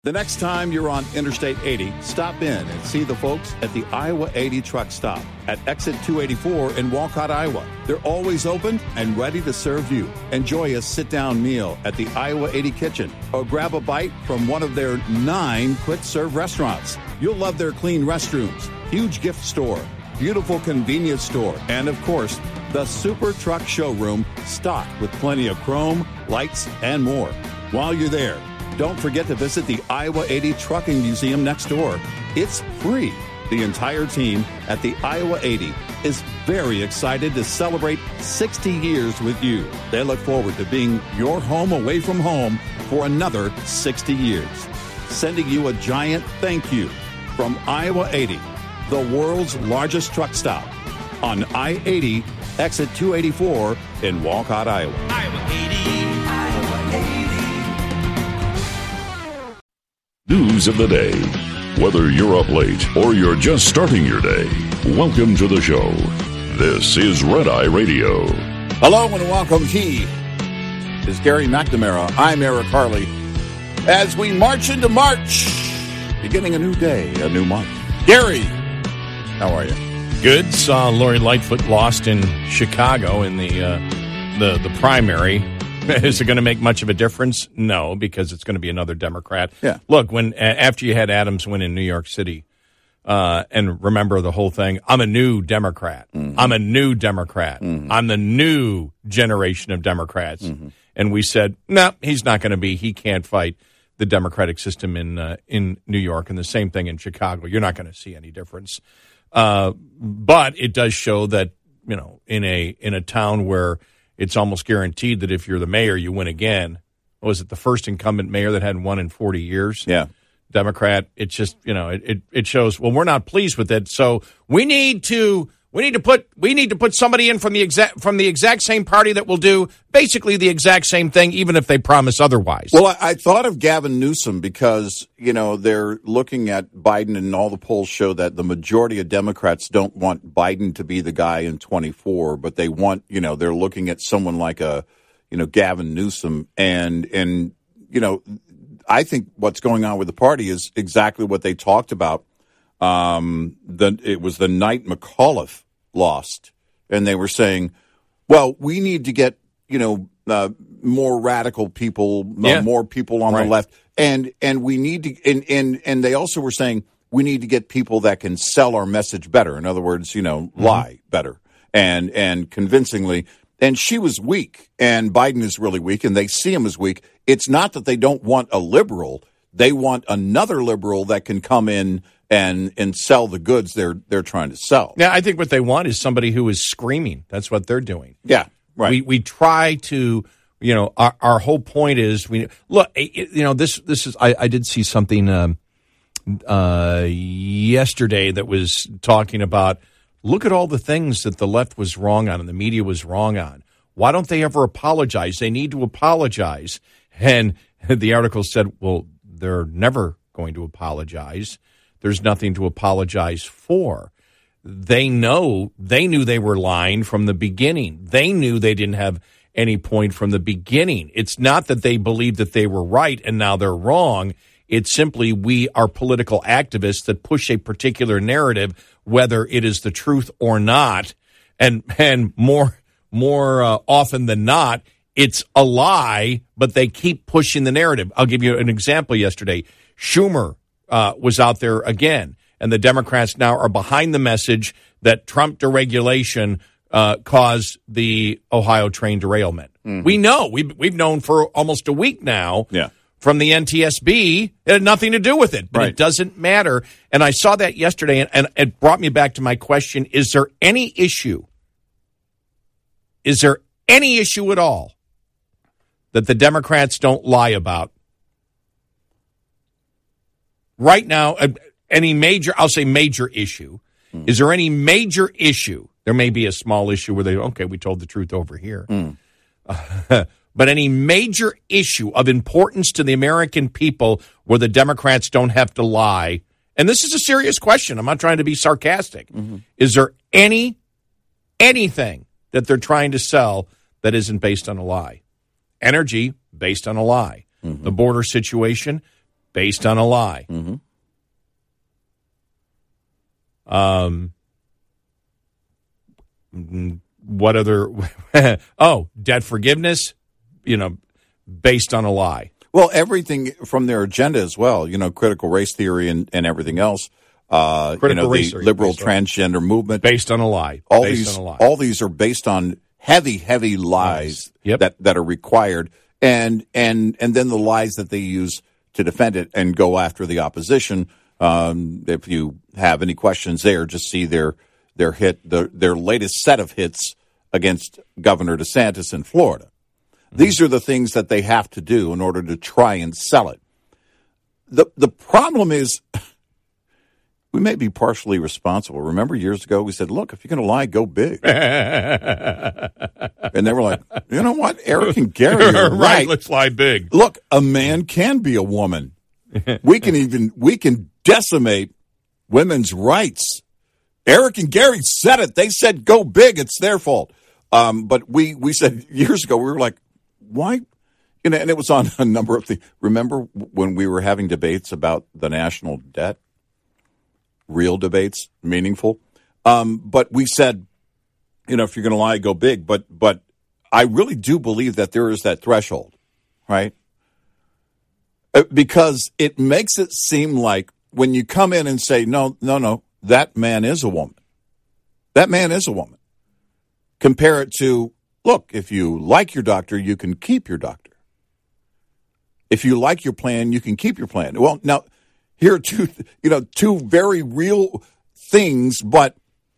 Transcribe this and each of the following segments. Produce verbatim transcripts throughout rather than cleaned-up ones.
The next time you're on Interstate eighty, stop in and see the folks at the Iowa eighty truck stop at exit two eighty-four in Walcott, Iowa. They're always open and ready to serve you. Enjoy a sit-down meal at the Iowa eighty kitchen or grab a bite from one of their nine quick-serve restaurants. You'll love their clean restrooms, huge gift store, beautiful convenience store, and, of course, the Super Truck Showroom stocked with plenty of chrome, lights, and more. While you're there, don't forget to visit the Iowa eighty Trucking Museum next door. It's free. The entire team at the Iowa eighty is very excited to celebrate sixty years with you. They look forward to being your home away from home for another sixty years. Sending you a giant thank you from Iowa eighty, the world's largest truck stop on I eighty, exit two eighty-four in Walcott, Iowa. Iowa eighty. News of the day. Whether you're up late or you're just starting your day, welcome to the show. This is Red Eye Radio. Hello and welcome. He is Gary McNamara. I'm Eric Harley. As we march into March, beginning a new day, a new month. Gary, how are you? Good. Saw Lori Lightfoot lost in Chicago in the uh, the the primary. Is it going to make much of a difference? No, because it's going to be another Democrat. Yeah. Look, when after you had Adams win in New York City, uh, and remember the whole thing, I'm a new Democrat. Mm-hmm. I'm a new Democrat. Mm-hmm. I'm the new generation of Democrats. Mm-hmm. And we said, no, nah, he's not going to be. He can't fight the Democratic system in uh, in New York, and the same thing in Chicago. You're not going to see any difference. Uh, but it does show that, you know, in a in a town where it's almost guaranteed that if you're the mayor, you win again. What was it, the first incumbent mayor that hadn't won in forty years? Yeah. Democrat. It's just, you know, it, it, it shows, well, we're not pleased with it. So we need to we need to put we need to put somebody in from the exact from the exact same party that will do basically the exact same thing, even if they promise otherwise. Well, I, I thought of Gavin Newsom because, you know, they're looking at Biden, and all the polls show that the majority of Democrats don't want Biden to be the guy in twenty-four, but they want, you know, they're looking at someone like a, you know, Gavin Newsom. And, and you know, I think what's going on with the party is exactly what they talked about. Um, the, it was the night McAuliffe lost, and they were saying, well, we need to get, you know, uh, more radical people, yeah. uh, more people on right. the left. And, and we need to, and, and, and they also were saying, we need to get people that can sell our message better. In other words, you know, mm-hmm. lie better and, and convincingly. And she was weak, and Biden is really weak, and they see him as weak. It's not that they don't want a liberal. They want another liberal that can come in and and sell the goods they're they're trying to sell. Yeah, I think what they want is somebody who is screaming. That's what they're doing. Yeah, right. We we try to, you know, our, our whole point is we look. It, you know, this this is. I, I did see something um, uh, yesterday that was talking about. Look at all the things that the left was wrong on and the media was wrong on. Why don't they ever apologize? They need to apologize. And the article said, well, they're never going to apologize. There's nothing to apologize for. They know, they knew they were lying from the beginning. They knew they didn't have any point from the beginning. It's not that they believed that they were right and now they're wrong. It's simply we are political activists that push a particular narrative, whether it is the truth or not. And and more more uh, often than not, it's a lie, but they keep pushing the narrative. I'll give you an example yesterday. Schumer uh, was out there again, and the Democrats now are behind the message that Trump deregulation uh, caused the Ohio train derailment. Mm-hmm. We know. We've, we've known for almost a week now. Yeah. From the N T S B, it had nothing to do with it, but right. It doesn't matter. And I saw that yesterday, and, and it brought me back to my question, is there any issue, is there any issue at all that the Democrats don't lie about? Right now, any major, I'll say major issue, mm. is there any major issue? There may be a small issue where they, okay, we told the truth over here. Mm. Uh, But any major issue of importance to the American people where the Democrats don't have to lie, and this is a serious question, I'm not trying to be sarcastic, mm-hmm. is there any, anything that they're trying to sell that isn't based on a lie? Energy, based on a lie. Mm-hmm. The border situation, based on a lie. Mm-hmm. Um, what other? oh, debt forgiveness, you know, based on a lie. Well, everything from their agenda as well, you know, critical race theory and, and everything else. Uh, you know, the liberal transgender movement. Based on a lie. All based these, on a lie. all these are based on heavy, heavy lies yep. that, that are required. And, and, and then the lies that they use to defend it and go after the opposition. Um, if you have any questions there, just see their, their hit, their, their latest set of hits against Governor DeSantis in Florida. These are the things that they have to do in order to try and sell it. The the problem is we may be partially responsible. Remember years ago we said, look, if you're going to lie, go big. And they were like, you know what, Eric and Gary are right. right, let's lie big. Look, a man can be a woman. We can even we can decimate women's rights. Eric and Gary said it. They said go big. It's their fault. Um, but we, we said years ago, we were like, why? You know, and it was on a number of things. Remember when we were having debates about the national debt? Real debates, meaningful. Um, but we said, you know, if you're going to lie, go big. But but I really do believe that there is that threshold, right? Uh, because it makes it seem like when you come in and say, no, no, no, that man is a woman. That man is a woman. Compare it to, look, if you like your doctor, you can keep your doctor. If you like your plan, you can keep your plan. Well, now, here are two, you know, two very real things, but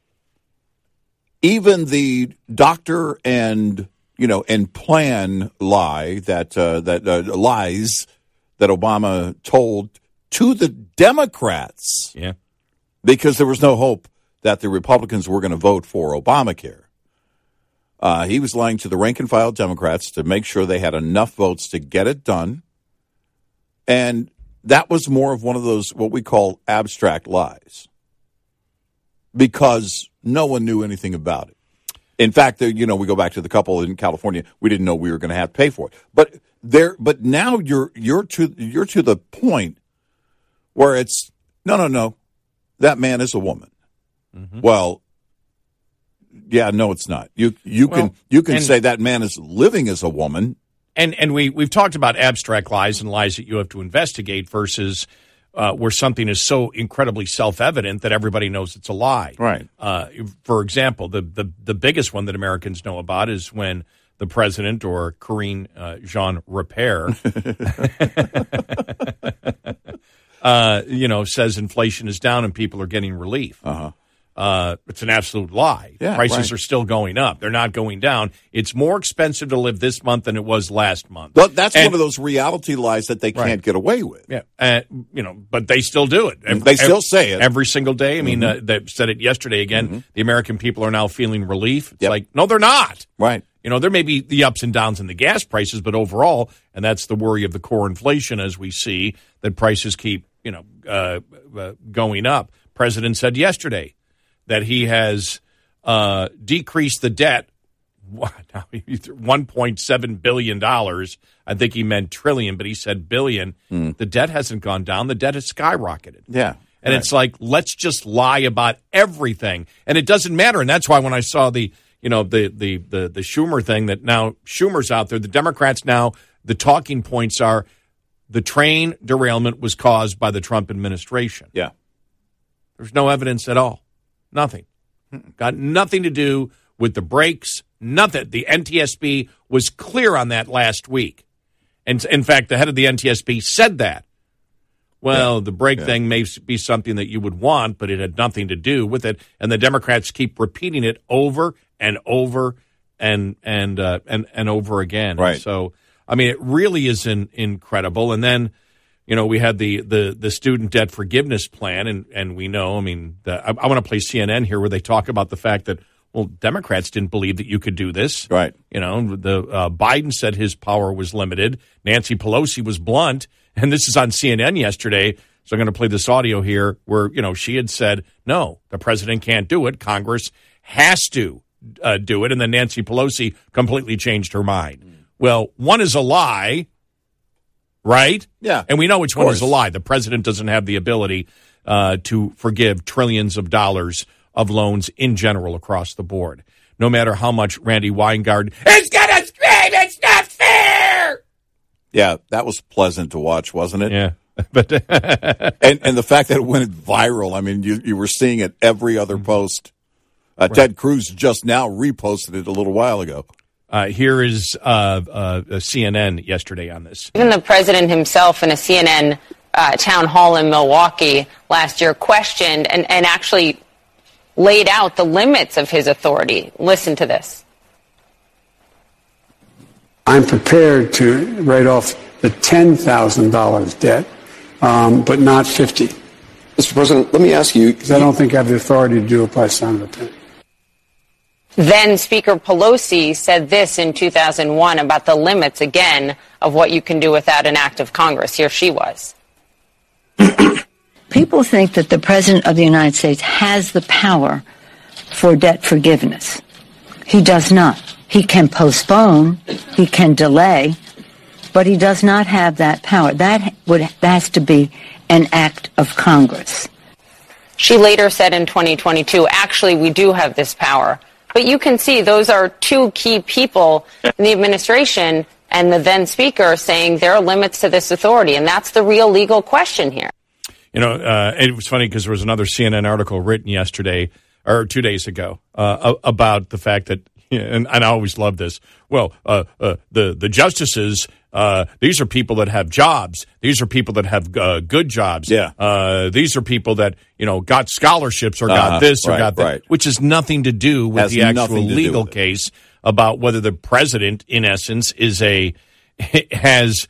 even the doctor and, you know, and plan lie that, uh, that uh, lies that Obama told to the Democrats. Yeah. Because there was no hope that the Republicans were going to vote for Obamacare. Uh, he was lying to the rank-and-file Democrats to make sure they had enough votes to get it done. And that was more of one of those, what we call abstract lies, because no one knew anything about it. In fact, you know, we go back to the couple in California. We didn't know we were going to have to pay for it. But there, but now you're you're to you're to the point where it's no, no, no, that man is a woman. Mm-hmm. Well. Yeah, no, it's not. You you well, can you can and, say that man is living as a woman, and and we we've talked about abstract lies and lies that you have to investigate versus uh, where something is so incredibly self-evident that everybody knows it's a lie. Right. Uh, for example, the, the the biggest one that Americans know about is when the president or Karine uh, Jean-Pierre, uh, you know, says inflation is down and people are getting relief. Uh-huh. Uh, it's an absolute lie. Yeah, Prices right. are still going up. They're not going down. It's more expensive to live this month than it was last month. But that's and, one of those reality lies that they can't right. get away with. Yeah, uh, you know, but they still do it. Every, they still every, say it every single day. I mean, mm-hmm. uh, they said it yesterday again. Mm-hmm. The American people are now feeling relief. It's yep. like, no, they're not. Right. You know, there may be the ups and downs in the gas prices, but overall, and that's the worry of the core inflation as we see that prices keep, you know, uh, uh, going up. President said yesterday that he has uh, decreased the debt one point seven billion dollars. I think he meant trillion, but he said billion. Mm. The debt hasn't gone down. The debt has skyrocketed. Yeah. And right. it's like, let's just lie about everything. And it doesn't matter. And that's why when I saw the, you know, the, the, the, the Schumer thing that now Schumer's out there, the Democrats now, the talking points are the train derailment was caused by the Trump administration. Yeah. There's no evidence at all. Nothing. Got nothing to do with the brakes, nothing. The N T S B was clear on that last week. And in fact, the head of the N T S B said that. Well, yeah. the brake yeah. thing may be something that you would want, but it had nothing to do with it. And the Democrats keep repeating it over and over and and uh, and, and over again. Right. And so, I mean, it really is in, incredible. And then, you know, we had the, the, the student debt forgiveness plan, and, and we know, I mean, the, I, I want to play C N N here where they talk about the fact that, well, Democrats didn't believe that you could do this. Right. You know, the uh, Biden said his power was limited. Nancy Pelosi was blunt, and this is on C N N yesterday, so I'm going to play this audio here where, you know, she had said, no, the president can't do it. Congress has to uh, do it, and then Nancy Pelosi completely changed her mind. Mm. Well, one is a lie. right? Yeah. And we know which one is a lie. The president doesn't have the ability uh, to forgive trillions of dollars of loans in general across the board. No matter how much Randy Weingard is going to scream, it's not fair! Yeah, that was pleasant to watch, wasn't it? Yeah. But and and the fact that it went viral, I mean, you, you were seeing it every other post. Uh, right. Ted Cruz just now reposted it a little while ago. Uh, here is uh, uh, C N N yesterday on this. Even the president himself in a C N N uh, town hall in Milwaukee last year questioned and, and actually laid out the limits of his authority. Listen to this. I'm prepared to write off the ten thousand dollars debt, um, but not fifty. Mister President, let me ask you. Because I don't think I have the authority to do it by sign of a pen. Then Speaker Pelosi said this in two thousand one about the limits, again, of what you can do without an act of Congress. Here she was. People think that the President of the United States has the power for debt forgiveness. He does not. He can postpone, he can delay, but he does not have that power. That would that has to be an act of Congress. She later said in twenty twenty-two, actually, we do have this power. But you can see those are two key people in the administration and the then Speaker saying there are limits to this authority, and that's the real legal question here. You know, uh, it was funny because there was another C N N article written yesterday or two days ago uh, about the fact that, and, and I always love this. Well, uh, uh, the the justices, uh, these are people that have jobs. These are people that have uh, good jobs. Yeah. Uh, these are people that you know got scholarships or uh-huh. got this or right, got that, right. which has nothing to do with has the actual legal legal case about whether the president, in essence, is a has.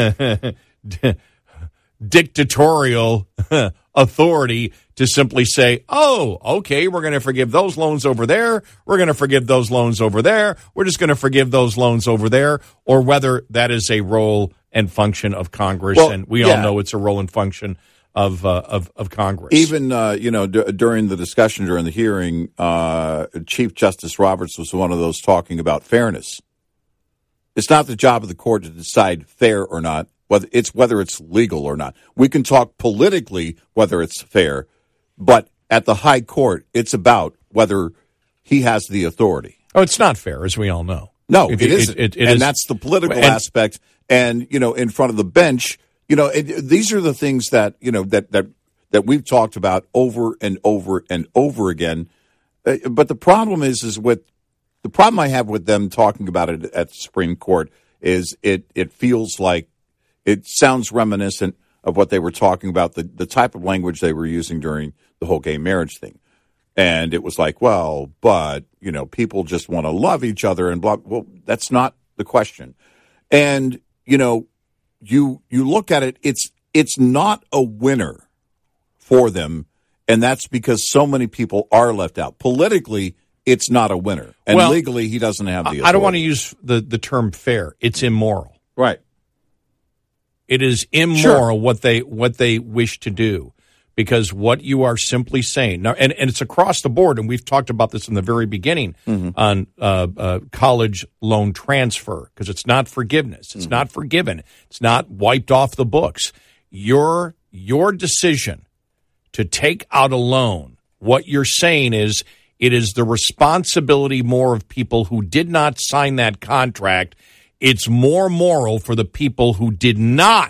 dictatorial authority to simply say, oh, okay, we're going to forgive those loans over there. We're going to forgive those loans over there. We're just going to forgive those loans over there, or whether that is a role and function of Congress. Well, and we yeah. all know it's a role and function of uh, of, of Congress. Even, uh, you know, d- during the discussion, during the hearing, uh, Chief Justice Roberts was one of those talking about fairness. It's not the job of the court to decide fair or not. Whether it's whether it's legal or not. We can talk politically whether it's fair, but at the high court, it's about whether he has the authority. Oh, it's not fair, as we all know. No, it, it isn't. It, it, it and is, that's the political and, aspect. And, you know, in front of the bench, you know, it, these are the things that, you know, that, that, that we've talked about over and over and over again. Uh, but the problem is, is with the problem I have with them talking about it at the Supreme Court is it, it feels like, it sounds reminiscent of what they were talking about, the, the type of language they were using during the whole gay marriage thing. And it was like, well, but, you know, people just want to love each other and blah. Well, that's not the question. And, you know, you you look at it, it's it's not a winner for them. And that's because so many people are left out. Politically, it's not a winner. And well, legally, he doesn't have the authority. I don't want to use the, the term fair. It's immoral. Right. It is immoral sure. what they what they wish to do, because what you are simply saying now, and, and it's across the board, and we've talked about this in the very beginning mm-hmm. on uh, uh, college loan transfer, because it's not forgiveness, it's mm-hmm. not forgiven, it's not wiped off the books. Your your decision to take out a loan, what you're saying is it is the responsibility more of people who did not sign that contract. It's more moral for the people who did not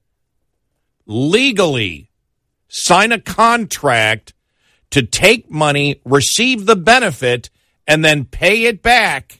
legally sign a contract to take money, receive the benefit, and then pay it back.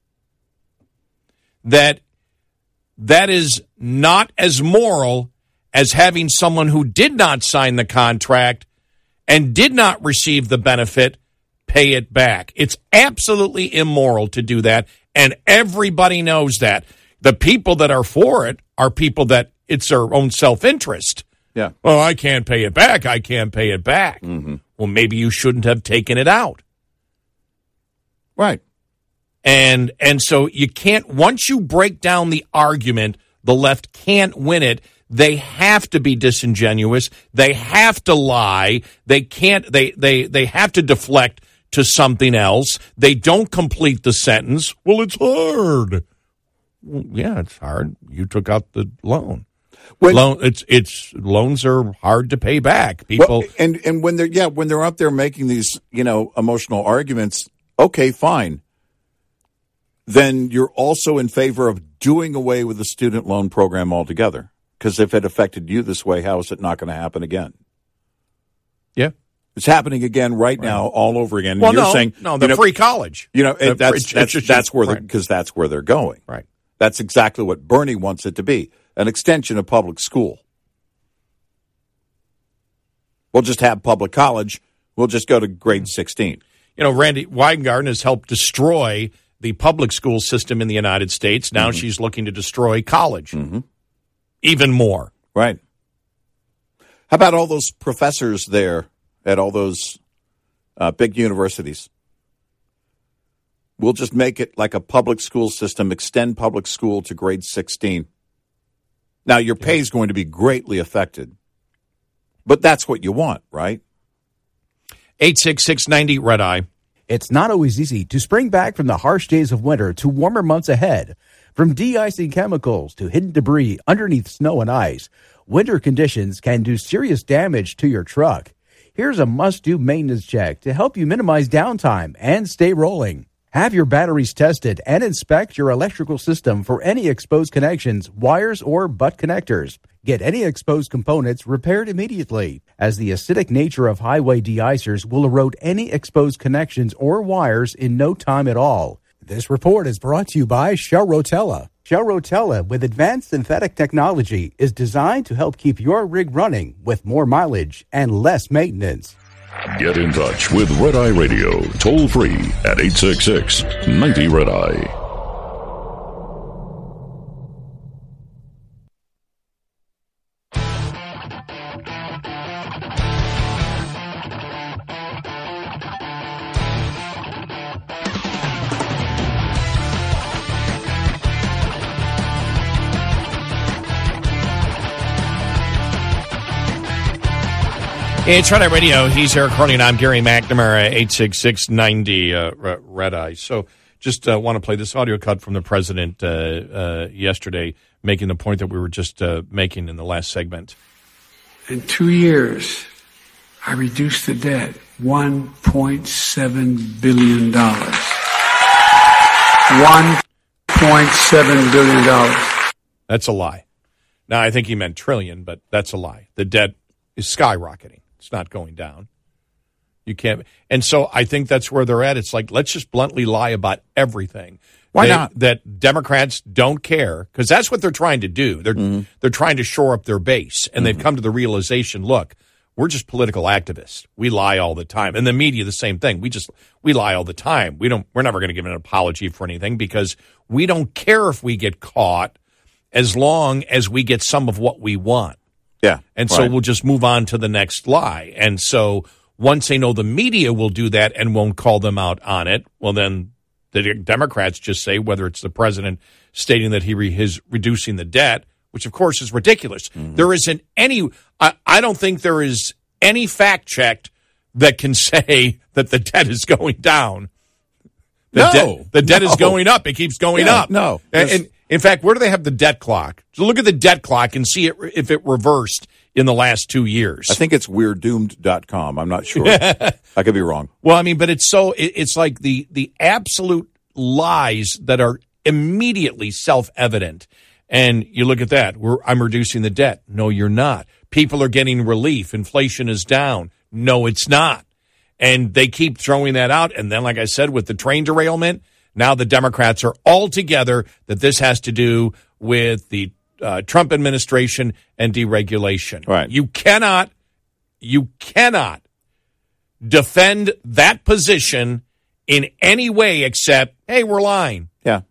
That that is not as moral as having someone who did not sign the contract and did not receive the benefit pay it back. It's absolutely immoral to do that. And everybody knows that. The people that are for it are people that it's their own self-interest. Yeah. Well, I can't pay it back. I can't pay it back. Mm-hmm. Well, maybe you shouldn't have taken it out. Right. And and so you can't, once you break down the argument, the left can't win it. They have to be disingenuous. They have to lie. They can't, they they they have to deflect to something else. They don't complete the sentence. Well, it's hard. Well, yeah, it's hard. You took out the loan. When, Loan, it's it's loans are hard to pay back. People well, and and when they're yeah when they're up there making these you know emotional arguments, okay, fine. Then you're also in favor of doing away with the student loan program altogether. Because if it affected you this way, how is it not going to happen again? Yeah. It's happening again right, right. now, all over again. Well, and you're no, saying, no, the you know, free college. You know, the, that's that's, that's, that's where right. because that's where they're going. Right. That's exactly what Bernie wants it to be, an extension of public school. We'll just have public college. We'll just go to grade sixteen. You know, Randy Weingarten has helped destroy the public school system in the United States. Now mm-hmm. she's looking to destroy college mm-hmm. even more. Right. How about all those professors there at all those uh, big universities? We'll just make it like a public school system, extend public school to grade sixteen. Now, your pay is going to be greatly affected, but that's what you want, right? eight six six, ninety, Red Eye. It's not always easy to spring back from the harsh days of winter to warmer months ahead. From de-icing chemicals to hidden debris underneath snow and ice, winter conditions can do serious damage to your truck. Here's a must-do maintenance check to help you minimize downtime and stay rolling. Have your batteries tested and inspect your electrical system for any exposed connections, wires, or butt connectors. Get any exposed components repaired immediately, as the acidic nature of highway de-icers will erode any exposed connections or wires in no time at all. This report is brought to you by Shell Rotella. Shell Rotella, with advanced synthetic technology, is designed to help keep your rig running with more mileage and less maintenance. Get in touch with Red Eye Radio, toll free at eight six six, ninety, Red Eye. It's Red Eye Radio. He's Eric Carney, and I'm Gary McNamara, eight six six, ninety, uh, Red Eye. So just uh, want to play this audio cut from the president uh, uh, yesterday, making the point that we were just uh, making in the last segment. In two years, I reduced the debt one point seven billion dollars. one point seven billion dollars. That's a lie. Now, I think he meant trillion, but that's a lie. The debt is skyrocketing. It's not going down. You can't. And so I think that's where they're at. It's like, let's just bluntly lie about everything. Why they, not? That Democrats don't care, because that's what they're trying to do. They're mm-hmm. they're trying to shore up their base, and mm-hmm. they've come to the realization, look, we're just political activists. We lie all the time. And the media, the same thing. We just we lie all the time. We don't we're never going to give an apology for anything, because we don't care if we get caught as long as we get some of what we want. Yeah. And so right. we'll just move on to the next lie. And so once they know the media will do that and won't call them out on it, well, then the Democrats just say, whether it's the president stating that he re- is reducing the debt, which of course is ridiculous. Mm-hmm. There isn't any, I, I don't think there is any fact checked that can say that the debt is going down. The no. Debt, the debt no. is going up. It keeps going yeah, up. No. And, and in fact, where do they have the debt clock? So look at the debt clock and see it, if it reversed in the last two years. I think it's we're doomed dot com. I'm not sure. I could be wrong. Well, I mean, but it's so it, it's like the the absolute lies that are immediately self-evident. And you look at that. We're, I'm reducing the debt. No, you're not. People are getting relief. Inflation is down. No, it's not. And they keep throwing that out. And then, like I said, with the train derailment, now the Democrats are all together that this has to do with the uh, Trump administration and deregulation. Right. You cannot, you cannot defend that position in any way except, hey, we're lying. Yeah.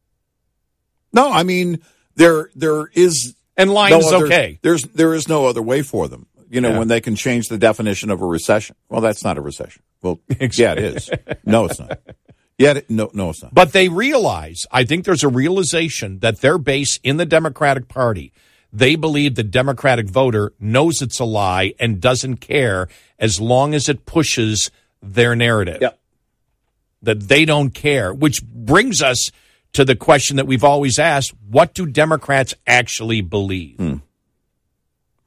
No, I mean, there there is and lying no is other, okay. There's there is no other way for them. You know, yeah. when they can change the definition of a recession. Well, that's not a recession. Well, yeah, it is. No, it's not. Yeah, it, no, no, it's not. But they realize, I think there's a realization that their base in the Democratic Party, they believe the Democratic voter knows it's a lie and doesn't care as long as it pushes their narrative. Yep. That they don't care, which brings us to the question that we've always asked, what do Democrats actually believe? Hmm.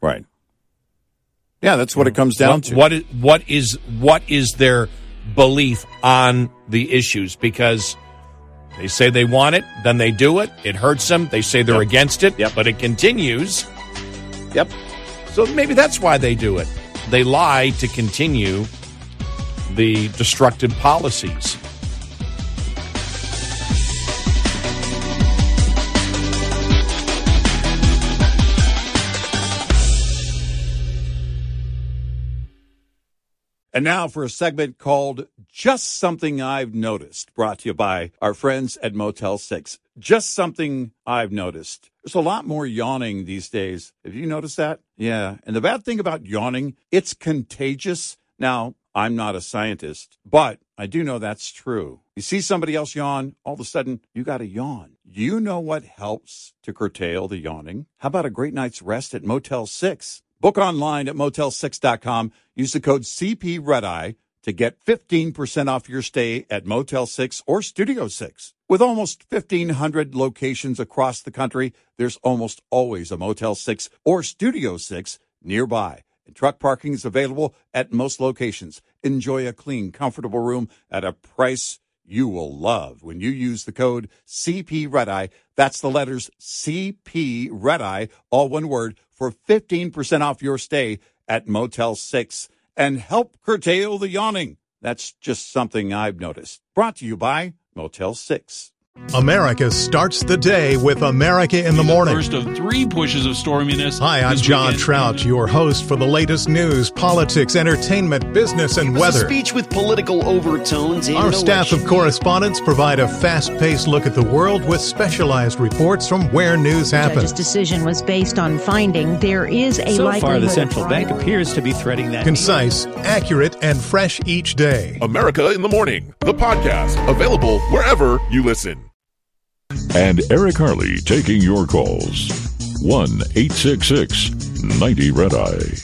Right. Yeah, that's what it comes down what, to. What is, what is what is their belief on the issues? Because they say they want it, then they do it. It hurts them. They say they're Yep. against it, Yep. but it continues. Yep. So maybe that's why they do it. They lie to continue the destructive policies. And now for a segment called Just Something I've Noticed, brought to you by our friends at Motel six. Just something I've noticed. There's a lot more yawning these days. Have you noticed that? Yeah. And the bad thing about yawning, it's contagious. Now, I'm not a scientist, but I do know that's true. You see somebody else yawn, all of a sudden, you got to yawn. You know what helps to curtail the yawning? How about a great night's rest at Motel six? Book online at motel six dot com. Use the code C P Red Eye to get fifteen percent off your stay at Motel six or Studio six. With almost fifteen hundred locations across the country, there's almost always a Motel six or Studio six nearby. And truck parking is available at most locations. Enjoy a clean, comfortable room at a price you will love when you use the code C P Red Eye. That's the letters C P Red Eye, all one word, for fifteen percent off your stay at Motel six and help curtail the yawning. That's just something I've noticed. Brought to you by Motel six. America starts the day with America in the Morning. First of three pushes of storminess. Hi, I'm John weekend. Trout, your host for the latest news, politics, entertainment, business, and it was weather. A speech with political overtones. In Our an staff election. of correspondents provide a fast-paced look at the world with specialized reports from where news happens. The judge's decision was based on finding there is a so likelihood. So far, the central bank appears to be threading that. Concise, accurate, and fresh each day. America in the Morning, the podcast, available wherever you listen. And Eric Harley taking your calls. one eight six six ninety Red Eye.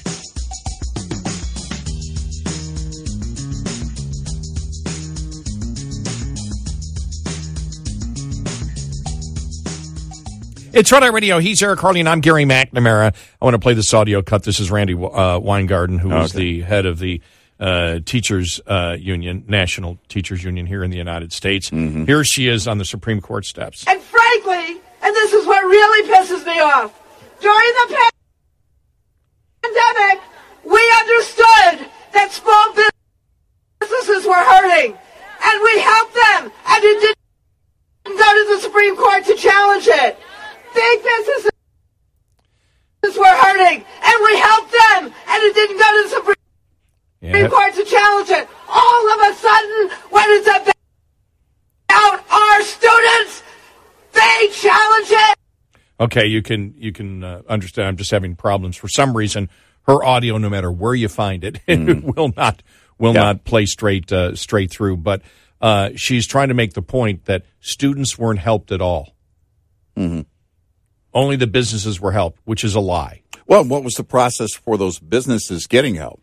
It's Red Eye Radio. He's Eric Harley, and I'm Gary McNamara. I want to play this audio cut. This is Randy uh, Weingarten, who okay. is the head of the uh, Teachers uh, Union, National Teachers Union here in the United States. Mm-hmm. Here she is on the Supreme Court steps. And frankly, and this is what really pisses me off, during the pandemic, we understood that small businesses were hurting, and we helped them, and it didn't go to the Supreme Court to challenge it. Big businesses were hurting, and we helped them, and it didn't go to the Supreme yeah. Court to challenge it. All of a sudden, when it's about our students, they challenge it. Okay, you can you can uh, understand. I'm just having problems for some reason. Her audio, no matter where you find it, mm. it will not will yeah. not play straight uh, straight through. But uh, she's trying to make the point that students weren't helped at all. Mm-hmm. Only the businesses were helped, which is a lie. Well, what was the process for those businesses getting help?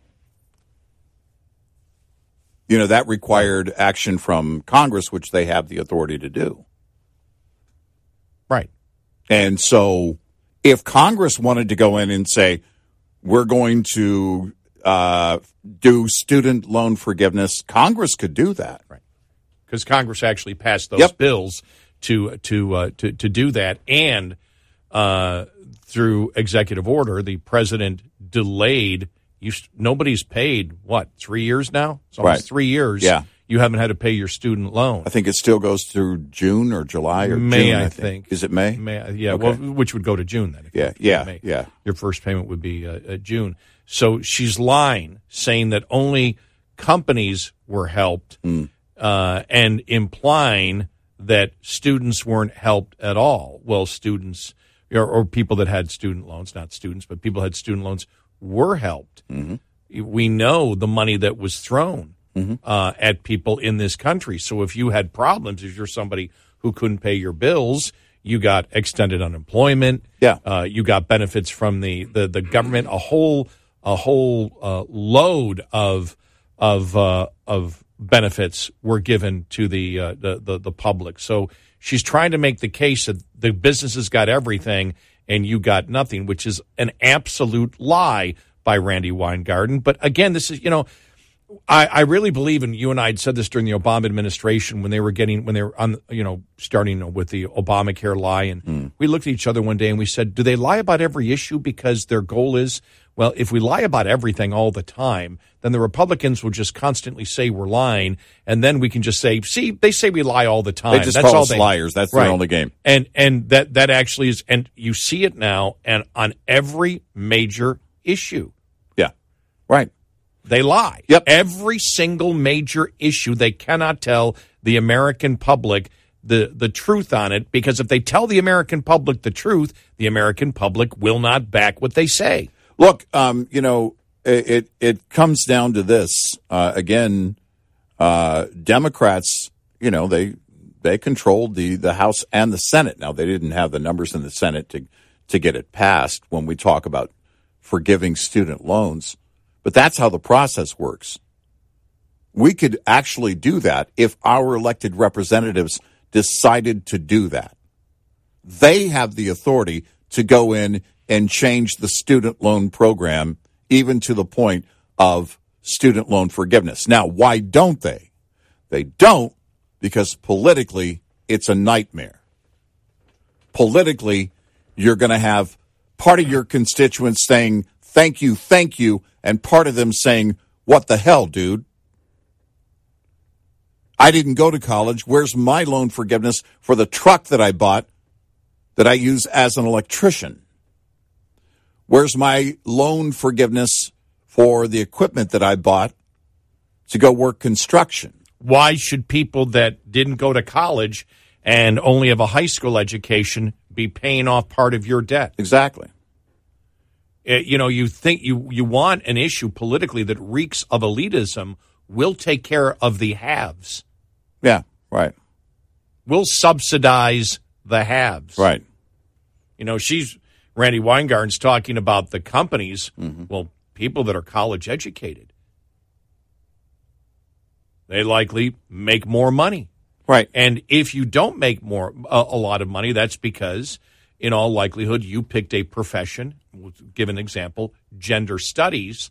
You know, that required action from Congress, which they have the authority to do. Right. And so if Congress wanted to go in and say, we're going to uh, do student loan forgiveness, Congress could do that. Right. Because Congress actually passed those yep. bills to to, uh, to to do that. And uh, through executive order, the president delayed. You, nobody's paid, what, three years now? It's almost right. three years. Yeah. You haven't had to pay your student loan. I think it still goes through June or July or May, June, I, I think. think. Is it May? May yeah, okay. well, which would go to June then. Yeah, yeah, May. yeah. Your first payment would be uh, uh, June. So she's lying, saying that only companies were helped mm. uh, and implying that students weren't helped at all. Well, students or, or people that had student loans, not students, but people that had student loans were helped. Mm-hmm. We know the money that was thrown mm-hmm. uh, at people in this country. So if you had problems, if you're somebody who couldn't pay your bills, you got extended unemployment. Yeah, uh, you got benefits from the, the, the government. A whole a whole uh, load of of uh, of benefits were given to the, uh, the the the public. So she's trying to make the case that the businesses got everything and you got nothing, which is an absolute lie by Randi Weingarten. But again, this is, you know, I, I really believe, and you and I had said this during the Obama administration when they were getting, when they were on, you know, starting with the Obamacare lie. And mm. we looked at each other one day and we said, do they lie about every issue because their goal is, well, if we lie about everything all the time, then the Republicans will just constantly say we're lying. And then we can just say, see, they say we lie all the time. They just That's call all us they, liars. That's right. their only game. And, and that, that actually is, and you see it now and on every major issue. Yeah. Right. They lie. Yep. Every single major issue, they cannot tell the American public the, the truth on it, because if they tell the American public the truth, the American public will not back what they say. Look, um, you know, it, it, it comes down to this. Uh, again, uh, Democrats, you know, they they controlled the, the House and the Senate. Now, they didn't have the numbers in the Senate to, to get it passed when we talk about forgiving student loans. But that's how the process works. We could actually do that if our elected representatives decided to do that. They have the authority to go in and change the student loan program, even to the point of student loan forgiveness. Now, why don't they? They don't because politically it's a nightmare. Politically, you're going to have part of your constituents saying, thank you, thank you, and part of them saying, what the hell, dude? I didn't go to college. Where's my loan forgiveness for the truck that I bought that I use as an electrician? Where's my loan forgiveness for the equipment that I bought to go work construction? Why should people that didn't go to college and only have a high school education be paying off part of your debt? Exactly. You know, you think you, you want an issue politically that reeks of elitism. We'll take care of the haves. Yeah, right. We'll subsidize the haves. Right. You know, she's, Randi Weingarten's talking about the companies, mm-hmm. well, people that are college educated. They likely make more money. Right. And if you don't make more a, a lot of money, that's because, in all likelihood, you picked a profession. We'll give an example, gender studies.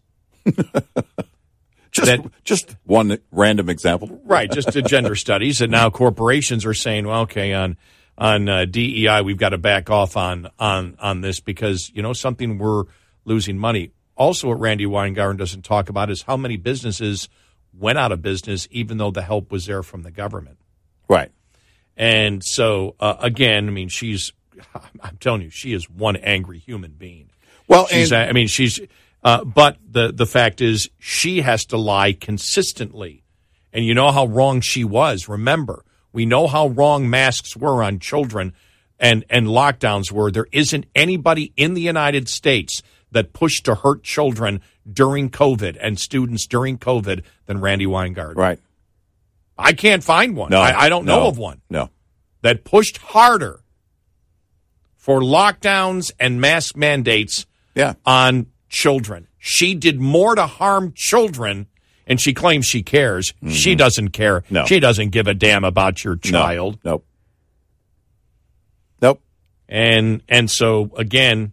just, that, just one random example. Right, just to gender studies. And now corporations are saying, well, okay, on on uh, D E I, we've got to back off on, on, on this because, you know, something we're losing money. Also, what Randi Weingarten doesn't talk about is how many businesses went out of business even though the help was there from the government. Right. And so, uh, again, I mean, she's, I'm telling you, she is one angry human being. Well, she's, and- I mean, she's, uh, but the, the fact is she has to lie consistently. And you know how wrong she was. Remember, we know how wrong masks were on children and, and lockdowns were. There isn't anybody in the United States that pushed to hurt children during COVID and students during COVID than Randi Weingarten. Right. I can't find one. No, I, I don't know no, of one. No. That pushed harder for lockdowns and mask mandates yeah. on children. She did more to harm children, and she claims she cares. Mm-hmm. She doesn't care. No. She doesn't give a damn about your child. No. Nope. Nope. And and so, again,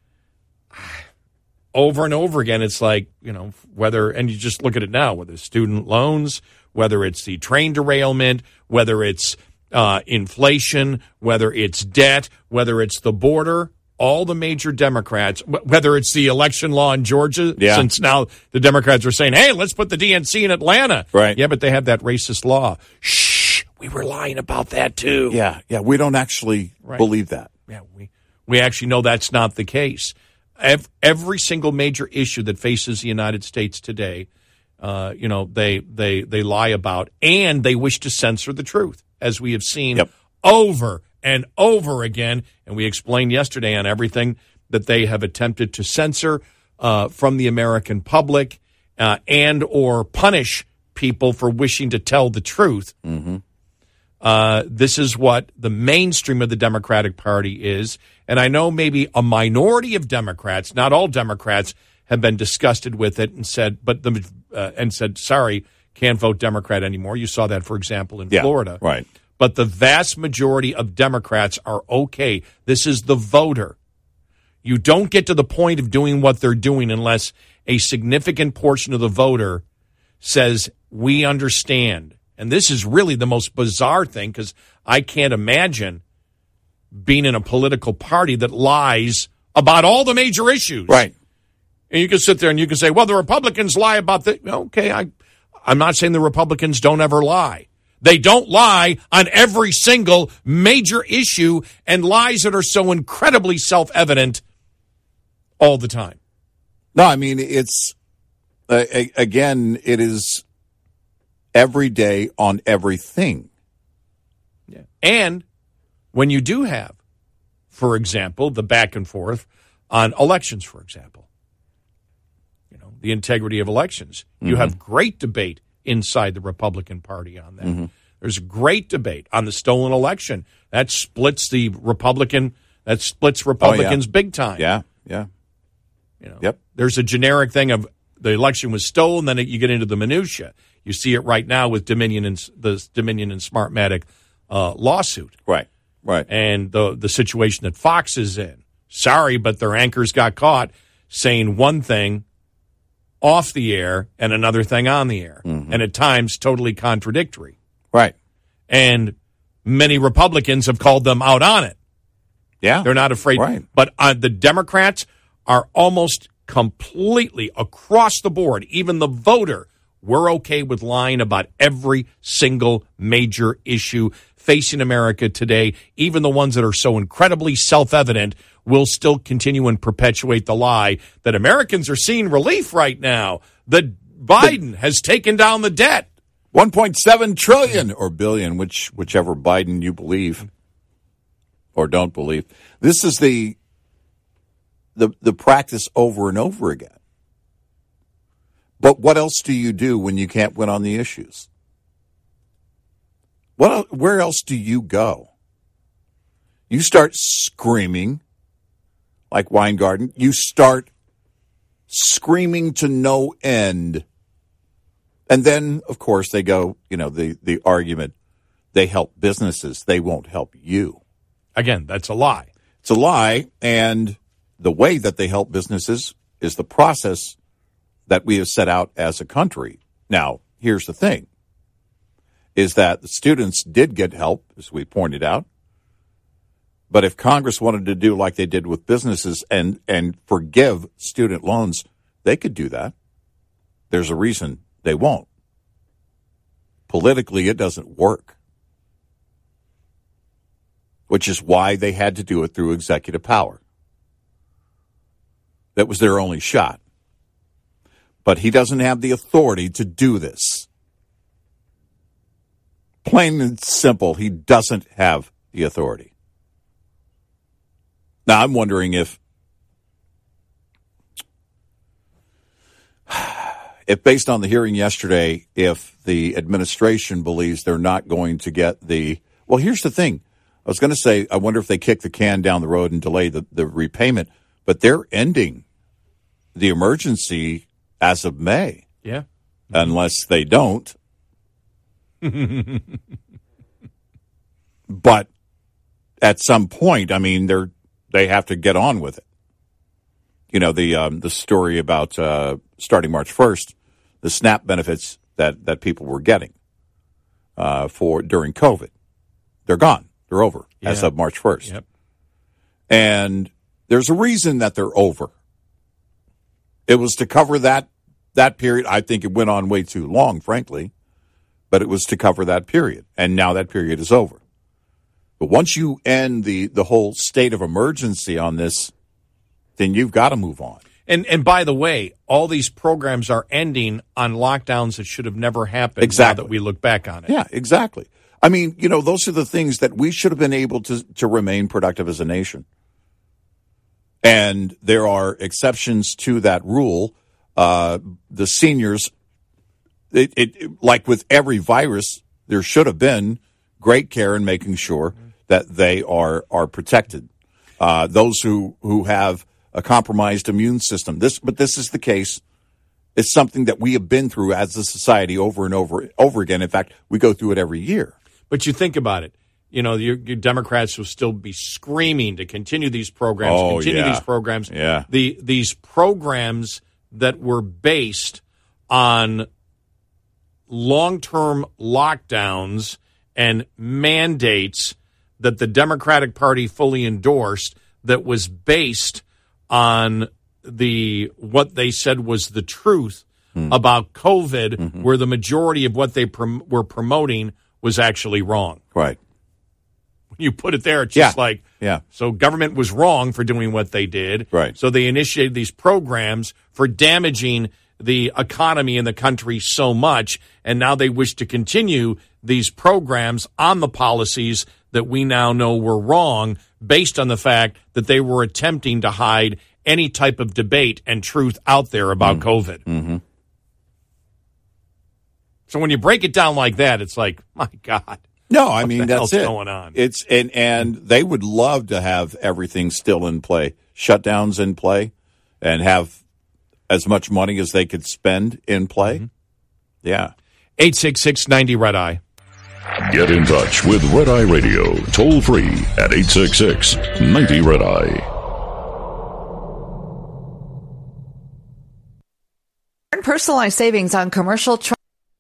over and over again, it's like, you know, whether, and you just look at it now, whether student loans, whether it's the train derailment, whether it's uh, inflation, whether it's debt, whether it's the border, all the major Democrats, whether it's the election law in Georgia, yeah. since now the Democrats are saying, hey, let's put the D N C in Atlanta. Right. Yeah, but they have that racist law. Shh, we were lying about that too. Yeah, yeah, we don't actually right. believe that. Yeah, we, we actually know that's not the case. Every, every single major issue that faces the United States today, uh, you know, they, they, they lie about, and they wish to censor the truth, as we have seen yep. over and over again. And we explained yesterday on everything that they have attempted to censor uh, from the American public uh, and or punish people for wishing to tell the truth. Mm-hmm. Uh, this is what the mainstream of the Democratic Party is. And I know maybe a minority of Democrats, not all Democrats, have been disgusted with it and said, but the uh, and said, sorry, can't vote Democrat anymore. You saw that, for example, in yeah, Florida. Right. But the vast majority of Democrats are okay. This is the voter. You don't get to the point of doing what they're doing unless a significant portion of the voter says, we understand. And this is really the most bizarre thing, because I can't imagine being in a political party that lies about all the major issues. Right. And you can sit there and you can say, well, the Republicans lie about the. Okay, I, I'm not saying the Republicans don't ever lie. They don't lie on every single major issue, and lies that are so incredibly self-evident all the time. No, I mean, it's, uh, again, it is every day on everything. Yeah. And when you do have, for example, the back and forth on elections, for example, you know, the integrity of elections, mm-hmm. you have great debate inside the Republican Party on that. Mm-hmm. There's great debate on the stolen election. That splits the Republican, that splits Republicans oh, yeah. big time. Yeah, yeah. You know, yep. There's a generic thing of the election was stolen, then you get into the minutia. You see it right now with Dominion and the Dominion and Smartmatic uh, lawsuit. Right, right. And the the situation that Fox is in. Sorry, but their anchors got caught saying one thing off the air and another thing on the air, mm-hmm. and at times totally contradictory. Right. And many Republicans have called them out on it. Yeah. They're not afraid. Right. But uh, the Democrats are almost completely across the board, even the voter, we're okay with lying about every single major issue facing America today. Even the ones that are so incredibly self-evident will still continue and perpetuate the lie that Americans are seeing relief right now, that Biden the, has taken down the debt. one point seven trillion dollars or billion, which whichever Biden you believe or don't believe. This is the the the practice over and over again. But what else do you do when you can't win on the issues? What, where else do you go? You start screaming like Weingarten. You start screaming to no end. And then, of course, they go, you know, the, the argument, they help businesses. They won't help you. Again, that's a lie. It's a lie. And the way that they help businesses is the process that we have set out as a country. Now, here's the thing, is that the students did get help, as we pointed out. But if Congress wanted to do like they did with businesses and, and forgive student loans, they could do that. There's a reason they won't. Politically, it doesn't work, which is why they had to do it through executive power. That was their only shot. But he doesn't have the authority to do this. Plain and simple, he doesn't have the authority. Now, I'm wondering if, if based on the hearing yesterday, if the administration believes they're not going to get the, well, here's the thing. I was going to say, I wonder if they kick the can down the road and delay the, the repayment, but they're ending the emergency as of May. Yeah. Unless they don't. But at some point, I mean, they're they have to get on with it. You know, the um, the story about uh, starting March first, the SNAP benefits that, that people were getting uh, for during COVID, they're gone. They're over yeah. as of March first. Yep. And there's a reason that they're over. It was to cover that that period. I think it went on way too long, frankly, but it was to cover that period. And now that period is over. But once you end the, the whole state of emergency on this, then you've got to move on. And and by the way, all these programs are ending on lockdowns that should have never happened. Exactly. Now that we look back on it. Yeah, exactly. I mean, you know, those are the things that we should have been able to, to remain productive as a nation. And there are exceptions to that rule. Uh, the seniors, it, it, like with every virus, there should have been great care in making sure that they are are protected. Uh, those who, who have a compromised immune system. This, but this is the case. It's something that we have been through as a society over and over over again. In fact, we go through it every year. But you think about it. you know, your, your Democrats will still be screaming to continue these programs, oh, continue yeah. these programs. Yeah. The these programs that were based on long-term lockdowns and mandates that the Democratic Party fully endorsed, that was based on the what they said was the truth hmm. about COVID, mm-hmm. where the majority of what they prom- were promoting was actually wrong. Right. When you put it there, it's just yeah. like, yeah. so government was wrong for doing what they did. Right. So they initiated these programs for damaging the economy in the country so much, and now they wish to continue these programs on the policies that we now know were wrong, based on the fact that they were attempting to hide any type of debate and truth out there about mm-hmm. COVID. Mm-hmm. So when you break it down like that, it's like, my God. No, I what mean, the that's hell's it. going on? It's and and they would love to have everything still in play, shutdowns in play, and have as much money as they could spend in play. Mm-hmm. Yeah. eight six six ninety Red Eye. Get in touch with Red Eye Radio, toll free at eight six six ninety Red Eye. Personalized savings on commercial trucks.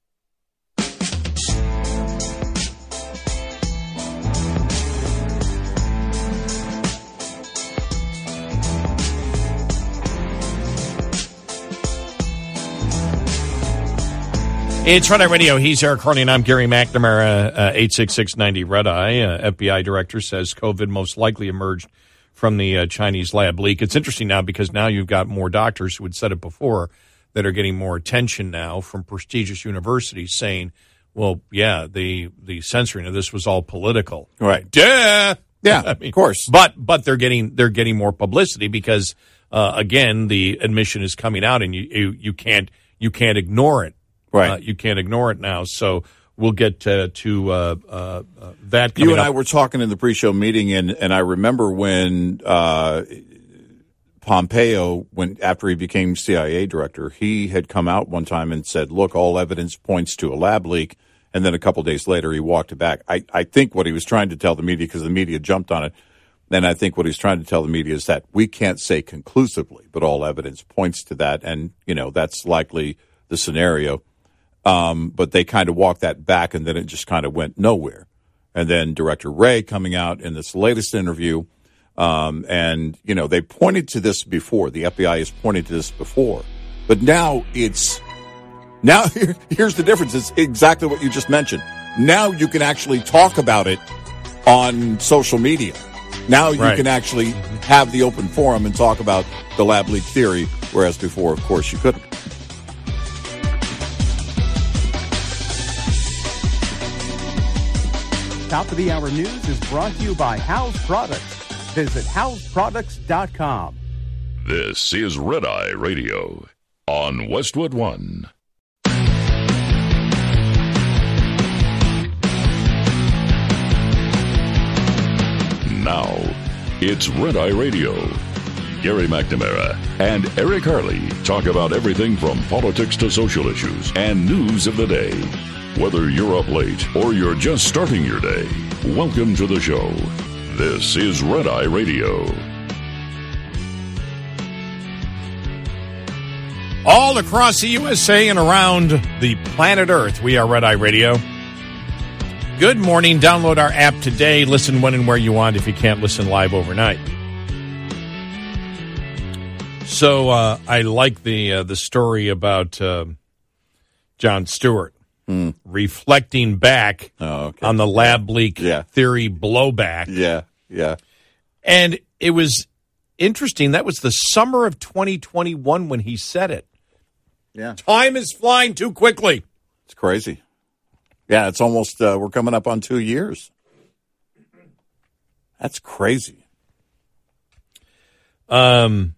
It's Red Eye Radio. He's Eric Carney, and I'm Gary McNamara, uh, eight six six ninety Red Eye. Uh, F B I director says COVID most likely emerged from the uh, Chinese lab leak. It's interesting now because now you've got more doctors who had said it before that are getting more attention now from prestigious universities saying, well, yeah, the, the censoring of this was all political. Right. Duh! Yeah, I mean, of course. But but they're getting they're getting more publicity because, uh, again, the admission is coming out, and you, you, you can't you can't ignore it. Right. Uh, you can't ignore it now. So we'll get to, to uh, uh, uh, that coming You and up. I were talking in the pre-show meeting, and, and I remember when uh, Pompeo, when after he became C I A director, he had come out one time and said, look, all evidence points to a lab leak. And then a couple days later, he walked it back. I, I think what he was trying to tell the media, because the media jumped on it, then I think what he's trying to tell the media is that we can't say conclusively, but all evidence points to that. And, you know, that's likely the scenario. Um, but they kind of walked that back, and then it just kind of went nowhere. And then Director Wray coming out in this latest interview, um, and, you know, they pointed to this before. The F B I has pointed to this before. But now it's, now here, here's the difference. It's exactly what you just mentioned. Now you can actually talk about it on social media. Now you right. can actually have the open forum and talk about the lab leak theory, whereas before, of course, you couldn't. Top of the Hour News is brought to you by House Products. Visit house products dot com. This is Red Eye Radio on Westwood One. Now, it's Red Eye Radio. Gary McNamara and Eric Harley talk about everything from politics to social issues and news of the day. Whether you're up late or you're just starting your day, welcome to the show. This is Red Eye Radio. All across the U S A and around the planet Earth, we are Red Eye Radio. Good morning. Download our app today. Listen when and where you want if you can't listen live overnight. So uh, I like the uh, the story about uh, Jon Stewart. Mm. Reflecting back oh, okay. on the lab leak yeah. theory blowback. Yeah, yeah. And it was interesting. That was the summer of twenty twenty-one when he said it. Yeah. Time is flying too quickly. It's crazy. Yeah, it's almost, uh, we're coming up on two years. That's crazy. Um,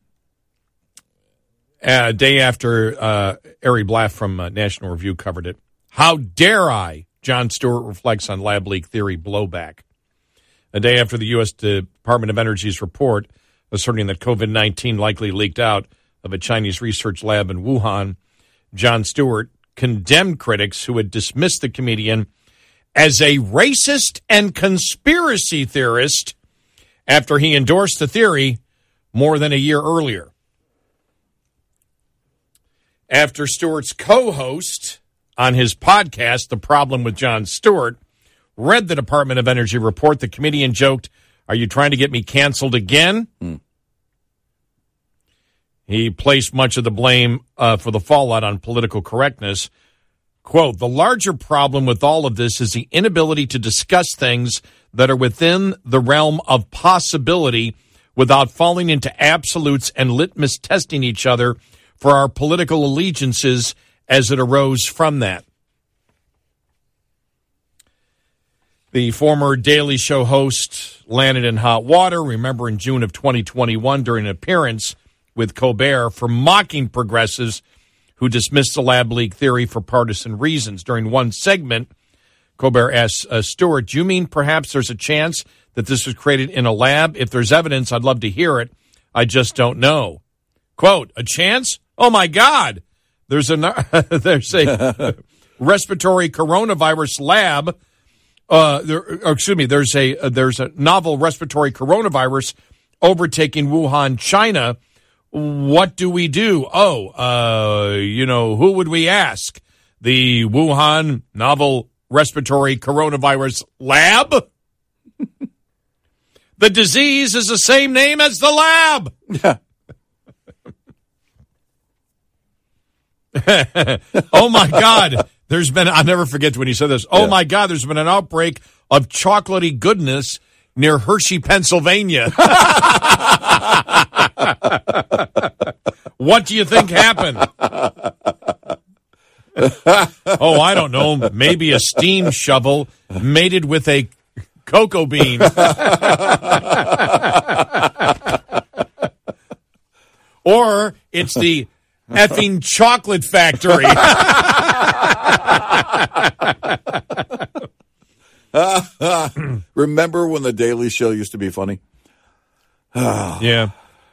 a day after uh, Ari Blaff from uh, National Review covered it. How dare I? Jon Stewart reflects on lab leak theory blowback. A day after the U S Department of Energy's report asserting that COVID nineteen likely leaked out of a Chinese research lab in Wuhan, Jon Stewart condemned critics who had dismissed the comedian as a racist and conspiracy theorist after he endorsed the theory more than a year earlier. After Stewart's co-host on his podcast, The Problem with Jon Stewart, read the Department of Energy report, the comedian joked, "Are you trying to get me canceled again?" Hmm. He placed much of the blame uh, for the fallout on political correctness. Quote, "The larger problem with all of this is the inability to discuss things that are within the realm of possibility without falling into absolutes and litmus testing each other for our political allegiances as it arose from that." The former Daily Show host landed in hot water, remember in June of twenty twenty-one during an appearance with Colbert for mocking progressives who dismissed the lab leak theory for partisan reasons. During one segment, Colbert asked uh, Stewart, "Do you mean perhaps there's a chance that this was created in a lab? If there's evidence, I'd love to hear it. I just don't know." Quote, "A chance? Oh, my God. There's a, there's a respiratory coronavirus lab. Uh, there, or excuse me, there's a, uh, there's a novel respiratory coronavirus overtaking Wuhan, China. What do we do? Oh, uh, you know, who would we ask? The Wuhan novel respiratory coronavirus lab? The disease is the same name as the lab." Yeah. Oh, my God. There's been, I'll never forget when he said this. Oh, yeah. My God, there's been an outbreak of chocolatey goodness near Hershey, Pennsylvania. What do you think happened? Oh, I don't know. Maybe a steam shovel mated with a cocoa bean. Or it's the effing chocolate factory. uh, uh, remember when the Daily Show used to be funny? Yeah.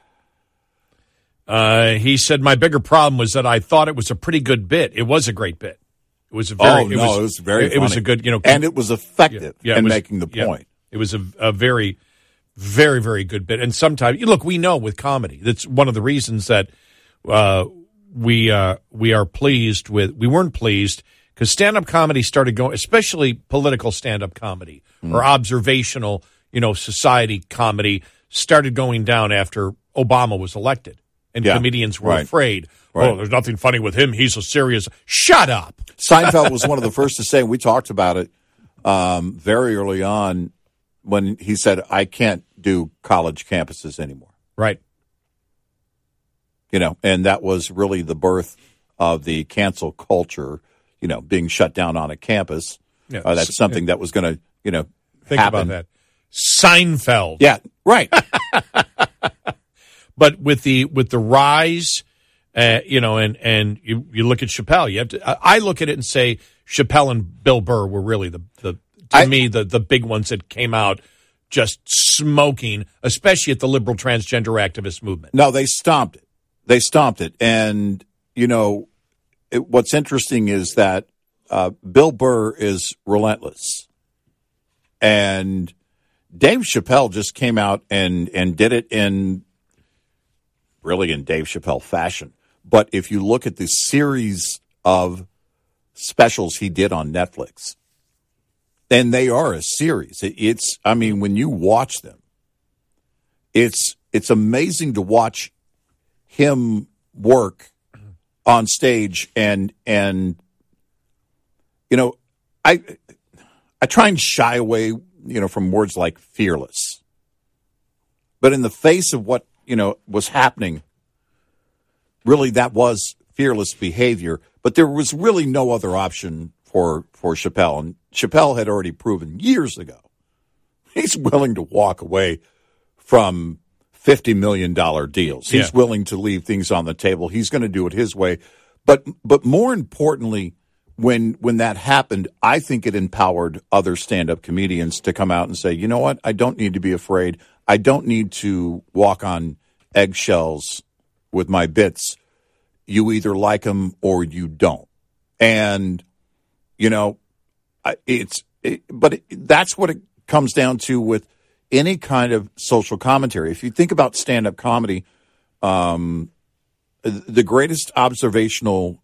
Uh, he said, "My bigger problem was that I thought it was a pretty good bit. It was a great bit. It was a very, oh, no, it was, it was very it, funny. It was a good, you know, and it was effective yeah, yeah, in was, making the yeah, point. It was a, a very, very, very good bit. And sometimes, look, we know with comedy, that's one of the reasons that uh, we uh, we are pleased with, we weren't pleased because stand-up comedy started going, especially political stand-up comedy mm. or observational, you know, society comedy started going down after Obama was elected. And yeah, comedians were right. afraid. Right. Oh, there's nothing funny with him. He's a serious. Shut up. Seinfeld was one of the first to say, we talked about it um, very early on when he said, "I can't do college campuses anymore." Right. You know, and that was really the birth of the cancel culture, you know, being shut down on a campus. Yeah. Uh, that's something that was going to, you know, think happen. about that. Seinfeld. Yeah, right. But with the with the rise, uh, you know, and and you, you look at Chappelle, you have to. I look at it and say Chappelle and Bill Burr were really the the to I, me the the big ones that came out just smoking, especially at the liberal transgender activist movement. No, they stomped it. They stomped it, and you know, it, what's interesting is that uh, Bill Burr is relentless, and Dave Chappelle just came out and and did it in. Really in Dave Chappelle fashion. But if you look at the series of specials he did on Netflix, and they are a series. It's, I mean, when you watch them, it's it's amazing to watch him work on stage and and you know, I I try and shy away, you know, from words like fearless. But in the face of what you know, was happening, really that was fearless behavior. But there was really no other option for, for Chappelle. And Chappelle had already proven years ago he's willing to walk away from fifty million dollars deals. He's yeah. willing to leave things on the table. He's going to do it his way. But but more importantly, when when that happened, I think it empowered other stand-up comedians to come out and say, you know what, I don't need to be afraid. I don't need to walk on eggshells with my bits. You either like them or you don't. And, you know, it's it, but it, that's what it comes down to with any kind of social commentary. If you think about stand-up comedy, um, the greatest observational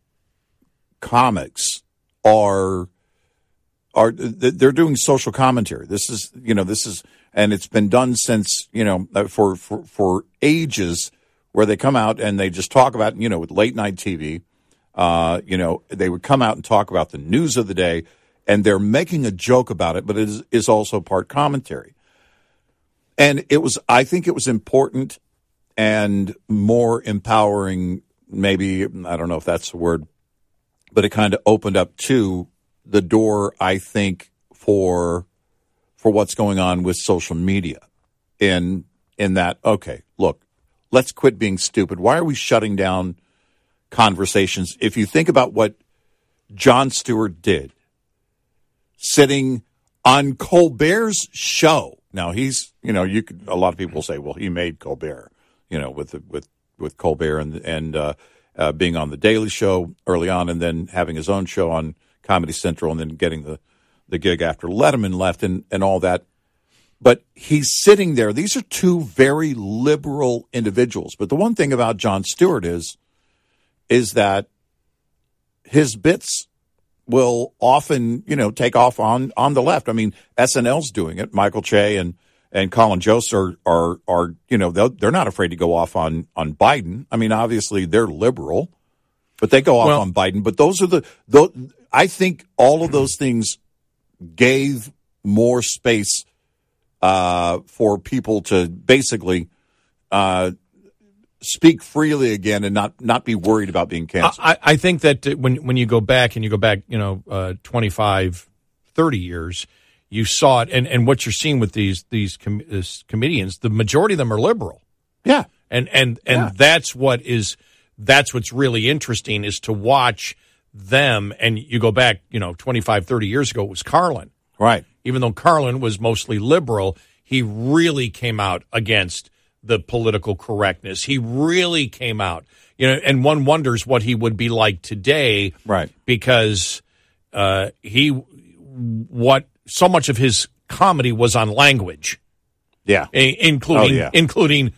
comics are are they're doing social commentary. This is you know this is and it's been done since you know for for, for ages, where they come out and they just talk about you know with late night T V. Uh, you know they would come out and talk about the news of the day, and they're making a joke about it, but it is, is also part commentary. And it was, I think it was important and more empowering, maybe, I don't know if that's the word, but it kind of opened up to the door, I think, for for what's going on with social media. In, in that, okay, look, let's quit being stupid. Why are we shutting down conversations? If you think about what Jon Stewart did, sitting on Colbert's show. Now he's, you know, you could, a lot of people say, well, he made Colbert, you know, with the, with with Colbert and and uh, uh, being on the Daily Show early on, and then having his own show on Comedy Central, and then getting the the gig after Letterman left, and and all that. But he's sitting there. These are two very liberal individuals. But the one thing about Jon Stewart is is that his bits will often, you know, take off on, on the left. I mean, S N L's doing it. Michael Che and, and Colin Jost are, are, are you know, they're not afraid to go off on, on Biden. I mean, obviously they're liberal, but they go off well, on Biden. But those are the, those, I think all of those things gave more space uh, for people to basically uh, speak freely again and not, not be worried about being canceled. I, I think that when when you go back and you go back, you know, uh, twenty-five, thirty years, you saw it. And, and what you're seeing with these these com- this comedians, the majority of them are liberal. Yeah. And and and yeah. that's what is that's what's really interesting is to watch them. And you go back, you know, twenty-five, thirty years ago, it was Carlin. Right. Even though Carlin was mostly liberal, he really came out against the political correctness. He really came out, you know, and one wonders what he would be like today, right? Because uh, he, what so much of his comedy was on language, yeah, including oh, yeah. including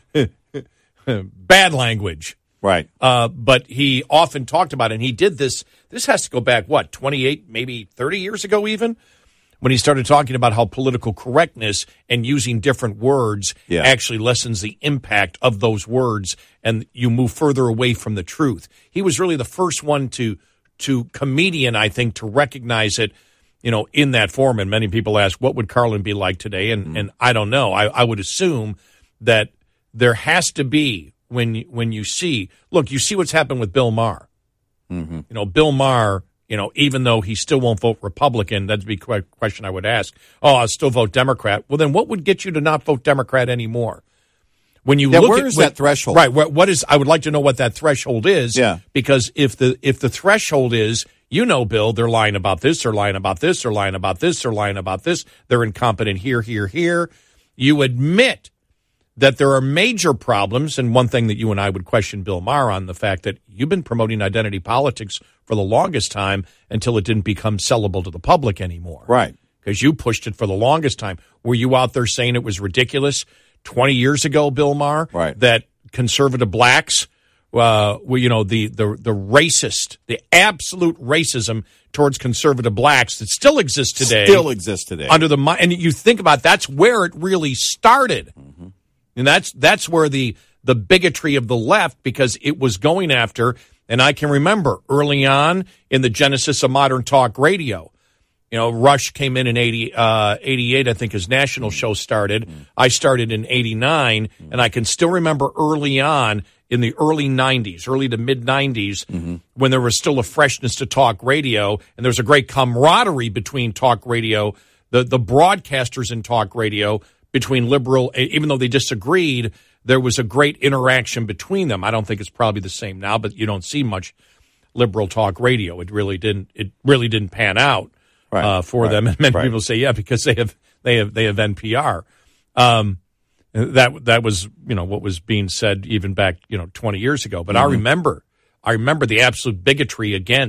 bad language, right? Uh, but he often talked about it, and he did this. This has to go back what twenty-eight, maybe thirty years ago, even. When he started talking about how political correctness and using different words yeah. actually lessens the impact of those words, and you move further away from the truth. He was really the first one to to comedian, I think, to recognize it, you know, in that form. And many people ask, what would Carlin be like today? And mm. and I don't know. I, I would assume that there has to be, when when you see, look, you see what's happened with Bill Maher. Mm-hmm. You know, Bill Maher. You know, even though he still won't vote Republican, that'd be a question I would ask. Oh, I'll still vote Democrat. Well, then what would get you to not vote Democrat anymore? When you yeah, look where at is when, that threshold? Right. What, what is? I would like to know what that threshold is. Yeah. Because if the if the threshold is, you know, Bill, they're lying about this, they're lying about this, they're lying about this, they're lying about this, they're incompetent here, here, here. You admit that there are major problems, and one thing that you and I would question Bill Maher on, the fact that you've been promoting identity politics for the longest time until it didn't become sellable to the public anymore. Right. Because you pushed it for the longest time. Were you out there saying it was ridiculous twenty years ago, Bill Maher, right. that conservative blacks uh, were, you know, the, the, the racist, the absolute racism towards conservative blacks that still exists today. Still exists today. Under the, and you think about it, that's where it really started. Mm-hmm. And that's that's where the, the bigotry of the left, because it was going after, and I can remember early on in the genesis of modern talk radio, you know, Rush came in in eighty, uh, eighty-eight, I think his national show started. Mm-hmm. I started in eighty-nine, mm-hmm. and I can still remember early on in the early nineties, early to mid-nineties, mm-hmm. when there was still a freshness to talk radio, and there was a great camaraderie between talk radio, the, the broadcasters in talk radio, between liberal, even though they disagreed, there was a great interaction between them. I don't think it's probably the same now, but you don't see much liberal talk radio. It really didn't. It really didn't pan out right. uh, for right. them. And many right. people say, yeah, because they have they have they have N P R. Um, that that was you know what was being said even back you know twenty years ago. But mm-hmm. I remember I remember the absolute bigotry against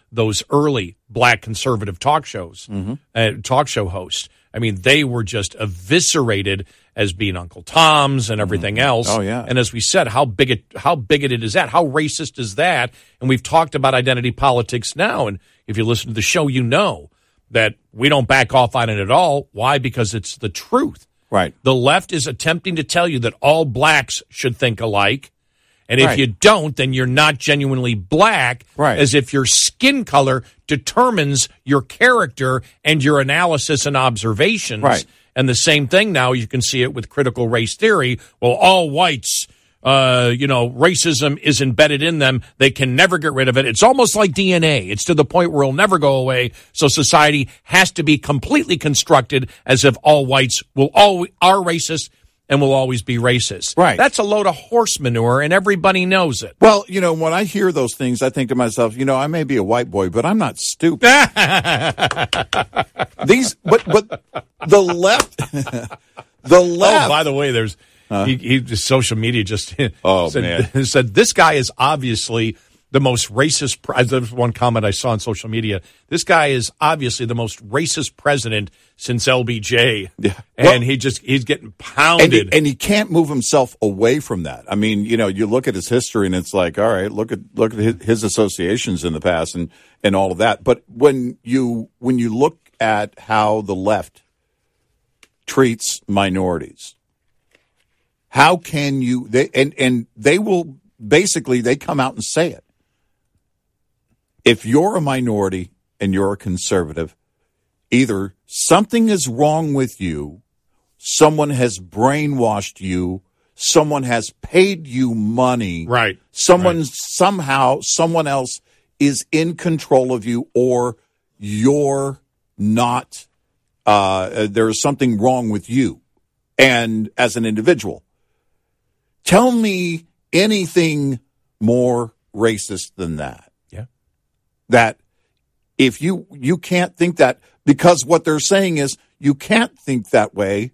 those early black conservative talk shows, Mm-hmm. uh, talk show hosts. I mean, they were just eviscerated as being Uncle Toms and everything else. Oh, yeah. And as we said, how bigot, how bigoted is that? How racist is that? And we've talked about identity politics now. And if you listen to the show, you know that we don't back off on it at all. Why? Because it's the truth. Right. The left is attempting to tell you that all blacks should think alike. And if Right. you don't, then you're not genuinely black, Right. as if your skin color determines your character and your analysis and observations. Right. And the same thing now, you can see it with critical race theory. Well, all whites, uh, you know, racism is embedded in them. They can never get rid of it. It's almost like D N A. It's to the point where it'll never go away. So society has to be completely constructed as if all whites will always are racist and will always be racist. Right. That's a load of horse manure, and everybody knows it. Well, you know, when I hear those things, I think to myself, you know, I may be a white boy, but I'm not stupid. These, but but the left, the left. Oh, by the way, there's Huh? he, he just social media just Oh, said, man. said this guy is obviously the most racist. Pre- There's one comment I saw on social media. This guy is obviously the most racist president since L B J. Yeah. And Well- he just he's getting And pounded. he, and he can't move himself away from that. I mean, you know, you look at his history, and it's like, all right, look at look at his, his associations in the past, and and all of that. But when you when you look at how the left treats minorities, how can you? They and and they will basically they come out and say it. If you're a minority and you're a conservative, either something is wrong with you, someone has brainwashed you, someone has paid you money, right? Someone right. somehow, someone else is in control of you, or you're not. Uh, there's something wrong with you, and as an individual, tell me anything more racist than that. That if you you can't think that, because what they're saying is you can't think that way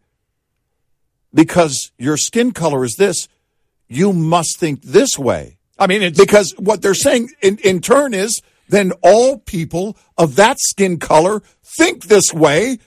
because your skin color is this, you must think this way. I mean, it's because what they're saying in, in turn is then all people of that skin color think this way.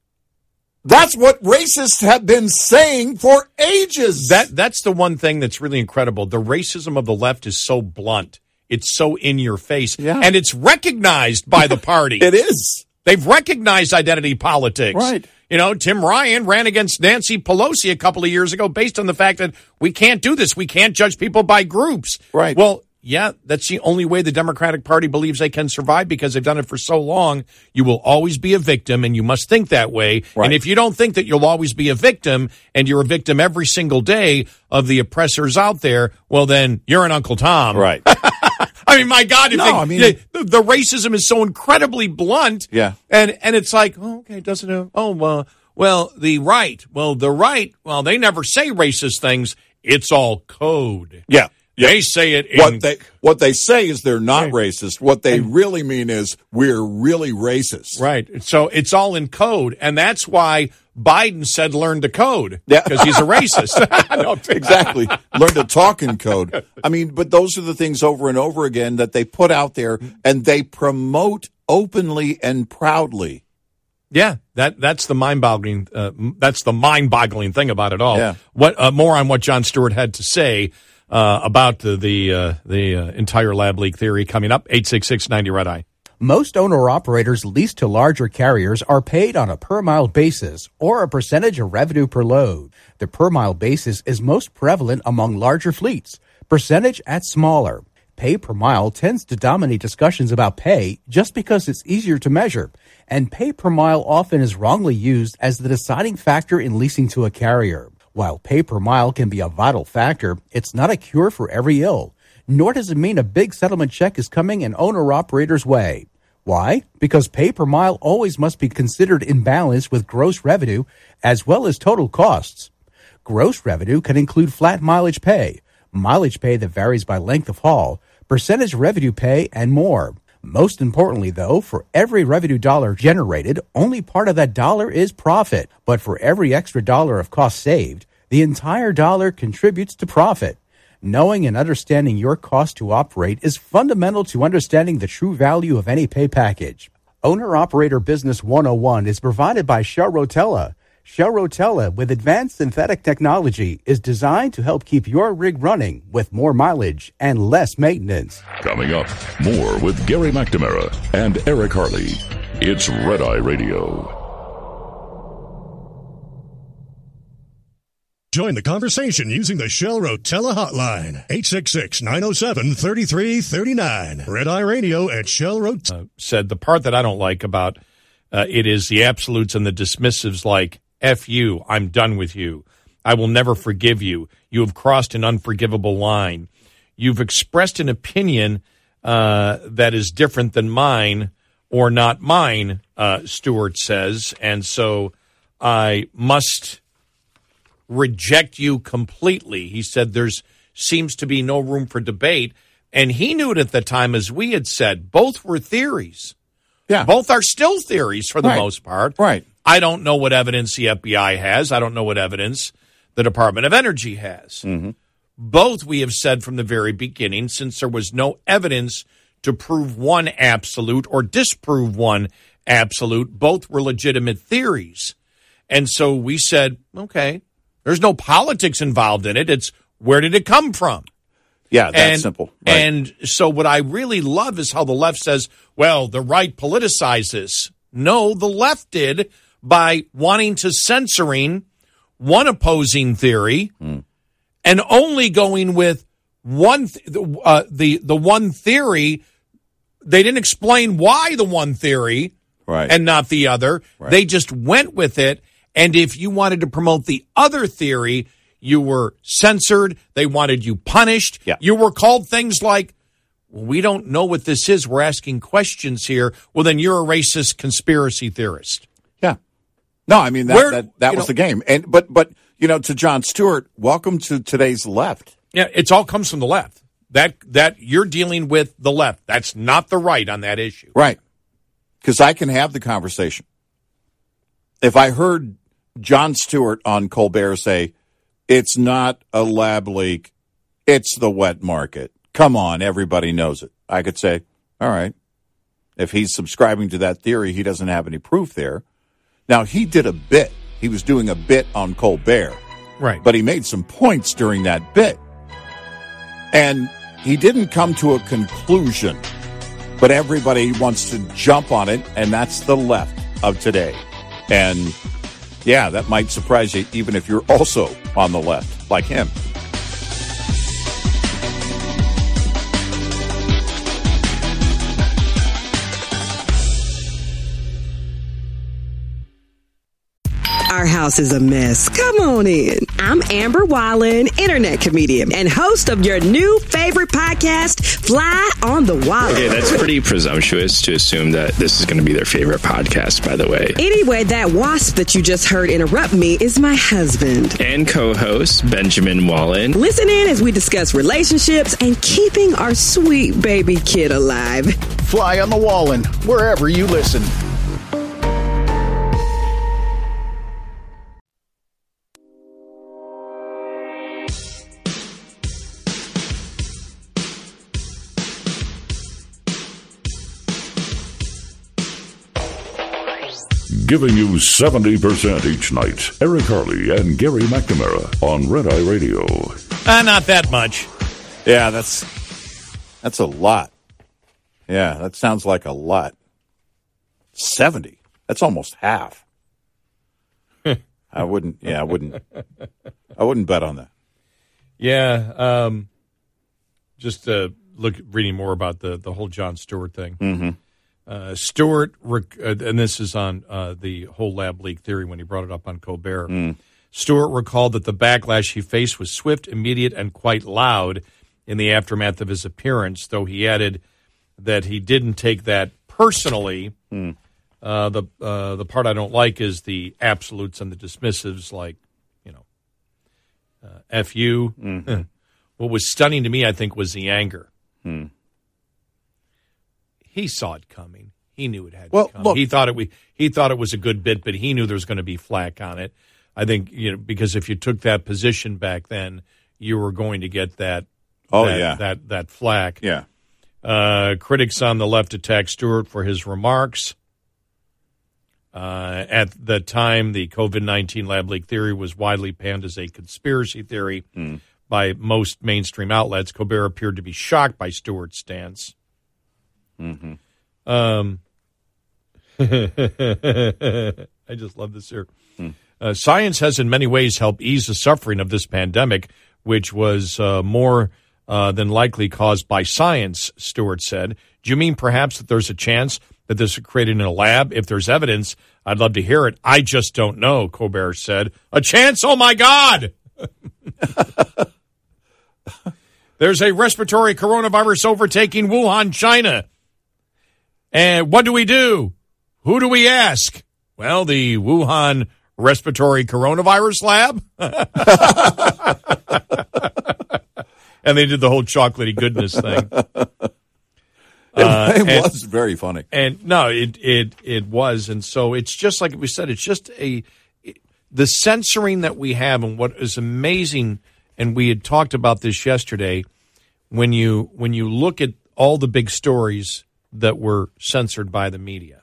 That's what racists have been saying for ages. That that's the one thing that's really incredible. The racism of the left is so blunt. It's so in your face. Yeah. And it's recognized by the party. It is. They've recognized identity politics. Right. You know, Tim Ryan ran against Nancy Pelosi a couple of years ago based on the fact that we can't do this. We can't judge people by groups. Right. Well, yeah, that's the only way the Democratic Party believes they can survive because they've done it for so long. You will always be a victim, and you must think that way. Right. And if you don't think that you'll always be a victim, and you're a victim every single day of the oppressors out there, well, then you're an Uncle Tom. Right. I mean, my God, if No, they, I mean- they- the, the racism is so incredibly blunt. Yeah. And and it's like, oh, okay, doesn't it? Oh, well, well, the right. Well, the right, well, they never say racist things. It's all code. Yeah. They say it in What they what they say is they're not racist. What they really mean is we're really racist. Right. So it's all in code. And that's why Biden said learn to code. Yeah. Because he's a racist. No, Exactly. Learn to talk in code. I mean, but those are the things over and over again that they put out there and they promote openly and proudly. Yeah, that that's the mind-boggling. Uh, that's the mind-boggling thing about it all. Yeah. What uh, more on what Jon Stewart had to say uh, about the the uh, the uh, entire lab leak theory coming up? eight six six ninety Red Eye. Most owner-operators leased to larger carriers are paid on a per-mile basis or a percentage of revenue per load. The per-mile basis is most prevalent among larger fleets, percentage at smaller. Pay per mile tends to dominate discussions about pay just because it's easier to measure, and pay per mile often is wrongly used as the deciding factor in leasing to a carrier. While pay per mile can be a vital factor, it's not a cure for every ill, nor does it mean a big settlement check is coming an owner-operator's way. Why? Because pay per mile always must be considered in balance with gross revenue as well as total costs. Gross revenue can include flat mileage pay, mileage pay that varies by length of haul, percentage revenue pay, and more. Most importantly, though, for every revenue dollar generated, only part of that dollar is profit. But for every extra dollar of cost saved, the entire dollar contributes to profit. Knowing and understanding your cost to operate is fundamental to understanding the true value of any pay package. Owner-Operator Business one oh one is provided by Shell Rotella. Shell Rotella, with advanced synthetic technology, is designed to help keep your rig running with more mileage and less maintenance. Coming up, more with Gary McNamara and Eric Harley. It's Red Eye Radio. Join the conversation using the Shell Rotella hotline, eight six six, nine oh seven, three three three nine. Red Eye Radio at Shell Rotella. Uh, said the part that I don't like about uh, it is the absolutes and the dismissives like, F you, I'm done with you. I will never forgive you. You have crossed an unforgivable line. You've expressed an opinion uh, that is different than mine or not mine, uh, Stewart says, and so I must reject you completely. He said there's seems to be no room for debate, and he knew it at the time, as we had said. Both were theories. Yeah. Both are still theories for the Right. most part. Right. I don't know what evidence the F B I has. I don't know what evidence the Department of Energy has. Mm-hmm. Both, we have said from the very beginning, since there was no evidence to prove one absolute or disprove one absolute, both were legitimate theories. And so we said, okay, there's no politics involved in it. It's where did it come from? Yeah, that's and, simple. Right. And so what I really love is how the left says, well, the right politicizes. No, the left did by wanting to censoring one opposing theory mm. and only going with one th- uh, the the one theory. They didn't explain why the one theory right. and not the other. Right. They just went with it. And if you wanted to promote the other theory, you were censored. They wanted you punished. Yeah. You were called things like, well, we don't know what this is. We're asking questions here. Well, then you're a racist conspiracy theorist. Yeah. No, I mean, that Where, that, that was know, the game. And But, but you know, to Jon Stewart, welcome to today's left. Yeah, it all comes from the left. That that you're dealing with the left. That's not the right on that issue. Right. Because I can have the conversation. If I heard Jon Stewart on Colbert say, it's not a lab leak, it's the wet market. Come on, everybody knows it. I could say, all right, if he's subscribing to that theory, he doesn't have any proof there. Now, he did a bit. He was doing a bit on Colbert. Right. But he made some points during that bit. And he didn't come to a conclusion. But everybody wants to jump on it, and that's the left of today. And, yeah, that might surprise you, even if you're also on the left, like him. Our house is a mess. Come on in. I'm Amber Wallen, internet comedian and host of your new favorite podcast, Fly on the Wall. Okay, that's pretty presumptuous to assume that this is going to be their favorite podcast, by the way. Anyway, that wasp that you just heard interrupt me is my husband. And co-host, Benjamin Wallen. Listen in as we discuss relationships and keeping our sweet baby kid alive. Fly on the Wallen, wherever you listen. Giving you seventy percent each night. Eric Harley and Gary McNamara on Red Eye Radio. Uh, not that much. Yeah, that's that's a lot. Yeah, that sounds like a lot. seventy. That's almost half. I wouldn't, yeah, I wouldn't, I wouldn't bet on that. Yeah, um, just uh, look, reading more about the, the whole Jon Stewart thing. Mm-hmm. Uh, Stewart, rec- uh, and this is on uh, the whole lab leak theory when he brought it up on Colbert. Mm. Stewart recalled that the backlash he faced was swift, immediate, and quite loud in the aftermath of his appearance, though he added that he didn't take that personally. Mm. Uh, the uh, the part I don't like is the absolutes and the dismissives, like, you know, uh, F you. Mm-hmm. What was stunning to me, I think, was the anger. Mm. He saw it coming. He knew it had well, to come. Look, he thought it we he thought it was a good bit, but he knew there was going to be flack on it. I think, you know, because if you took that position back then, you were going to get that. Oh that, yeah, that that flack. Yeah. Uh, critics on the left attacked Stewart for his remarks. Uh, at the time, the COVID nineteen lab leak theory was widely panned as a conspiracy theory mm. by most mainstream outlets. Colbert appeared to be shocked by Stewart's stance. Mm-hmm. Um, I just love this here. Mm. Uh, science has in many ways helped ease the suffering of this pandemic, which was uh, more uh, than likely caused by science, Stewart said. Do you mean perhaps that there's a chance that this was created in a lab? If there's evidence, I'd love to hear it. I just don't know, Colbert said. A chance? Oh, my God! There's a respiratory coronavirus overtaking Wuhan, China. And what do we do? Who do we ask? Well, the Wuhan respiratory coronavirus lab. And they did the whole chocolatey goodness thing. It, uh, it and, was very funny. And no, it, it, it was. And so it's just like we said, it's just a, it, the censoring that we have, and what is amazing, and we had talked about this yesterday, when you, when you look at all the big stories that were censored by the media,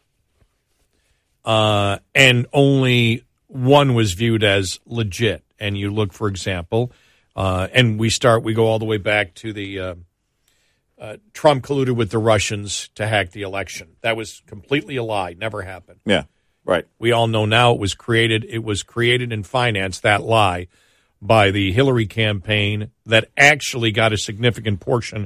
uh, and only one was viewed as legit. And you look, for example, uh, and we start, we go all the way back to the, uh, uh, Trump colluded with the Russians to hack the election. That was completely a lie. Never happened. Yeah, right. We all know now it was created. It was created and financed, that lie, by the Hillary campaign that actually got a significant portion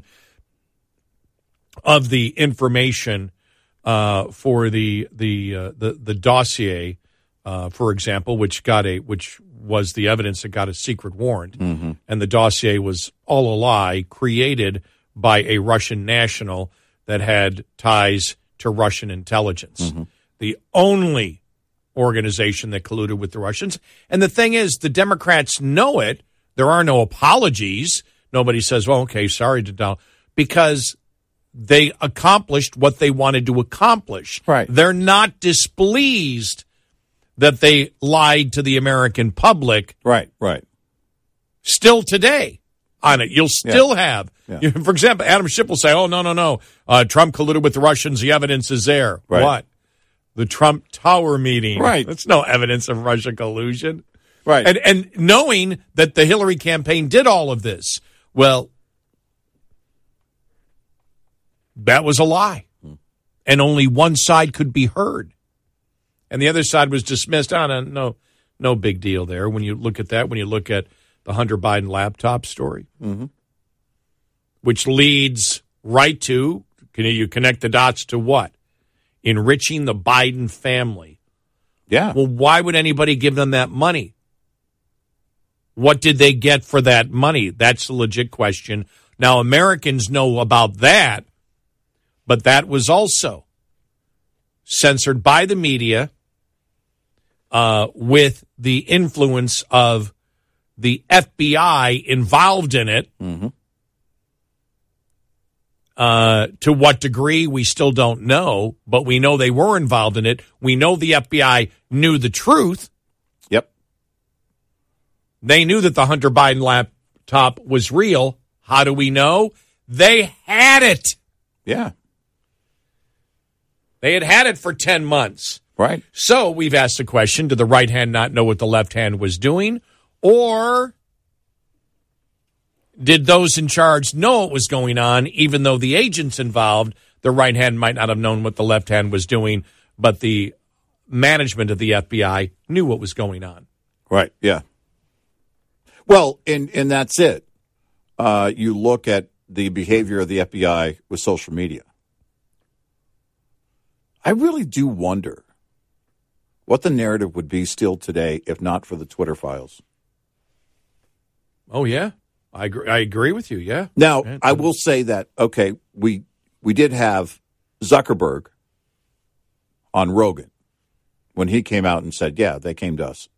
of the information uh, for the the uh, the the dossier, uh, for example, which got a which was the evidence that got a secret warrant, mm-hmm. and the dossier was all a lie, created by a Russian national that had ties to Russian intelligence. Mm-hmm. The only organization that colluded with the Russians. And the thing is, the Democrats know it. There are no apologies. Nobody says, well, okay, sorry to Donald, because they accomplished what they wanted to accomplish. Right. They're not displeased that they lied to the American public. Right, right. Still today on it. You'll still yeah. have, yeah. you know, for example, Adam Schiff will say, oh, no, no, no, uh, Trump colluded with the Russians. The evidence is there. Right. What? The Trump Tower meeting. Right. That's no evidence of Russian collusion. Right. And, and knowing that the Hillary campaign did all of this, well, that was a lie. And only one side could be heard. And the other side was dismissed. Oh, no, no, no big deal there. When you look at that, when you look at the Hunter Biden laptop story, mm-hmm. which leads right to, can you connect the dots to what? Enriching the Biden family. Yeah. Well, why would anybody give them that money? What did they get for that money? That's a legit question. Now, Americans know about that, but that was also censored by the media uh, with the influence of the F B I involved in it. Mm-hmm. Uh, to what degree, we still don't know, but we know they were involved in it. We know the F B I knew the truth. Yep. They knew that the Hunter Biden laptop was real. How do we know? They had it. Yeah. They had had it for ten months. Right. So we've asked the question, did the right hand not know what the left hand was doing? Or did those in charge know what was going on, even though the agents involved, the right hand might not have known what the left hand was doing, but the management of the F B I knew what was going on? Right, yeah. Well, and, and that's it. Uh, you look at the behavior of the F B I with social media. I really do wonder what the narrative would be still today if not for the Twitter files. Oh, yeah. I agree, I agree with you, yeah. Now, Man, I will say that, okay, we we did have Zuckerberg on Rogan when he came out and said, yeah, they came to us.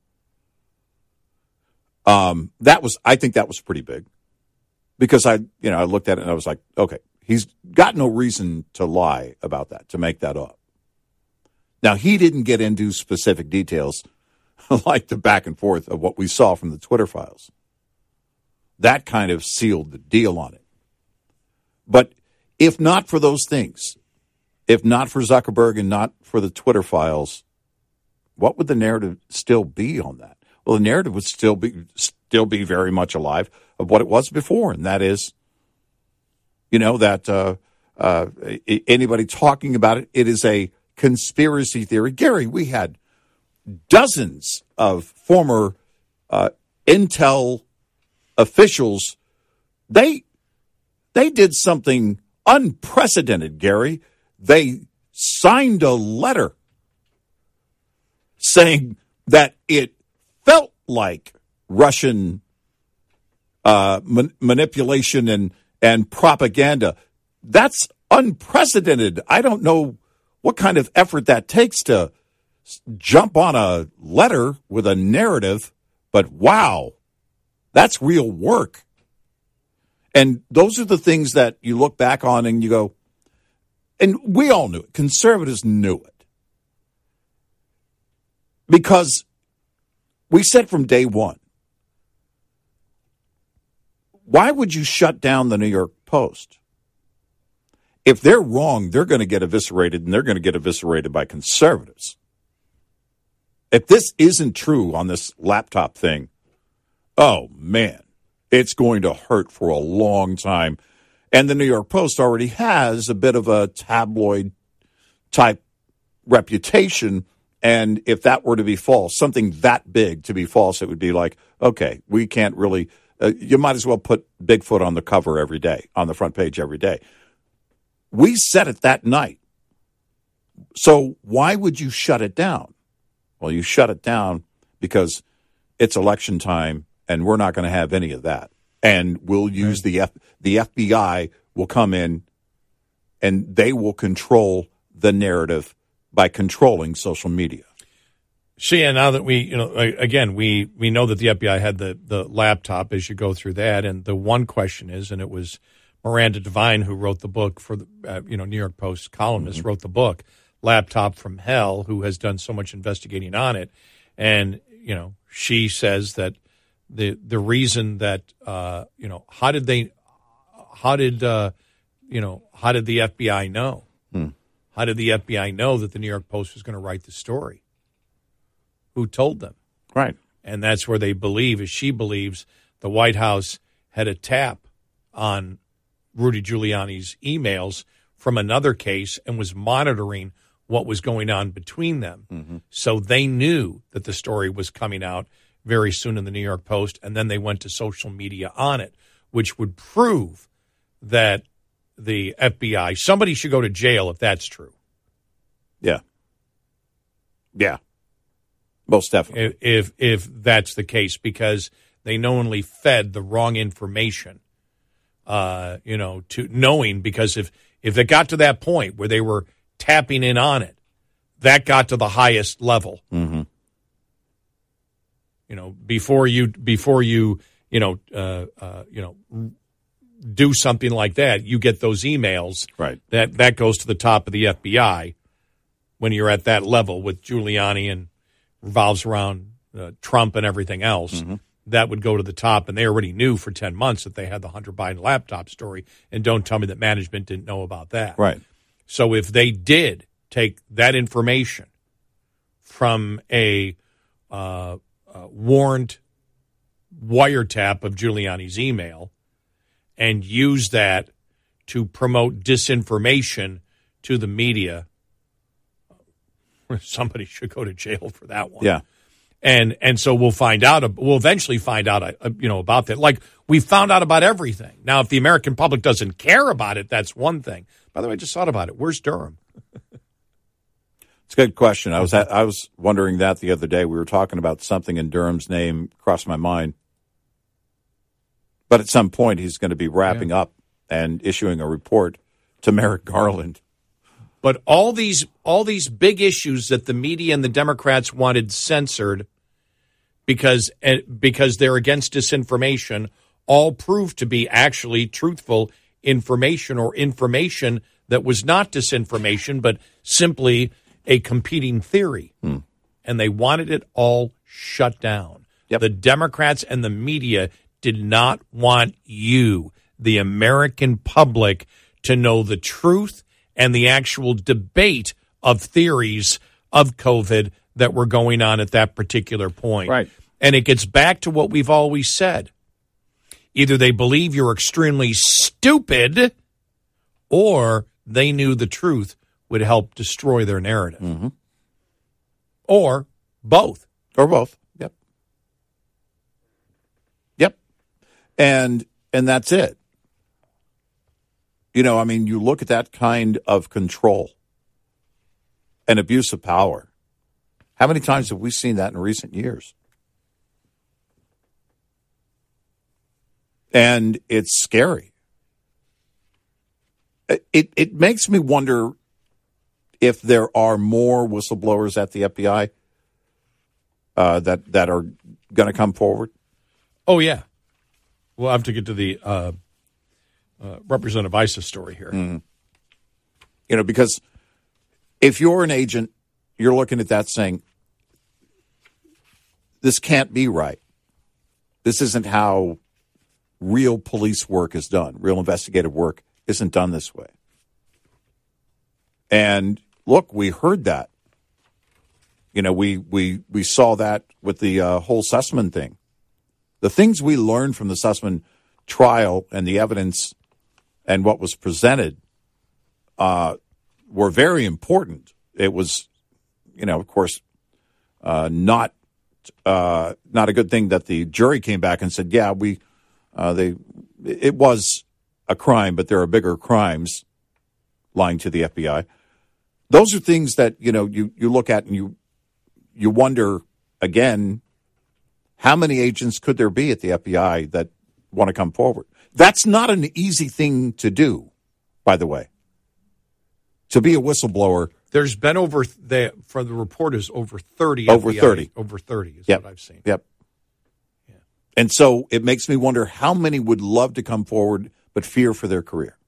Um, that was, I think that was pretty big because I, you know, I looked at it and I was like, okay, he's got no reason to lie about that, to make that up. Now, he didn't get into specific details like the back and forth of what we saw from the Twitter files. that kind of sealed the deal on it. But if not for those things, if not for Zuckerberg and not for the Twitter files, what would the narrative still be on that? Well, the narrative would still be still be very much alive of what it was before, and that is, you know, that uh, uh, anybody talking about it, it is a conspiracy theory. Gary, we had dozens of former uh, Intel officials. They they did something unprecedented, Gary. They signed a letter saying that it felt like Russian uh, man- manipulation and, and propaganda. That's unprecedented. I don't know what kind of effort that takes to jump on a letter with a narrative, but wow, that's real work. And those are the things that you look back on and you go, and we all knew it. Conservatives knew it. Because we said from day one, why would you shut down the New York Post? If they're wrong, they're going to get eviscerated, and they're going to get eviscerated by conservatives. If this isn't true on this laptop thing, oh, man, it's going to hurt for a long time. And the New York Post already has a bit of a tabloid-type reputation. And if that were to be false, something that big to be false, it would be like, okay, we can't really, uh, you might as well put Bigfoot on the cover every day, on the front page every day. We said it that night. So why would you shut it down? Well, you shut it down because it's election time and we're not going to have any of that. And we'll use the F, the F B I will come in and they will control the narrative by controlling social media. See, and now that we, you know, again, we, we know that the F B I had the, the laptop as you go through that. And the one question is, and it was Miranda Devine who wrote the book for the, uh, you know, New York Post columnist mm-hmm. wrote the book, Laptop from Hell, who has done so much investigating on it. And, you know, she says that the the reason that, uh, you know, how did they, how did, uh, you know, how did the F B I know? Hmm. How did the F B I know that the New York Post was going to write the story? Who told them? Right. And that's where they believe, as she believes, the White House had a tap on Rudy Giuliani's emails from another case and was monitoring what was going on between them. Mm-hmm. So they knew that the story was coming out very soon in the New York Post, and then they went to social media on it, which would prove that the F B I, somebody should go to jail if that's true. Yeah. Yeah. Most definitely. If, if if that's the case, because they knowingly fed the wrong information, uh, you know, to knowing, because if, if it got to that point where they were tapping in on it, that got to the highest level. Mm-hmm. You know, before you, before you, you know, uh, uh, you know, do something like that, you get those emails. Right. That that goes to the top of the F B I when you're at that level with Giuliani and revolves around uh, Trump and everything else. Mm-hmm. That would go to the top, and they already knew for ten months that they had the Hunter Biden laptop story. And don't tell me that management didn't know about that. Right. So if they did take that information from a uh, uh, warrant wiretap of Giuliani's email and use that to promote disinformation to the media, somebody should go to jail for that one. Yeah. And and so we'll find out, we'll eventually find out, uh, you know, about that. Like, we found out about everything. Now, if the American public doesn't care about it, that's one thing. By the way, I just thought about it. Where's Durham? It's a good question. I was at, I was wondering that the other day. We were talking about something in Durham's name, crossed my mind. But at some point, he's going to be wrapping yeah. up and issuing a report to Merrick Garland. But all these all these big issues that the media and the Democrats wanted censored because because they're against disinformation all proved to be actually truthful information, or information that was not disinformation but simply a competing theory. Hmm. And they wanted it all shut down. Yep. The Democrats and the media did not want you, the American public, to know the truth and the actual debate of theories of COVID that were going on at that particular point. Right. And it gets back to what we've always said. Either they believe you're extremely stupid, or they knew the truth would help destroy their narrative. Mm-hmm. Or both. Or both. Yep. Yep. And and that's it. You know, I mean, you look at that kind of control and abuse of power. How many times have we seen that in recent years? And it's scary. It it makes me wonder if there are more whistleblowers at the F B I uh, that that are going to come forward. Oh, yeah. We'll have to get to the uh, uh, Representative Issa story here. Mm. You know, because if you're an agent, you're looking at that saying, this can't be right. This isn't how real police work is done. Real investigative work isn't done this way. And look, we heard that. You know, we we we saw that with the uh, whole Sussman thing. The things we learned from the Sussman trial and the evidence and what was presented uh, were very important. It was, you know, of course, uh, not uh, not a good thing that the jury came back and said, yeah, we uh, they it was a crime, but there are bigger crimes, lying to the F B I. Those are things that, you know, you, you look at and you you wonder, again, how many agents could there be at the F B I that want to come forward? That's not an easy thing to do, by the way. To be a whistleblower. There's been over, the, for the report is over thirty. Over F B I, thirty. Over thirty is yep. what I've seen. Yep. Yeah. And so it makes me wonder how many would love to come forward but fear for their career.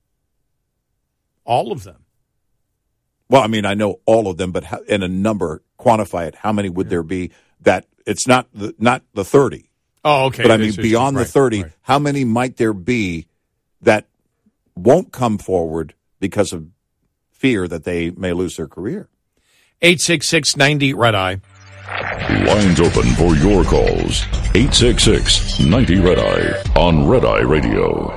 All of them. Well, I mean, I know all of them, but how, in a number, quantify it. How many would yeah. there be that it's not the, not the thirty? Oh, okay. But I mean, it's, beyond it's, the thirty, right, right. how many might there be that won't come forward because of fear that they may lose their career? eight six six, ninety, Red Eye. Lines open for your calls. eight six six, ninety, Red Eye on Red Eye Radio.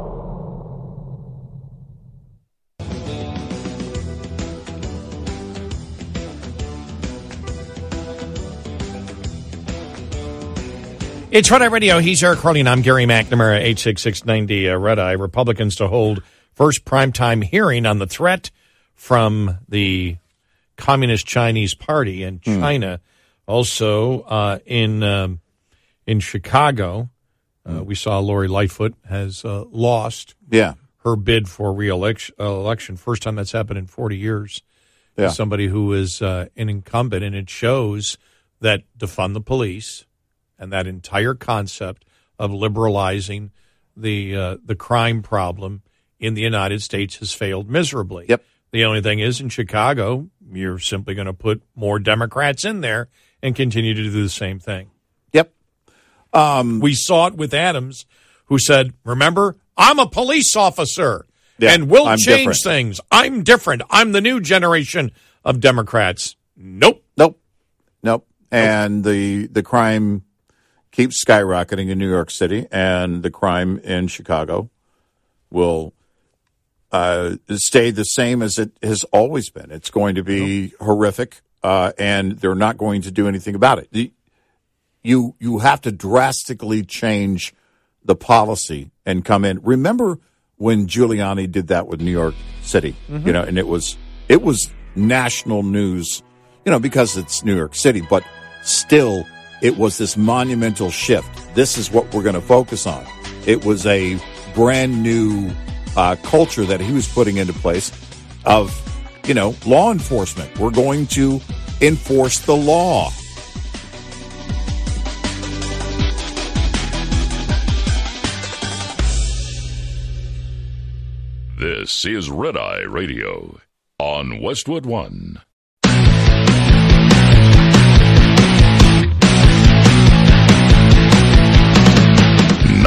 It's Red Eye Radio. He's Eric Harley, and I'm Gary McNamara, eight six six, ninety, uh, Red Eye. Republicans to hold first primetime hearing on the threat from the Communist Chinese Party in China. Mm. Also, uh, in um, in Chicago, uh, mm. we saw Lori Lightfoot has uh, lost yeah. her bid for re-election. Uh, election. First time that's happened in forty years. Yeah. Somebody who is uh, an incumbent, and it shows that defund the police and that entire concept of liberalizing the uh, the crime problem in the United States has failed miserably. Yep. The only thing is, in Chicago, you're simply going to put more Democrats in there and continue to do the same thing. Yep. Um, we saw it with Adams, who said, remember, I'm a police officer, yeah, and we'll I'm change different. things. I'm different. I'm the new generation of Democrats. Nope. Nope. Nope. And nope. the the crime keeps skyrocketing in New York City, and the crime in Chicago will uh, stay the same as it has always been. It's going to be horrific, uh, and they're not going to do anything about it. The, you you have to drastically change the policy and come in. Remember when Giuliani did that with New York City? Mm-hmm. You know, and it was it was national news, you know, because it's New York City, but still. It was this monumental shift. This is what we're going to focus on. It was a brand new uh, culture that he was putting into place of, you know, law enforcement. We're going to enforce the law. This is Red Eye Radio on Westwood One.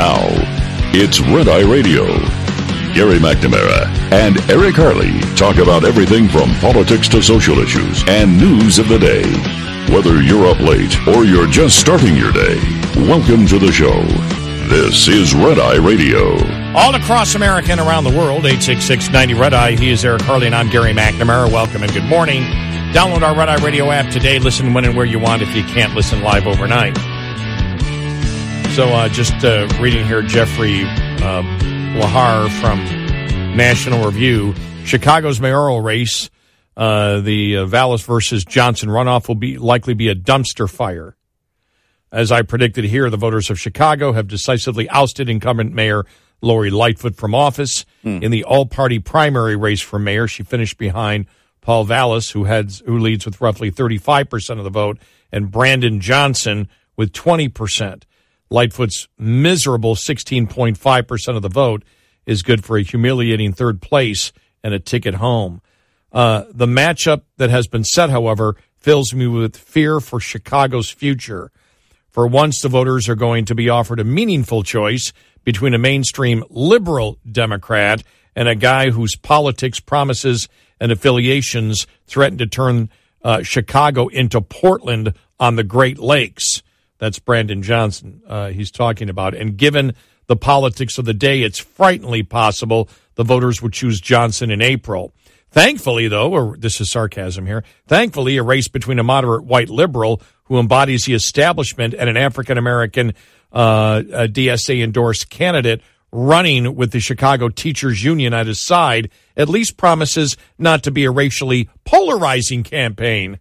Now, it's Red Eye Radio. Gary McNamara and Eric Harley talk about everything from politics to social issues and news of the day. Whether you're up late or you're just starting your day, welcome to the show. This is Red Eye Radio. All across America and around the world, eight six six, ninety, Red Eye. He is Eric Harley, and I'm Gary McNamara. Welcome and good morning. Download our Red Eye Radio app today. Listen when and where you want if you can't listen live overnight. So uh, just uh, reading here, Jeffrey uh, Lahar from National Review. Chicago's mayoral race, uh, the uh, Vallis versus Johnson runoff will be likely be a dumpster fire. As I predicted here, the voters of Chicago have decisively ousted incumbent Mayor Lori Lightfoot from office. Hmm. In the all-party primary race for mayor, she finished behind Paul Vallis, who heads, who leads with roughly thirty-five percent of the vote, and Brandon Johnson with twenty percent. Lightfoot's miserable sixteen point five percent of the vote is good for a humiliating third place and a ticket home. Uh, the matchup that has been set, however, fills me with fear for Chicago's future. For once, the voters are going to be offered a meaningful choice between a mainstream liberal Democrat and a guy whose politics, promises, and affiliations threaten to turn uh, Chicago into Portland on the Great Lakes. That's Brandon Johnson uh, he's talking about. And given the politics of the day, it's frighteningly possible the voters would choose Johnson in April. Thankfully, though, or this is sarcasm here, thankfully a race between a moderate white liberal who embodies the establishment and an African-American uh, D S A-endorsed candidate running with the Chicago Teachers Union at his side at least promises not to be a racially polarizing campaign.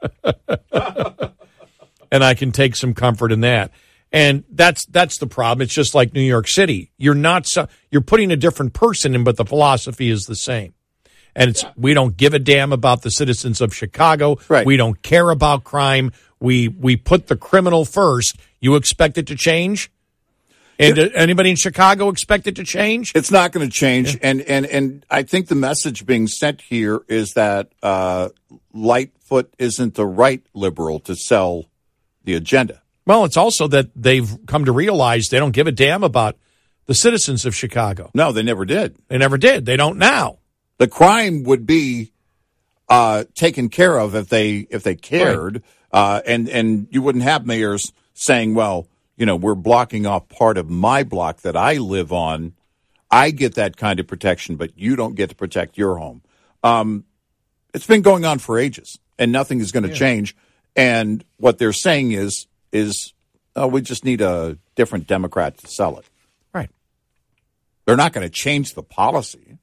And I can take some comfort in that. And that's that's the problem. It's just like New York City. You're not so, you're putting a different person in, but the philosophy is the same. And it's we don't give a damn about the citizens of Chicago. Right. We don't care about crime. We we put the criminal first. You expect it to change? And yeah. uh, anybody in Chicago expect it to change? It's not going to change. Yeah. And, and and I think the message being sent here is that uh, Lightfoot isn't the right liberal to sell the agenda. Well, it's also that they've come to realize they don't give a damn about the citizens of Chicago. No, they never did. They never did. They don't now. The crime would be uh, taken care of if they if they cared, right. uh, and and you wouldn't have mayors saying, "Well, you know, we're blocking off part of my block that I live on. I get that kind of protection, but you don't get to protect your home." Um, it's been going on for ages, and nothing is going to yeah. change. And what they're saying is, is oh, we just need a different Democrat to sell it. Right. They're not going to change the policy.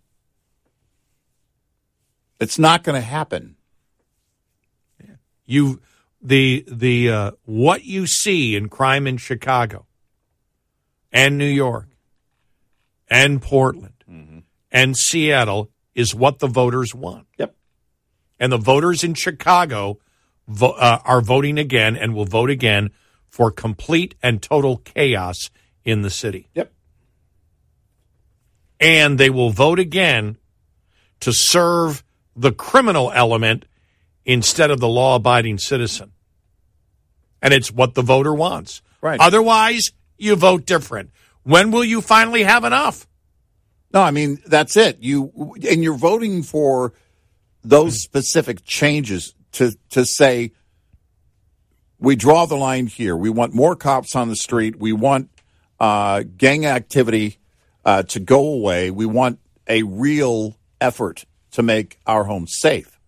It's not going to happen. Yeah. You, the the uh, what you see in crime in Chicago, and New York, and Portland, mm-hmm. and Seattle is what the voters want. Yep. And the voters in Chicago Vo- uh, are voting again and will vote again for complete and total chaos in the city. Yep. And they will vote again to serve the criminal element instead of the law-abiding citizen. And it's what the voter wants. Right. Otherwise, you vote different. When will you finally have enough? No, I mean, that's it. You and you're voting for those specific changes to to say, we draw the line here. We want more cops on the street. We want uh, gang activity uh, to go away. We want a real effort to make our homes safe.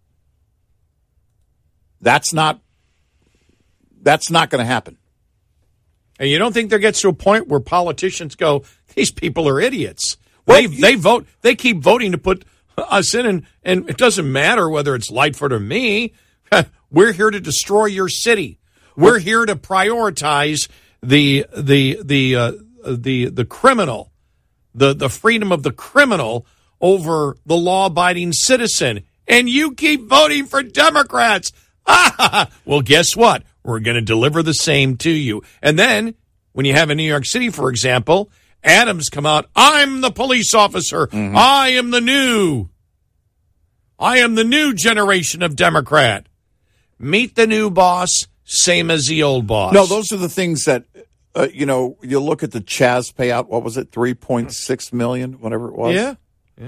That's not that's not going to happen. And you don't think there gets to a point where politicians go, these people are idiots. Well, they, you, they vote. They keep voting to put us in, and, and it doesn't matter whether it's Lightfoot or me. We're here to destroy your city. We're here to prioritize the the the uh, the the criminal, the the freedom of the criminal over the law-abiding citizen. And you keep voting for Democrats. Well, guess what? We're going to deliver the same to you. And then when you have in New York City, for example, Adams come out, I'm the police officer. Mm-hmm. I am the new. I am the new generation of Democrat. Meet the new boss, same as the old boss. No, those are the things that uh, you know, you look at the Chaz payout. What was it? three point six million dollars, whatever it was. Yeah. Yeah.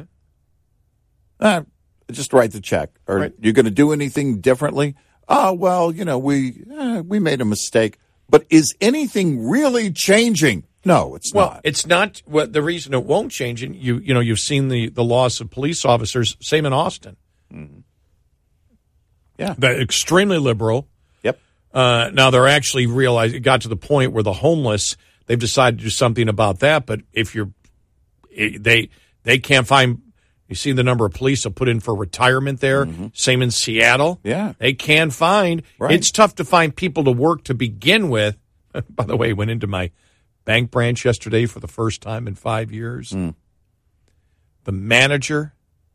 Uh, just write the check. Are right. you going to do anything differently? Oh, well, you know, we uh, we made a mistake. But is anything really changing? No, it's well, not. It's not. Well, the reason it won't change, and you you know, you've seen the, the loss of police officers. Same in Austin. Mm-hmm. Yeah, they're extremely liberal. Yep. Uh, now they're actually realized it got to the point where the homeless, they've decided to do something about that. But if you're, they they can't find. You see the number of police that put in for retirement there. Mm-hmm. Same in Seattle. Yeah, they can find. Right. It's tough to find people to work to begin with. By the way, went into my bank branch yesterday for the first time in five years. Mm. The manager,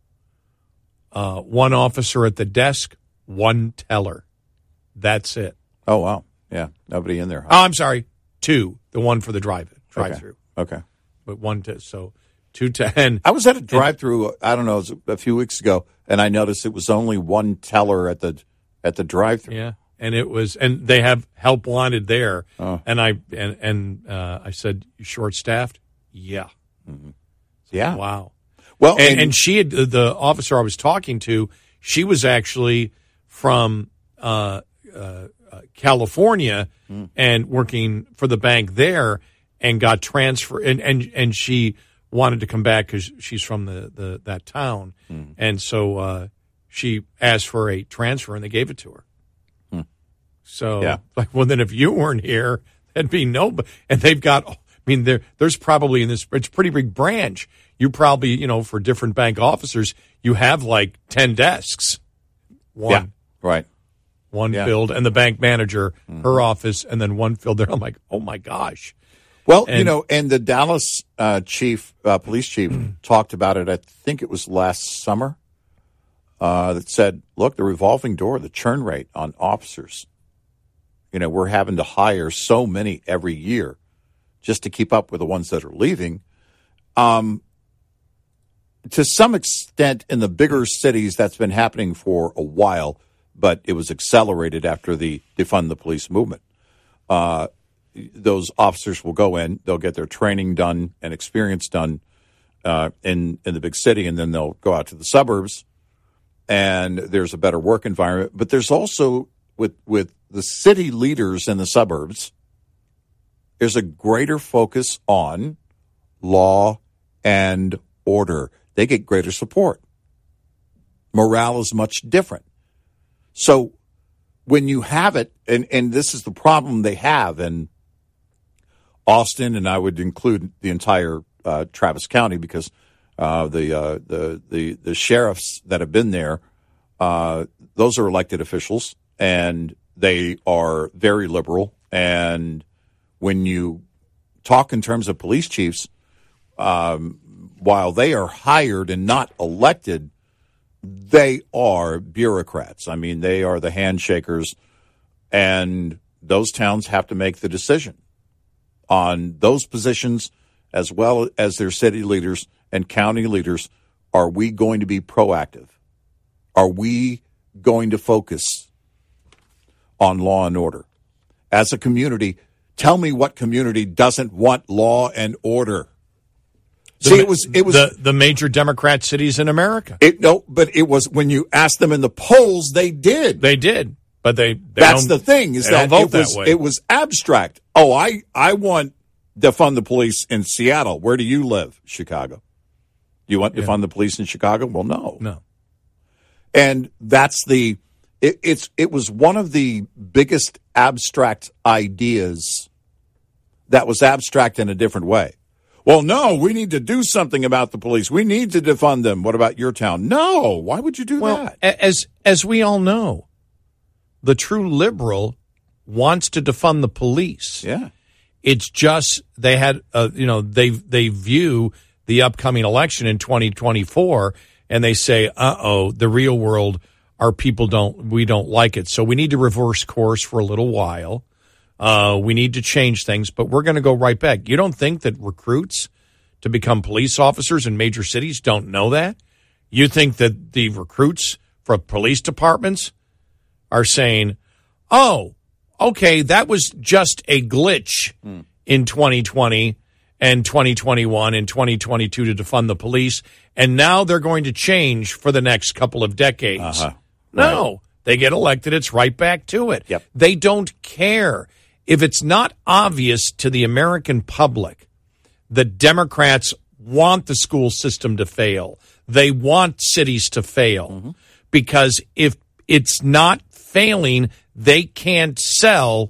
uh, one officer at the desk, one teller. That's it. Oh, wow. Yeah, nobody in there. Huh? Oh, I'm sorry. Two. The one for the drive drive-through. Okay. okay. But one to so two ten. I was at a drive-through, I don't know, it was a few weeks ago, and I noticed it was only one teller at the at the drive-through. Yeah. And it was, and they have help wanted there. Oh. And I and and uh, I said, "You short staffed?" Yeah, mm-hmm. yeah. Wow. Well, and, and, and she had the officer I was talking to. She was actually from uh, uh, California mm. and working for the bank there, and got transferred. And and and she wanted to come back because she's from the, the that town, mm. and so uh, she asked for a transfer, and they gave it to her. So, yeah. like, well, then if you weren't here, there'd be no, and they've got, I mean, there, there's probably in this, it's a pretty big branch. You probably, you know, for different bank officers, you have like ten desks. One. Yeah, right. One yeah. filled, and the bank manager, mm-hmm. her office, and then one filled there. I'm like, oh my gosh. Well, and, you know, and the Dallas uh, chief, uh, police chief, talked about it, I think it was last summer, uh, that said, look, the revolving door, the churn rate on officers. You know, we're having to hire so many every year just to keep up with the ones that are leaving. Um, to some extent, in the bigger cities, that's been happening for a while, but it was accelerated after the defund the police movement. Uh, those officers will go in, they'll get their training done and experience done uh, in, in the big city, and then they'll go out to the suburbs, and there's a better work environment. But there's also, with with the city leaders in the suburbs, there's a greater focus on law and order. They get greater support. Morale is much different. So when you have it, and, and this is the problem they have in Austin, and I would include the entire uh, Travis County, because uh, the, uh, the the the sheriffs that have been there, uh, those are elected officials, and they are very liberal. And when you talk in terms of police chiefs, um, while they are hired and not elected, they are bureaucrats. I mean, they are the handshakers, and those towns have to make the decision on those positions, as well as their city leaders and county leaders. Are we going to be proactive? Are we going to focus on law and order? As a community, tell me what community doesn't want law and order. The, See, it was it was the, the major Democrat cities in America. It, no, but it was when you asked them in the polls, they did. They did, but they. they That's the thing is that it was that way. it was abstract. Oh, I I want defund the police in Seattle. Where do you live? Chicago. Do you want yeah. defund the police in Chicago? Well, no, no. And that's the. It, it's it was one of the biggest abstract ideas that was abstract in a different way. Well, no, we need to do something about the police. We need to defund them. What about your town? No, why would you do well, that? As as we all know, the true liberal wants to defund the police. Yeah, it's just they had, uh, you know, they they view the upcoming election in twenty twenty-four, and they say, "Uh oh, the real world, our people don't, we don't like it, so we need to reverse course for a little while." Uh, we need to change things, but we're going to go right back. You don't think that recruits to become police officers in major cities don't know that? You think that the recruits for police departments are saying, oh, okay, that was just a glitch mm. in twenty twenty and twenty twenty-one and twenty twenty-two to defund the police, and now they're going to change for the next couple of decades. Uh-huh. No, right. They get elected, it's right back to it. Yep. They don't care. If it's not obvious to the American public that Democrats want the school system to fail, they want cities to fail, mm-hmm. because if it's not failing, they can't sell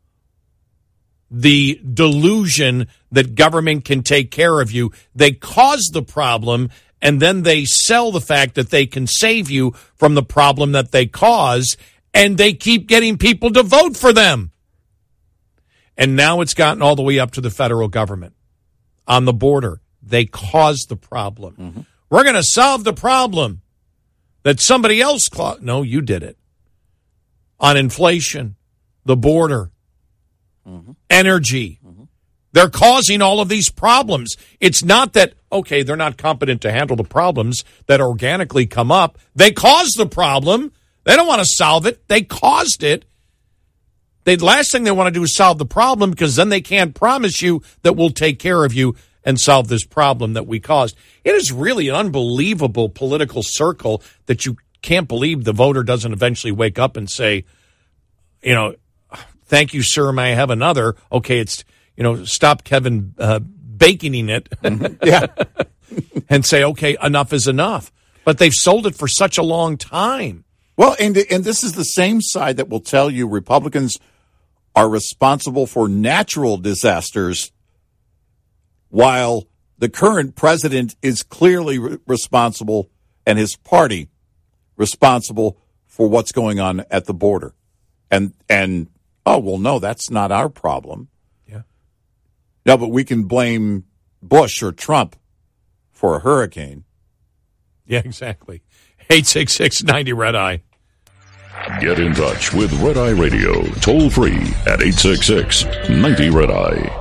the delusion that government can take care of you. They cause the problem, and then they sell the fact that they can save you from the problem that they cause, and they keep getting people to vote for them. And now it's gotten all the way up to the federal government. On the border, they caused the problem. Mm-hmm. We're going to solve the problem that somebody else caused. No, you did it. On inflation, the border, mm-hmm. energy. Mm-hmm. They're causing all of these problems. It's not that, okay, they're not competent to handle the problems that organically come up. They caused the problem. They don't want to solve it. They caused it. The last thing they want to do is solve the problem, because then they can't promise you that we'll take care of you and solve this problem that we caused. It is really an unbelievable political circle that you can't believe the voter doesn't eventually wake up and say, you know, thank you, sir, may I have another? Okay, it's, you know, stop Kevin uh, baconing it. Yeah. And say, okay, enough is enough. But they've sold it for such a long time. Well, and and this is the same side that will tell you Republicans are responsible for natural disasters, while the current president is clearly re- responsible, and his party responsible for what's going on at the border. And, and oh, well, no, that's not our problem. Yeah. No, but we can blame Bush or Trump for a hurricane. Yeah, exactly. eight six six, ninety, Red Eye. Get in touch with Red Eye Radio, toll free at eight six six, ninety, Red Eye.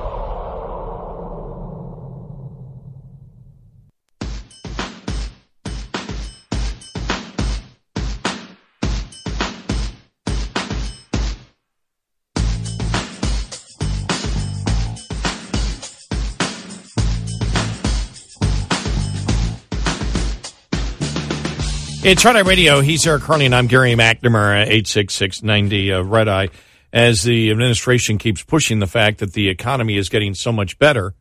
It's Red Eye Radio. He's Eric Carney, and I'm Gary McNamara, eight six six, ninety, uh, Red Eye. As the administration keeps pushing the fact that the economy is getting so much better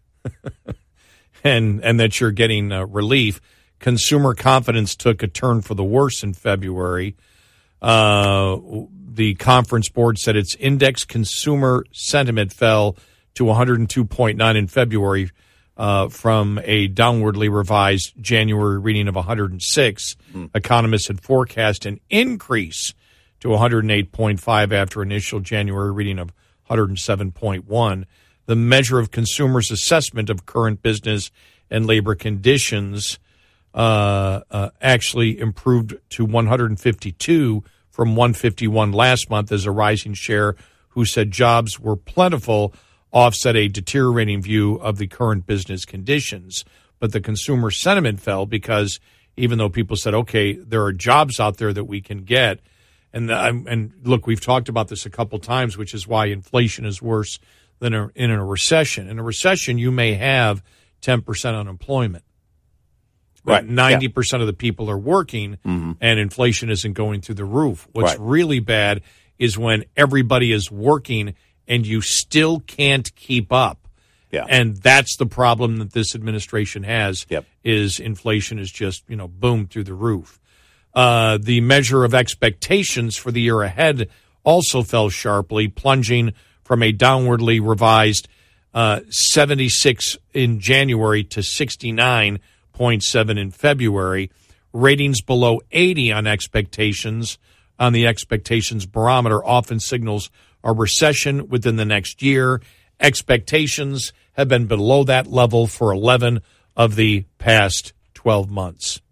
and and that you're getting uh, relief, consumer confidence took a turn for the worse in February. Uh, the conference board said its index consumer sentiment fell to one hundred two point nine in February, Uh, from a downwardly revised January reading of one hundred six. Mm. Economists had forecast an increase to one hundred eight point five after initial January reading of one hundred seven point one. The measure of consumers' assessment of current business and labor conditions uh, uh, actually improved to one hundred fifty-two from one hundred fifty-one last month, as a rising share who said jobs were plentiful offset a deteriorating view of the current business conditions. But the consumer sentiment fell because even though people said, okay, there are jobs out there that we can get, and the, and look, we've talked about this a couple times, which is why inflation is worse than a, in a recession. In a recession, you may have ten percent unemployment. But right. ninety percent yeah. of the people are working, mm-hmm. and inflation isn't going through the roof. What's right. really bad is when everybody is working and you still can't keep up. Yeah. And that's the problem that this administration has, yep. is inflation is just, you know, boom through the roof. Uh, the measure of expectations for the year ahead also fell sharply, plunging from a downwardly revised uh, seventy-six in January to sixty-nine point seven in February. Ratings below eighty on expectations, on the expectations barometer, often signals a recession within the next year. Expectations have been below that level for eleven of the past twelve months.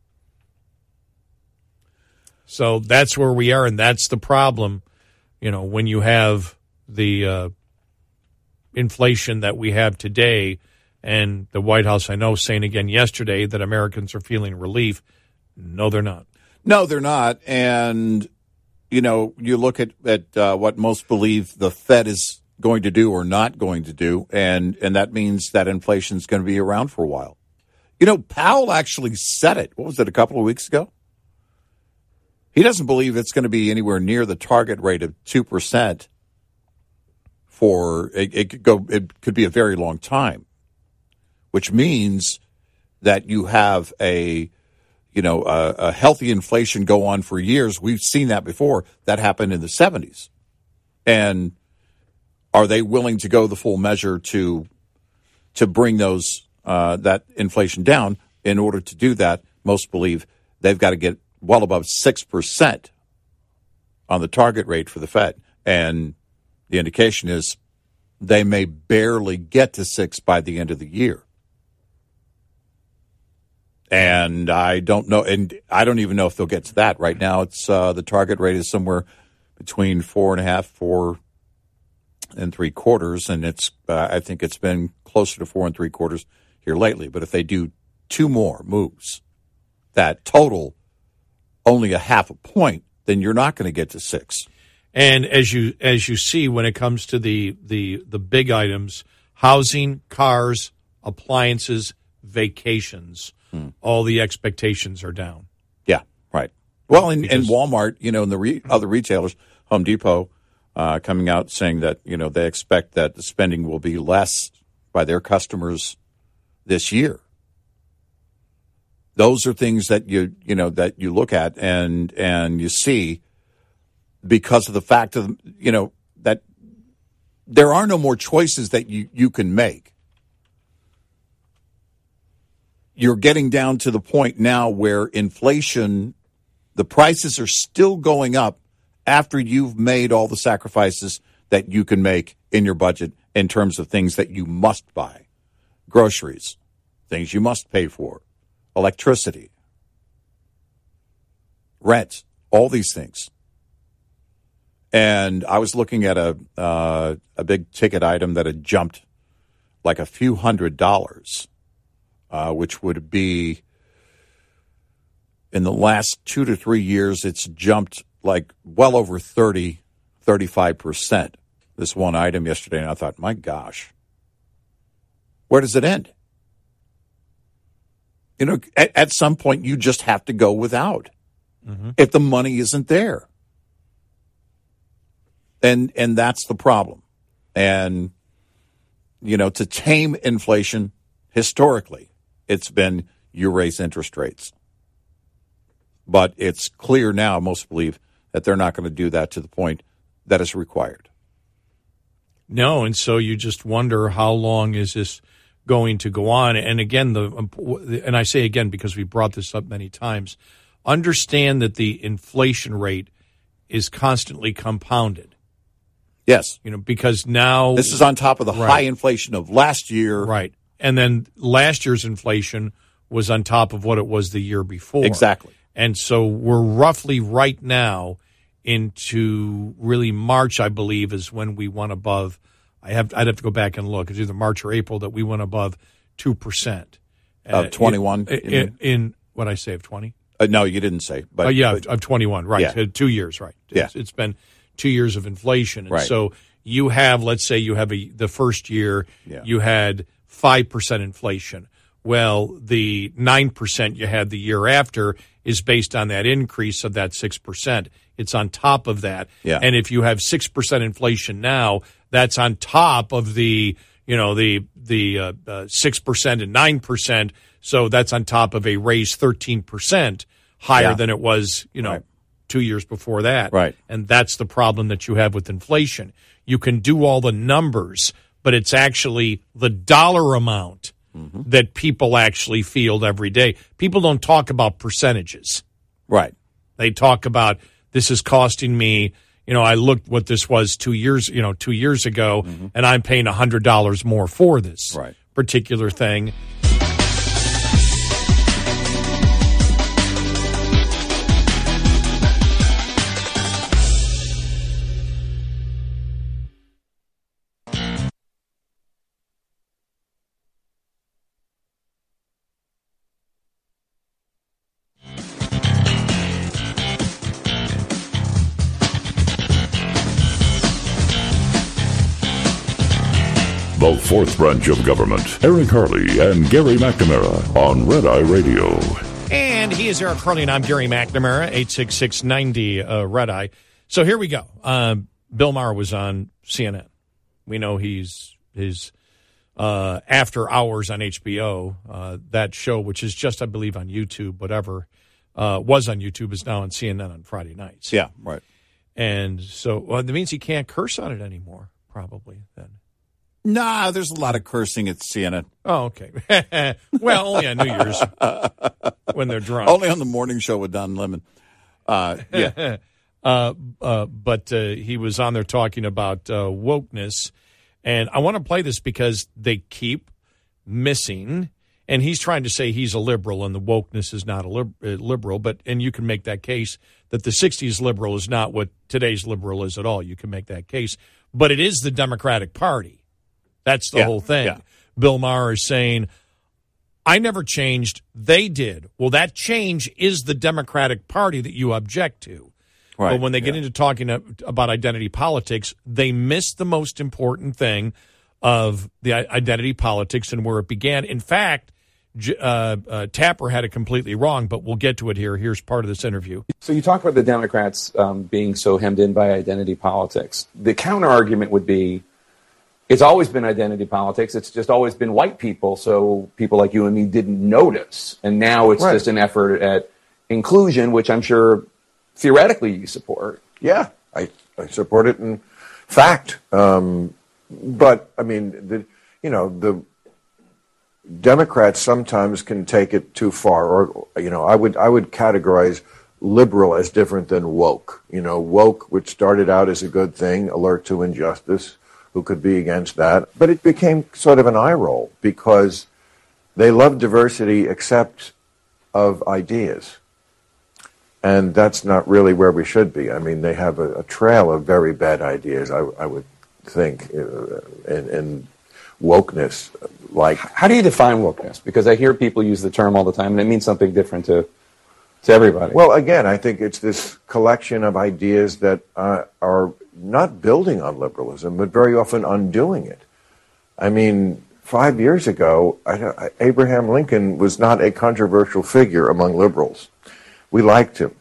So that's where we are, and that's the problem. You know, when you have the uh, inflation that we have today, and the White House, I know, saying again yesterday that Americans are feeling relief. No, they're not. No, they're not. And you know, you look at, at uh, what most believe the Fed is going to do or not going to do, and, and that means that inflation is going to be around for a while. You know, Powell actually said it. What was it, a couple of weeks ago? He doesn't believe it's going to be anywhere near the target rate of two percent for it, it could go. It could be a very long time, which means that you have a, you know, a, a healthy inflation go on for years. We've seen that before. That happened in the seventies. And are they willing to go the full measure to to bring those uh, that inflation down? In order to do that, most believe they've got to get well above six percent on the target rate for the Fed. And the indication is they may barely get to six by the end of the year. And I don't know, and I don't even know if they'll get to that. Right now, it's uh, the target rate is somewhere between four and a half, four and three quarters, and it's uh, I think it's been closer to four and three quarters here lately. But if they do two more moves that total only a half a point, then you're not going to get to six. And as you as you see, when it comes to the the the big items, housing, cars, appliances, vacations, hmm. all the expectations are down. Yeah, right. Well, in, in Walmart, you know, and the re- other retailers, Home Depot, uh, coming out saying that, you know, they expect that the spending will be less by their customers this year. Those are things that you you know that you look at and and you see because of the fact of, you know, that there are no more choices that you, you can make. You're getting down to the point now where inflation, the prices are still going up after you've made all the sacrifices that you can make in your budget in terms of things that you must buy. Groceries, things you must pay for, electricity, rent, all these things. And I was looking at a uh, a big ticket item that had jumped like a few hundred dollars, uh, which would be in the last two to three years, it's jumped like well over thirty, thirty-five percent. This one item yesterday, and I thought, my gosh, where does it end? You know, at, at some point, you just have to go without mm-hmm. if the money isn't there. And and that's the problem. And, you know, to tame inflation, historically, it's been you raise interest rates. But it's clear now, most believe, that they're not going to do that to the point that is required. No, and so you just wonder how long is this going to go on. And again, the and I say again because we brought this up many times, understand that the inflation rate is constantly compounded. Yes. You know, because now this is on top of the right. high inflation of last year. Right. And then last year's inflation was on top of what it was the year before. Exactly. And so we're roughly right now into really March, I believe, is when we went above. I have I'd have to go back and look. It's either March or April that we went above two percent. Of uh, twenty-one? In, in, in what I say, of twenty? Uh, no, you didn't say. But uh, yeah, but, of twenty-one, right. Yeah. Uh, two years, right. Yeah. It's, it's been two years of inflation. And right. so you have, let's say you have a, the first year, yeah. you had five percent inflation. Well, the nine percent you had the year after is based on that increase of that six percent. It's on top of that. Yeah. And if you have six percent inflation now, that's on top of the, you know, the the uh, uh, six percent and nine percent. So that's on top of a raised thirteen percent higher yeah. than it was, you know, right. two years before that. Right. And that's the problem that you have with inflation. You can do all the numbers, but it's actually the dollar amount mm-hmm. that people actually feel every day. People don't talk about percentages. Right. They talk about this is costing me, you know, I looked what this was two years, you know, two years ago, mm-hmm. and I'm paying one hundred dollars more for this right. particular thing. The fourth branch of government. Eric Harley and Gary McNamara on Red Eye Radio. And he is Eric Harley, and I'm Gary McNamara, eight six six, ninety, uh, Red Eye. So here we go. Uh, Bill Maher was on C N N. We know he's his uh, After Hours on H B O. Uh, that show, which is just, I believe, on YouTube, whatever, uh, was on YouTube, is now on C N N on Friday nights. Yeah, right. And so well, that means he can't curse on it anymore, probably, then. Nah, there's a lot of cursing at C N N. Oh, okay. Well, only on New Year's when they're drunk. Only on the morning show with Don Lemon. Uh, yeah. uh, uh, but uh, he was on there talking about uh, wokeness. And I want to play this because they keep missing. And he's trying to say he's a liberal and the wokeness is not a lib- uh, liberal. But and you can make that case that the sixties liberal is not what today's liberal is at all. You can make that case. But it is the Democratic Party. That's the yeah, whole thing. Yeah. Bill Maher is saying, I never changed. They did. Well, that change is the Democratic Party that you object to. Right. But when they get yeah. into talking about identity politics, they miss the most important thing of the identity politics and where it began. In fact, uh, uh, Tapper had it completely wrong, but we'll get to it here. Here's part of this interview. So you talk about the Democrats um, being so hemmed in by identity politics. The counter argument would be, it's always been identity politics. It's just always been white people, so people like you and me didn't notice. And now it's right. just an effort at inclusion, which I'm sure theoretically you support. Yeah, I, I support it in fact. Um, but, I mean, the, you know, the Democrats sometimes can take it too far. Or, you know, I would I would categorize liberal as different than woke. You know, woke, which started out as a good thing, alert to injustice, who could be against that. But it became sort of an eye roll because they love diversity except of ideas. And that's not really where we should be. I mean, they have a, a trail of very bad ideas, I, I would think, uh, in, in wokeness. Like, how do you define wokeness? Because I hear people use the term all the time, and it means something different to to everybody. Well, again, I think it's this collection of ideas that uh, are not building on liberalism, but very often undoing it. I mean, five years ago, I, Abraham Lincoln was not a controversial figure among liberals. We liked him.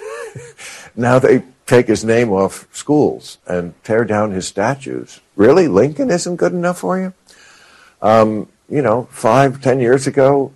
Now they take his name off schools and tear down his statues. Really? Lincoln isn't good enough for you? Um, you know, five, ten years ago,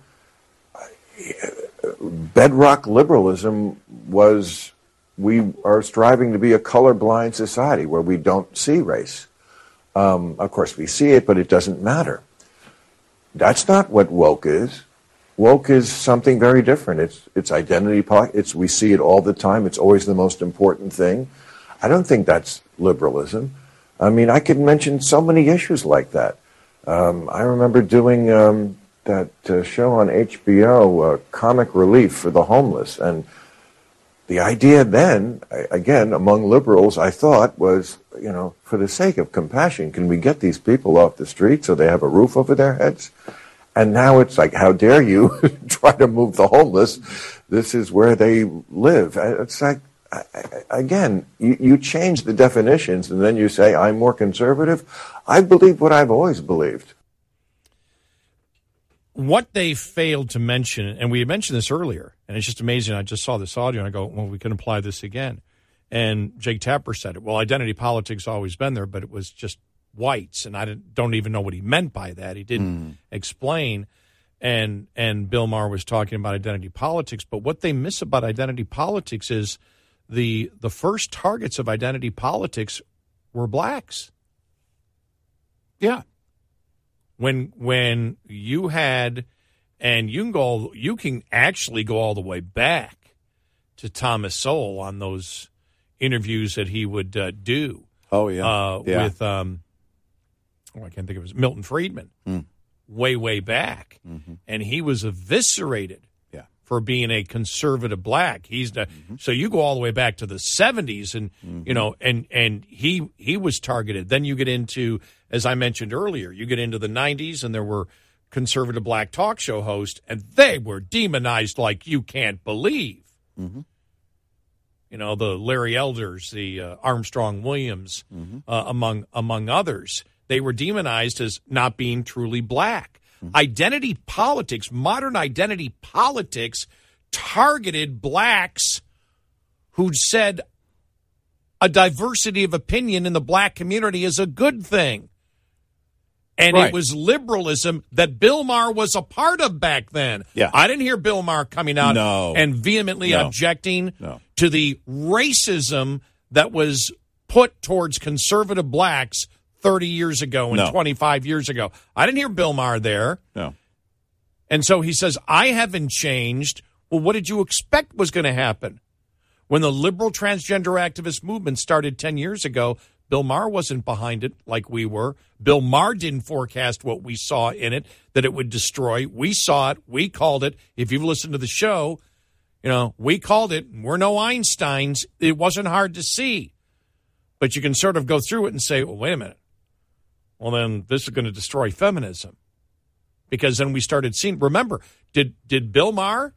bedrock liberalism was we are striving to be a colorblind society where we don't see race. Um, of course, we see it, but it doesn't matter. That's not what woke is. Woke is something very different. It's it's identity politics. It's we see it all the time. It's always the most important thing. I don't think that's liberalism. I mean, I could mention so many issues like that. Um, I remember doing um, that uh, show on H B O, uh, Comic Relief for the Homeless, and the idea then, again, among liberals, I thought was, you know, for the sake of compassion, can we get these people off the street so they have a roof over their heads? And now it's like, how dare you try to move the homeless? This is where they live. It's like, again, you, you change the definitions and then you say, I'm more conservative. I believe what I've always believed. What they failed to mention, and we had mentioned this earlier, and it's just amazing. I just saw this audio, and I go, well, we can apply this again. And Jake Tapper said it. Well, identity politics always been there, but it was just whites, and I didn't, don't even know what he meant by that. He didn't mm. explain. And and Bill Maher was talking about identity politics, but what they miss about identity politics is the the first targets of identity politics were blacks. Yeah. When when you had, and you can go, you can actually go all the way back to Thomas Sowell on those interviews that he would uh, do. Oh yeah, uh, yeah. with um, oh, I can't think of his Milton Friedman, mm. way way back, mm-hmm. and he was eviscerated. Yeah. For being a conservative black. He's the, mm-hmm. So you go all the way back to the seventies, and mm-hmm. you know, and and he he was targeted. Then you get into, as I mentioned earlier, you get into the nineties, and there were conservative black talk show hosts, and they were demonized like you can't believe. Mm-hmm. You know, the Larry Elders, the uh, Armstrong Williams, mm-hmm. uh, among among others. they were demonized as not being truly black. Mm-hmm. Identity politics, modern identity politics, targeted blacks who said a diversity of opinion in the black community is a good thing. And right. It was liberalism that Bill Maher was a part of back then. Yeah. I didn't hear Bill Maher coming out no. and vehemently no. objecting no. to the racism that was put towards conservative blacks thirty years ago and no. twenty-five years ago. I didn't hear Bill Maher there. No. And so he says, I haven't changed. Well, what did you expect was going to happen? When the liberal transgender activist movement started ten years ago, Bill Maher wasn't behind it like we were. Bill Maher didn't forecast what we saw in it, that it would destroy. We saw it. We called it. If you've listened to the show, you know, we called it. We're no Einsteins. It wasn't hard to see. But you can sort of go through it and say, well, wait a minute. Well, then this is going to destroy feminism. Because then we started seeing, remember, did did Bill Maher,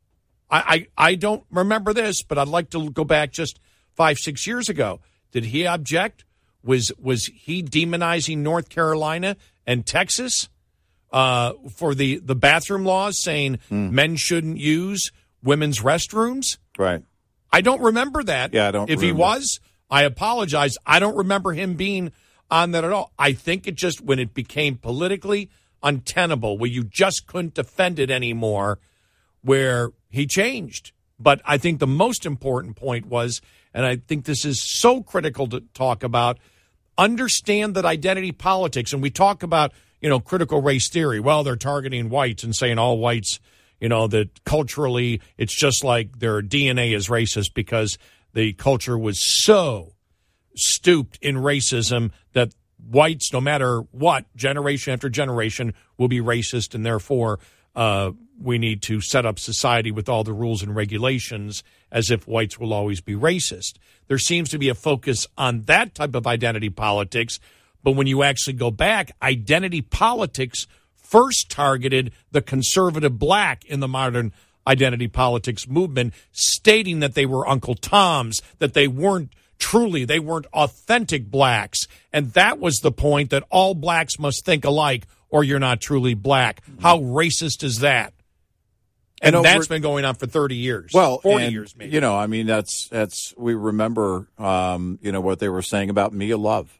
I, I, I don't remember this, but I'd like to go back just five, six years ago. Did he object? Was was he demonizing North Carolina and Texas uh, for the, the bathroom laws, saying mm. men shouldn't use women's restrooms? Right. I don't remember that. Yeah, I don't If remember. he was, I apologize. I don't remember him being on that at all. I think it just, when it became politically untenable, where you just couldn't defend it anymore, where he changed. But I think the most important point was, and I think this is so critical to talk about, understand that identity politics, and we talk about, you know, critical race theory. Well, they're targeting whites and saying all whites, you know, that culturally it's just like their D N A is racist because the culture was so stooped in racism that whites, no matter what, generation after generation, will be racist, and therefore uh, we need to set up society with all the rules and regulations as if whites will always be racist. There seems to be a focus on that type of identity politics, but when you actually go back, identity politics first targeted the conservative black in the modern identity politics movement, stating that they were Uncle Toms, that they weren't truly, they weren't authentic blacks. And that was the point, that all blacks must think alike or you're not truly black. How racist is that? And, and over, that's been going on for thirty years. Well, forty and, years maybe. You know, I mean, that's, that's we remember, um, you know, what they were saying about Mia Love.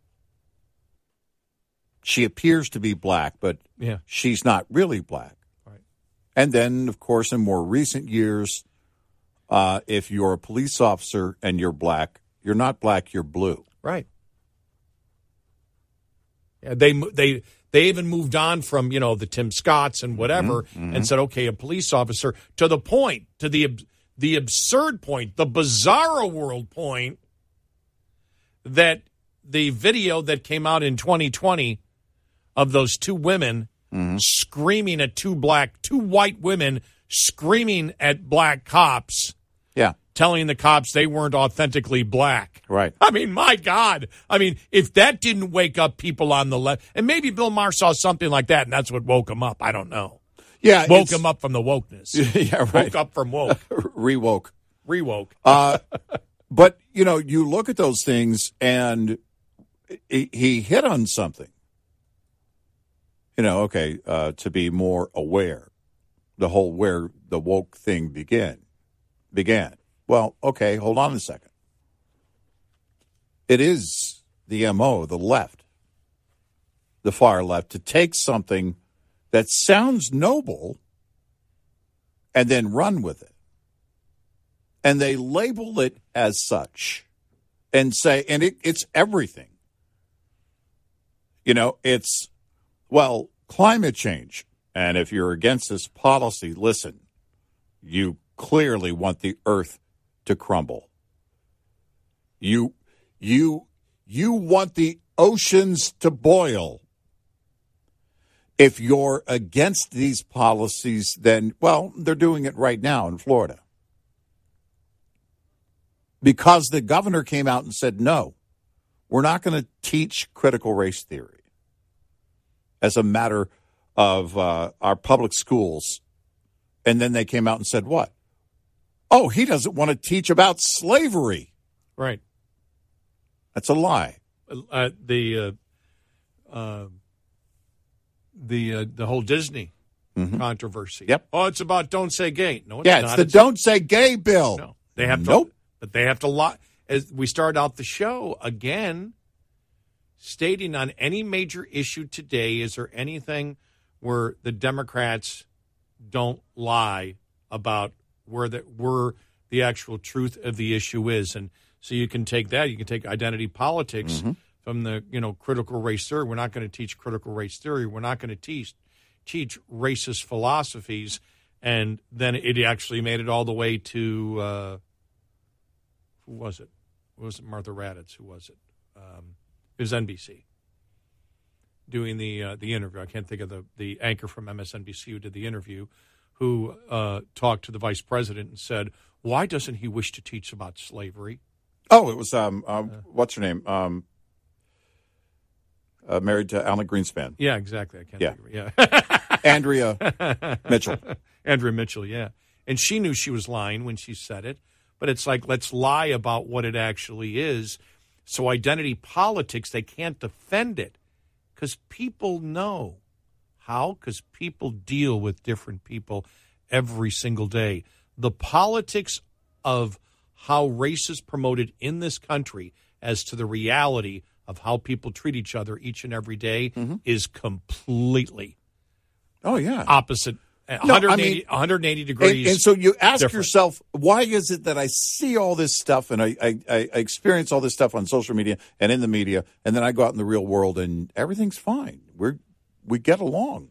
She appears to be black, but yeah. she's not really black. Right. And then, of course, in more recent years, uh, if you're a police officer and you're black, you're not black, you're blue. Right. Yeah, they they they even moved on from, you know, the Tim Scotts and whatever, mm-hmm, mm-hmm. and said, okay, a police officer, to the point, to the the absurd point, the bizarro world point, that the video that came out in twenty twenty of those two women mm-hmm. screaming at two black, two white women screaming at black cops. Yeah. Telling the cops they weren't authentically black. Right. I mean, my God. I mean, if that didn't wake up people on the left, and maybe Bill Maher saw something like that, and that's what woke him up. I don't know. Yeah. Woke him up from the wokeness. Yeah, right. Woke up from woke. Rewoke. Rewoke. uh, but, you know, you look at those things, and he, he hit on something. You know, okay, uh, to be more aware. The whole where the woke thing began. began. Well, okay, hold on a second. It is the M O, the left, the far left, to take something that sounds noble and then run with it. And they label it as such and say, and it, it's everything. You know, it's, well, climate change. And if you're against this policy, listen, you clearly want the earth to crumble. You, you, you want the oceans to boil. If you're against these policies, then, well, they're doing it right now in Florida. Because the governor came out and said, no, we're not going to teach critical race theory as a matter of uh, our public schools. And then they came out and said, what? Oh, he doesn't want to teach about slavery. Right. That's a lie. Uh, the uh, uh, the uh, the whole Disney mm-hmm. controversy. Yep. Oh, it's about don't say gay. No, it's yeah, not. it's the it's don't say gay bill. No, they have nope. to. But they have to lie. As we start out the show again, stating on any major issue today, is there anything where the Democrats don't lie about where the where the actual truth of the issue is? And so you can take that. You can take identity politics mm-hmm. from the you know critical race theory. We're not going to teach critical race theory. We're not going to teach teach racist philosophies. And then it actually made it all the way to uh, who was it? It wasn't Martha Raddatz. Who was it? Um, it was N B C doing the uh, the interview. I can't think of the, the anchor from M S N B C who did the interview, who uh, talked to the vice president and said, why doesn't he wish to teach about slavery? Oh, it was, um, um, uh, what's her name? Um, uh, married to Alan Greenspan. Yeah, exactly. I can't yeah. think of it. Yeah. Andrea Mitchell. Andrea Mitchell, yeah. And she knew she was lying when she said it. But it's like, let's lie about what it actually is. So identity politics, they can't defend it because people know. How? Because people deal with different people every single day. The politics of how race is promoted in this country as to the reality of how people treat each other each and every day mm-hmm. is completely oh yeah opposite. No, one eighty, I mean, one eighty degrees. And, and so you ask different. yourself, why is it that I see all this stuff and I, I, I experience all this stuff on social media and in the media, and then I go out in the real world and everything's fine. We're we get along.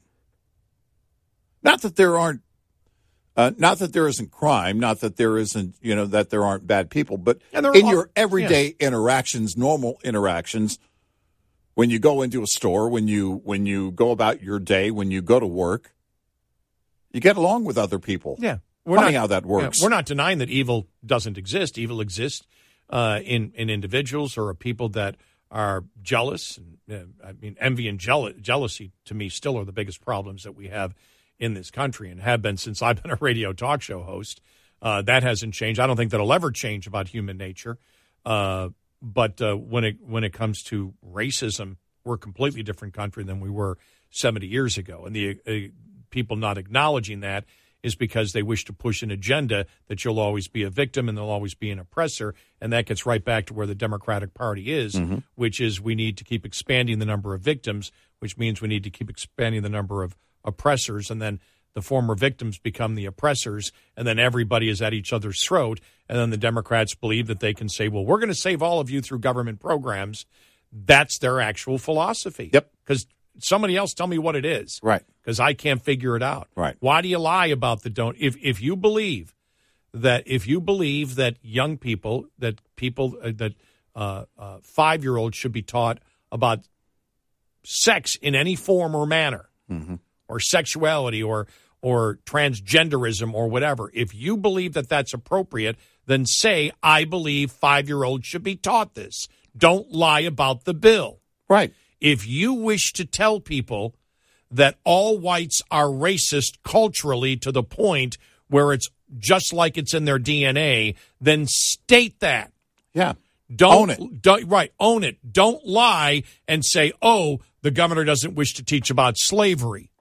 Not that there aren't, uh, not that there isn't crime, not that there isn't, you know, that there aren't bad people, but in all, your everyday yeah. interactions, normal interactions, when you go into a store, when you when you go about your day, when you go to work. You get along with other people. Yeah. We're Funny not, how that works. Yeah, we're not denying that evil doesn't exist. Evil exists uh, in, in individuals or people that are jealous. And, uh, I mean, envy and jeal- jealousy, to me, still are the biggest problems that we have in this country and have been since I've been a radio talk show host. Uh, that hasn't changed. I don't think that'll ever change about human nature. Uh, but uh, when it when it comes to racism, we're a completely different country than we were seventy years ago. And the uh, people not acknowledging that is because they wish to push an agenda that you'll always be a victim and there'll always be an oppressor. And that gets right back to where the Democratic Party is, mm-hmm. which is we need to keep expanding the number of victims, which means we need to keep expanding the number of oppressors. And then the former victims become the oppressors. And then everybody is at each other's throat. And then the Democrats believe that they can say, well, we're going to save all of you through government programs. That's their actual philosophy. Yep. Because somebody else tell me what it is. Right. Because I can't figure it out. Right. Why do you lie about the don't? If if you believe that if you believe that young people, that people, uh, that uh, uh, five-year-olds should be taught about sex in any form or manner, mm-hmm. or sexuality or or transgenderism or whatever, if you believe that that's appropriate, then say, I believe five-year-olds should be taught this. Don't lie about the bill. Right. If you wish to tell people that all whites are racist culturally to the point where it's just like it's in their D N A, then state that. Yeah. Don't, own it. Don't, right. Own it. Don't lie and say, oh, the governor doesn't wish to teach about slavery.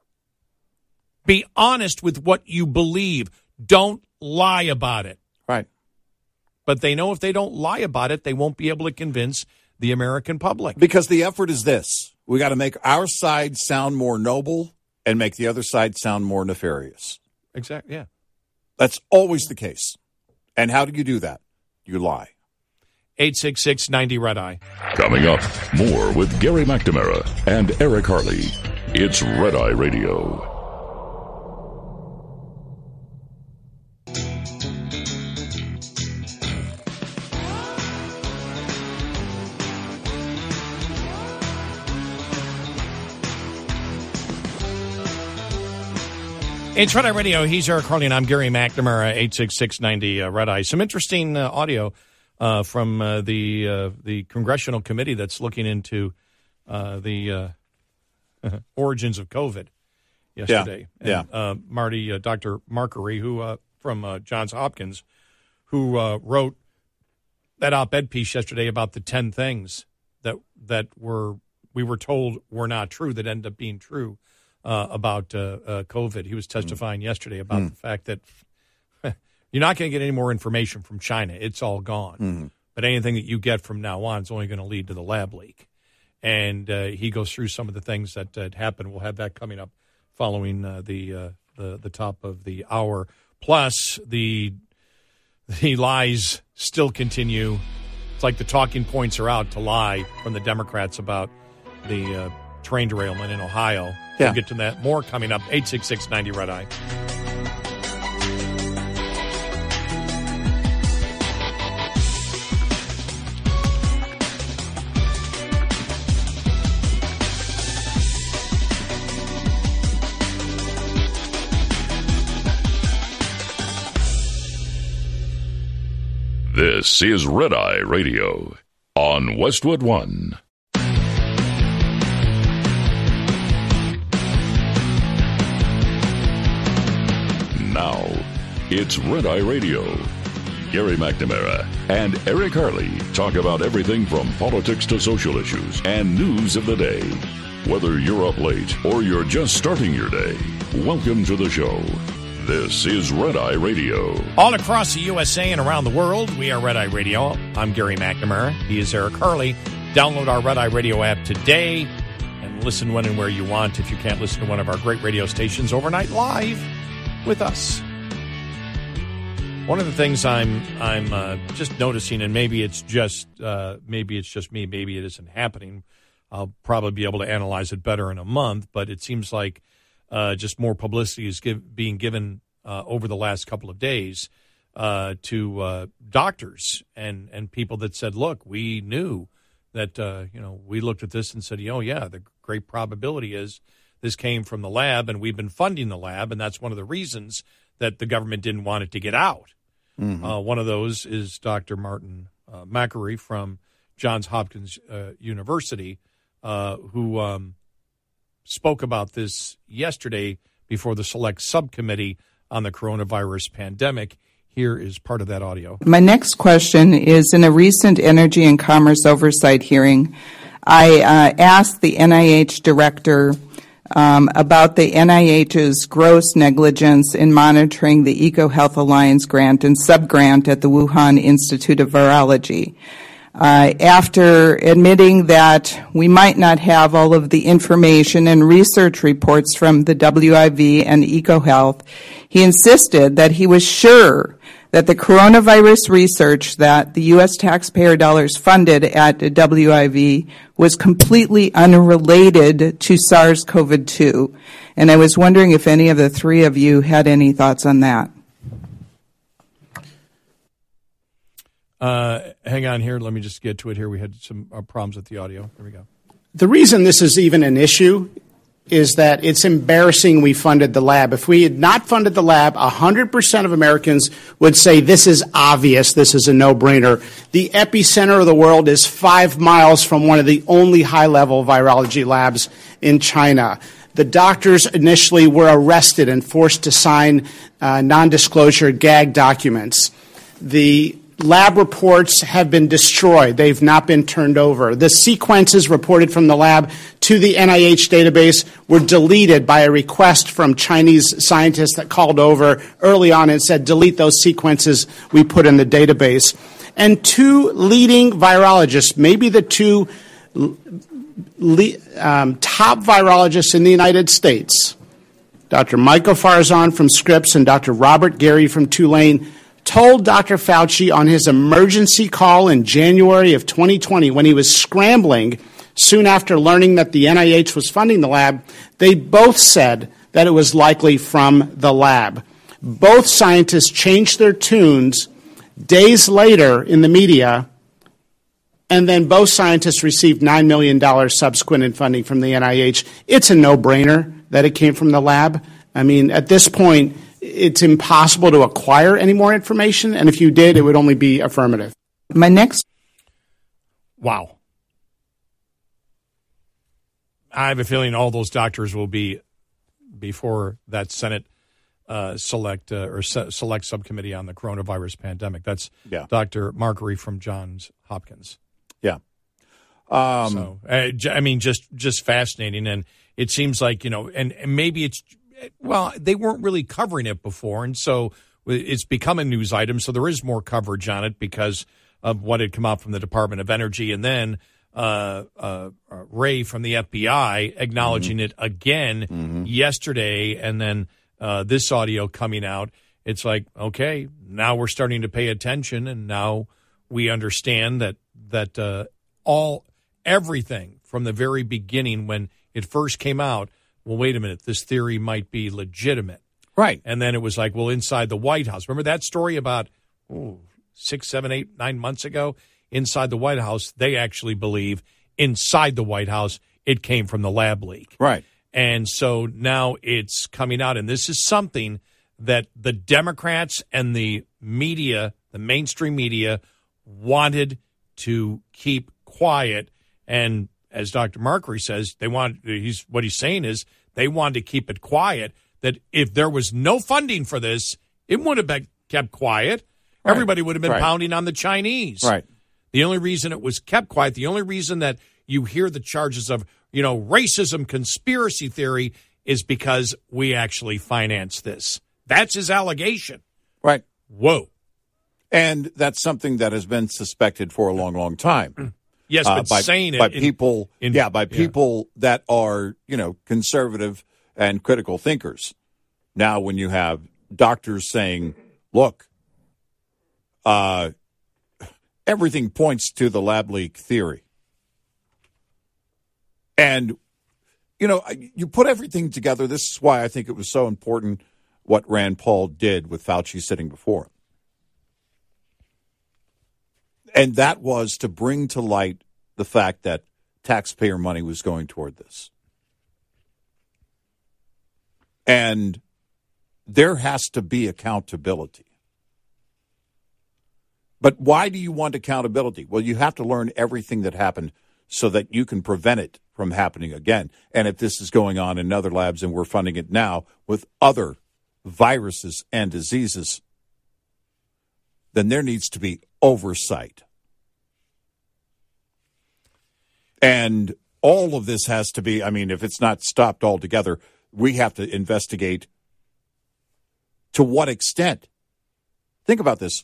Be honest with what you believe. Don't lie about it. Right. But they know if they don't lie about it, they won't be able to convince the American public. Because the effort is this. We got to make our side sound more noble and make the other side sound more nefarious. Exactly, yeah. That's always the case. And how do you do that? You lie. eight six six, ninety, Red Eye. Coming up, more with Gary McNamara and Eric Harley. It's Red Eye Radio. It's Red Eye Radio. He's Eric Harley, and I'm Gary McNamara, eight six six, ninety, uh, Red Eye. Some interesting uh, audio uh, from uh, the uh, the congressional committee that's looking into uh, the uh, origins of COVID yesterday. Yeah, and, yeah. Uh, Marty, uh, Doctor Markery, who uh, from uh, Johns Hopkins, who uh, wrote that op-ed piece yesterday about the ten things that that were we were told were not true that ended up being true uh, about uh, uh, COVID. He was testifying mm. yesterday about mm. the fact that you're not going to get any more information from China. It's all gone. Mm. But anything that you get from now on is only going to lead to the lab leak. And uh, he goes through some of the things that uh, happened. We'll have that coming up following uh, the, uh, the the top of the hour. Plus, the the lies still continue. It's like the talking points are out to lie from the Democrats about the uh, train derailment in Ohio. Yeah. We'll get to that more coming up. eight six six ninety Red Eye. This is Red Eye Radio on Westwood One. Now, it's Red Eye Radio. Gary McNamara and Eric Harley talk about everything from politics to social issues and news of the day. Whether you're up late or you're just starting your day, welcome to the show. This is Red Eye Radio. All across the U S A and around the world, we are Red Eye Radio. I'm Gary McNamara. He is Eric Harley. Download our Red Eye Radio app today and listen when and where you want if you can't listen to one of our great radio stations overnight live with us. One of the things I'm I'm uh, just noticing, and maybe it's just uh, maybe it's just me, maybe it isn't happening. I'll probably be able to analyze it better in a month, but it seems like Uh, just more publicity is give, being given uh, over the last couple of days uh, to uh, doctors and, and people that said, look, we knew that, uh, you know, we looked at this and said, oh, yeah, the great probability is this came from the lab and we've been funding the lab. And that's one of the reasons that the government didn't want it to get out. Mm-hmm. Uh, one of those is Doctor Martin uh, McCreary from Johns Hopkins uh, University, uh, who um, spoke about this yesterday before the select subcommittee on the coronavirus pandemic. Here is part of that audio. My next question is, in a recent Energy and Commerce Oversight hearing, I uh, asked the N I H director um, about the N I H's gross negligence in monitoring the EcoHealth Alliance grant and subgrant at the Wuhan Institute of Virology. Uh, after admitting that we might not have all of the information and research reports from the W I V and EcoHealth, he insisted that he was sure that the coronavirus research that the U S taxpayer dollars funded at W I V was completely unrelated to SARS-C o V two. And I was wondering if any of the three of you had any thoughts on that. Uh, hang on here. Let me just get to it here. We had some uh, problems with the audio. Here we go. The reason this is even an issue is that it's embarrassing we funded the lab. If we had not funded the lab, one hundred percent of Americans would say this is obvious, this is a no-brainer. The epicenter of the world is five miles from one of the only high-level virology labs in China. The doctors initially were arrested and forced to sign uh, non-disclosure gag documents. The lab reports have been destroyed. They've not been turned over. The sequences reported from the lab to the N I H database were deleted by a request from Chinese scientists that called over early on and said, delete those sequences we put in the database. And two leading virologists, maybe the two le- um, top virologists in the United States, Doctor Michael Farzan from Scripps and Doctor Robert Gary from Tulane, told Doctor Fauci on his emergency call in January of twenty twenty, when he was scrambling soon after learning that the N I H was funding the lab, they both said that it was likely from the lab. Both scientists changed their tunes days later in the media, and then both scientists received nine million dollars subsequent in funding from the N I H. It's a no-brainer that it came from the lab. I mean, at this point, it's impossible to acquire any more information, and if you did, it would only be affirmative. My next... Wow. I have a feeling all those doctors will be before that Senate uh, select uh, or se- select subcommittee on the coronavirus pandemic. That's yeah. Doctor McCreary from Johns Hopkins. Yeah. Um, so, uh, j- I mean, just just fascinating. And it seems like, you know, and, and maybe it's, well, they weren't really covering it before. And so it's become a news item. So there is more coverage on it because of what had come out from the Department of Energy. And then uh, uh, uh, Ray from the F B I acknowledging mm-hmm. it again mm-hmm. yesterday. And then uh, this audio coming out. It's like, okay, now we're starting to pay attention, and now we understand that that uh, all everything from the very beginning when it first came out, well, wait a minute, this theory might be legitimate. Right. And then it was like, well, inside the White House. Remember that story about oh, six, seven, eight, nine months ago? Inside the White House, they actually believe inside the White House it came from the lab leak. Right. And so now it's coming out, and this is something that the Democrats and the media, the mainstream media, wanted to keep quiet. And as Doctor Markery says, they want he's what he's saying is they wanted to keep it quiet, that if there was no funding for this, it would have been kept quiet. Right. Everybody would have been right. pounding on the Chinese. Right. The only reason it was kept quiet, the only reason that you hear the charges of, you know, racism, conspiracy theory is because we actually financed this. That's his allegation. Right. Whoa. And that's something that has been suspected for a long, long time. Yes, but uh, by, saying it by in, people, in, yeah, by yeah. people that are, you know, conservative and critical thinkers. Now, when you have doctors saying, "Look, uh, everything points to the lab leak theory," and you know, you put everything together. This is why I think it was so important what Rand Paul did with Fauci sitting before him. And that was to bring to light the fact that taxpayer money was going toward this. And there has to be accountability. But why do you want accountability? Well, you have to learn everything that happened so that you can prevent it from happening again. And if this is going on in other labs and we're funding it now with other viruses and diseases, then there needs to be oversight. And all of this has to be, I mean, if it's not stopped altogether, we have to investigate to what extent. Think about this.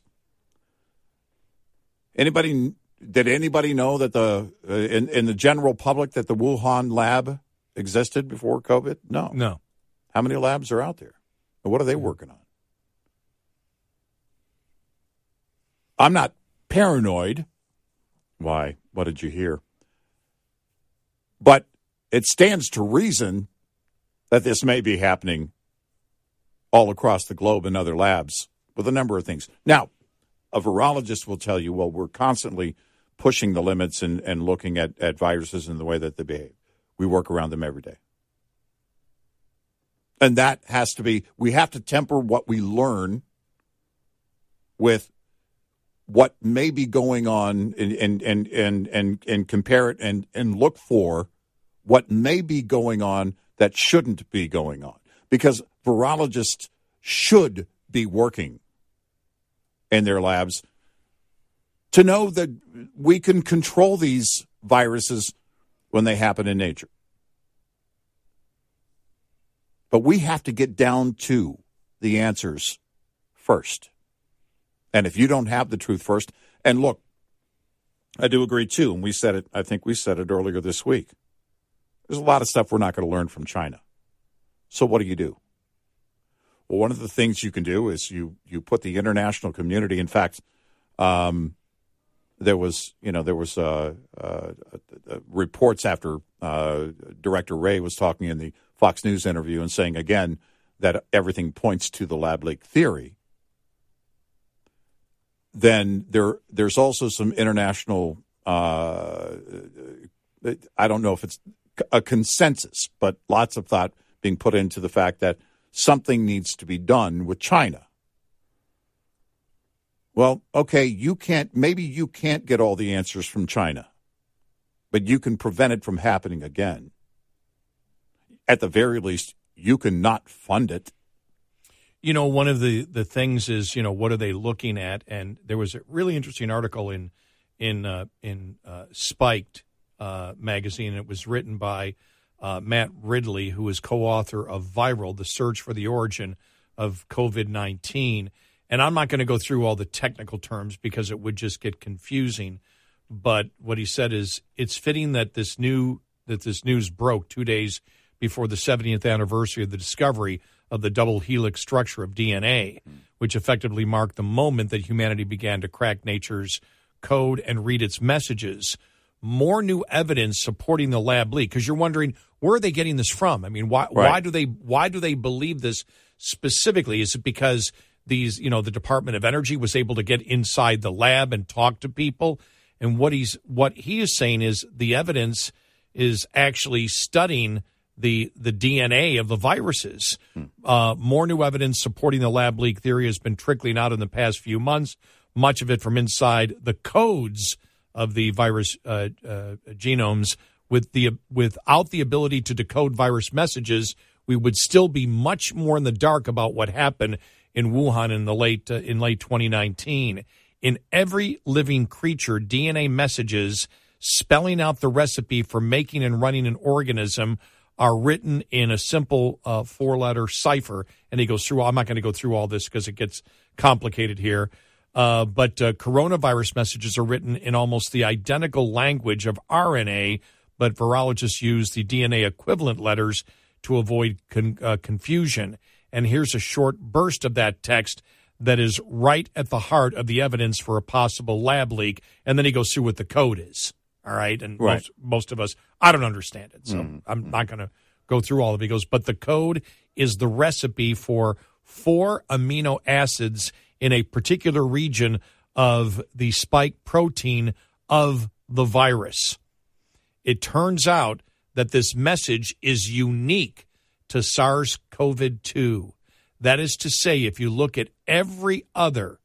Anybody, did anybody know that the, uh, in, in the general public, that the Wuhan lab existed before COVID? No. No. How many labs are out there? And what are they working on? I'm not paranoid. Why? What did you hear? But it stands to reason that this may be happening all across the globe in other labs with a number of things. Now, a virologist will tell you, well, we're constantly pushing the limits and, and looking at, at viruses and the way that they behave. We work around them every day. And that has to be, we have to temper what we learn with what may be going on and and and and and, and compare it and, and look for what may be going on that shouldn't be going on. Because virologists should be working in their labs to know that we can control these viruses when they happen in nature. But we have to get down to the answers first. And if you don't have the truth first, and look, I do agree too, and we said it, I think we said it earlier this week. There's a lot of stuff we're not going to learn from China. So what do you do? Well, one of the things you can do is you you put the international community. In fact, um, there was you know there was uh, uh, uh, reports after uh, Director Wray was talking in the Fox News interview and saying again that everything points to the lab leak theory. Then there there's also some international. Uh, I don't know if it's a consensus, but lots of thought being put into the fact that something needs to be done with China. Well, okay, you can't, maybe you can't get all the answers from China, but you can prevent it from happening again. At the very least, you can not fund it. You know, one of the, the things is, you know, what are they looking at? And there was a really interesting article in in uh, in uh, Spiked uh, magazine. It was written by uh, Matt Ridley, who is co-author of Viral, The Search for the Origin of COVID nineteen. And I'm not going to go through all the technical terms because it would just get confusing. But what he said is it's fitting that this new that this news broke two days before the seventieth anniversary of the discovery of the double helix structure of D N A, which effectively marked the moment that humanity began to crack nature's code and read its messages. More new evidence supporting the lab leak, because you're wondering, where are they getting this from? I mean, why Right. why do they why do they believe this specifically? Is it because these, you know, the Department of Energy was able to get inside the lab and talk to people? And what he's what he is saying is the evidence is actually studying the the D N A of the viruses. Uh, more new evidence supporting the lab leak theory has been trickling out in the past few months, much of it from inside the codes of the virus uh, uh, genomes. With the without the ability to decode virus messages, we would still be much more in the dark about what happened in Wuhan in the late uh, in late twenty nineteen. In every living creature, D N A messages spelling out the recipe for making and running an organism are written in a simple uh, four-letter cipher. And he goes through, I'm not going to go through all this because it gets complicated here. Uh, but uh, coronavirus messages are written in almost the identical language of R N A, but virologists use the D N A equivalent letters to avoid con- uh, confusion. And here's a short burst of that text that is right at the heart of the evidence for a possible lab leak. And then he goes through what the code is. All right. And Right. most, most of us, I don't understand it. So Mm-hmm. I'm not going to go through all of it. He goes, but the code is the recipe for four amino acids in a particular region of the spike protein of the virus. It turns out that this message is unique to SARS-C o V two. That is to say, if you look at every other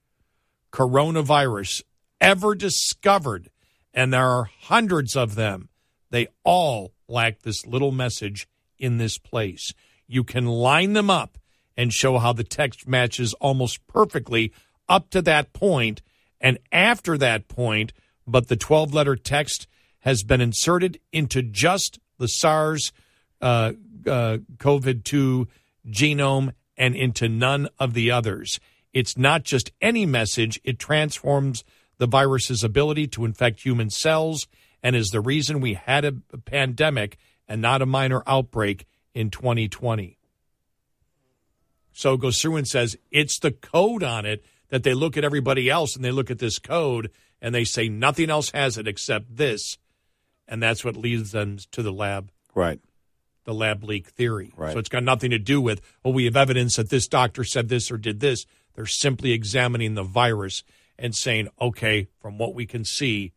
coronavirus ever discovered, and there are hundreds of them, they all lack this little message in this place. You can line them up and show how the text matches almost perfectly up to that point, and after that point, but the twelve-letter text has been inserted into just the SARS-C o V two genome and into none of the others. It's not just any message. It transforms the virus's ability to infect human cells and is the reason we had a, a pandemic and not a minor outbreak in twenty twenty. So it goes through and says it's the code on it that they look at everybody else and they look at this code and they say nothing else has it except this. And that's what leads them to the lab. Right. The lab leak theory. Right. So it's got nothing to do with, oh, we have evidence that this doctor said this or did this. They're simply examining the virus and saying, okay, from what we can see,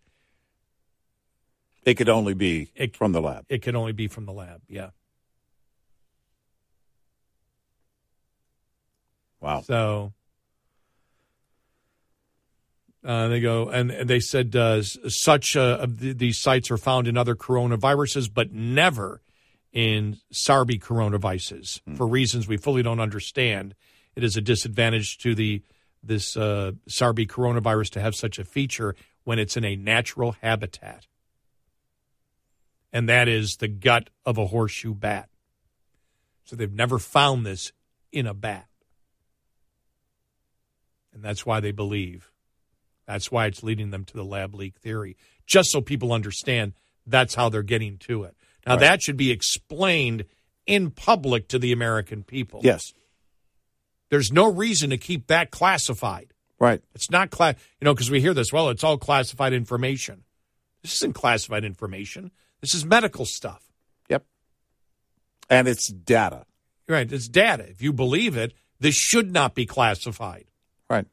it could only be it, from the lab. It can only be from the lab, yeah. Wow. So uh, they go, and they said uh, such uh, of the, these sites are found in other coronaviruses, but never in SARS-C o V coronaviruses mm. for reasons we fully don't understand. It is a disadvantage to the this uh, SARS-C o V coronavirus to have such a feature when it's in a natural habitat, and that is the gut of a horseshoe bat. So they've never found this in a bat, and that's why they believe. That's why it's leading them to the lab leak theory, just so people understand that's how they're getting to it. Now, right. That should be explained in public to the American people. Yes. There's no reason to keep that classified. Right. It's not, cla- you know, because we hear this, well, it's all classified information. This isn't classified information. This is medical stuff. Yep. And it's data. Right. It's data. If you believe it, this should not be classified. Right.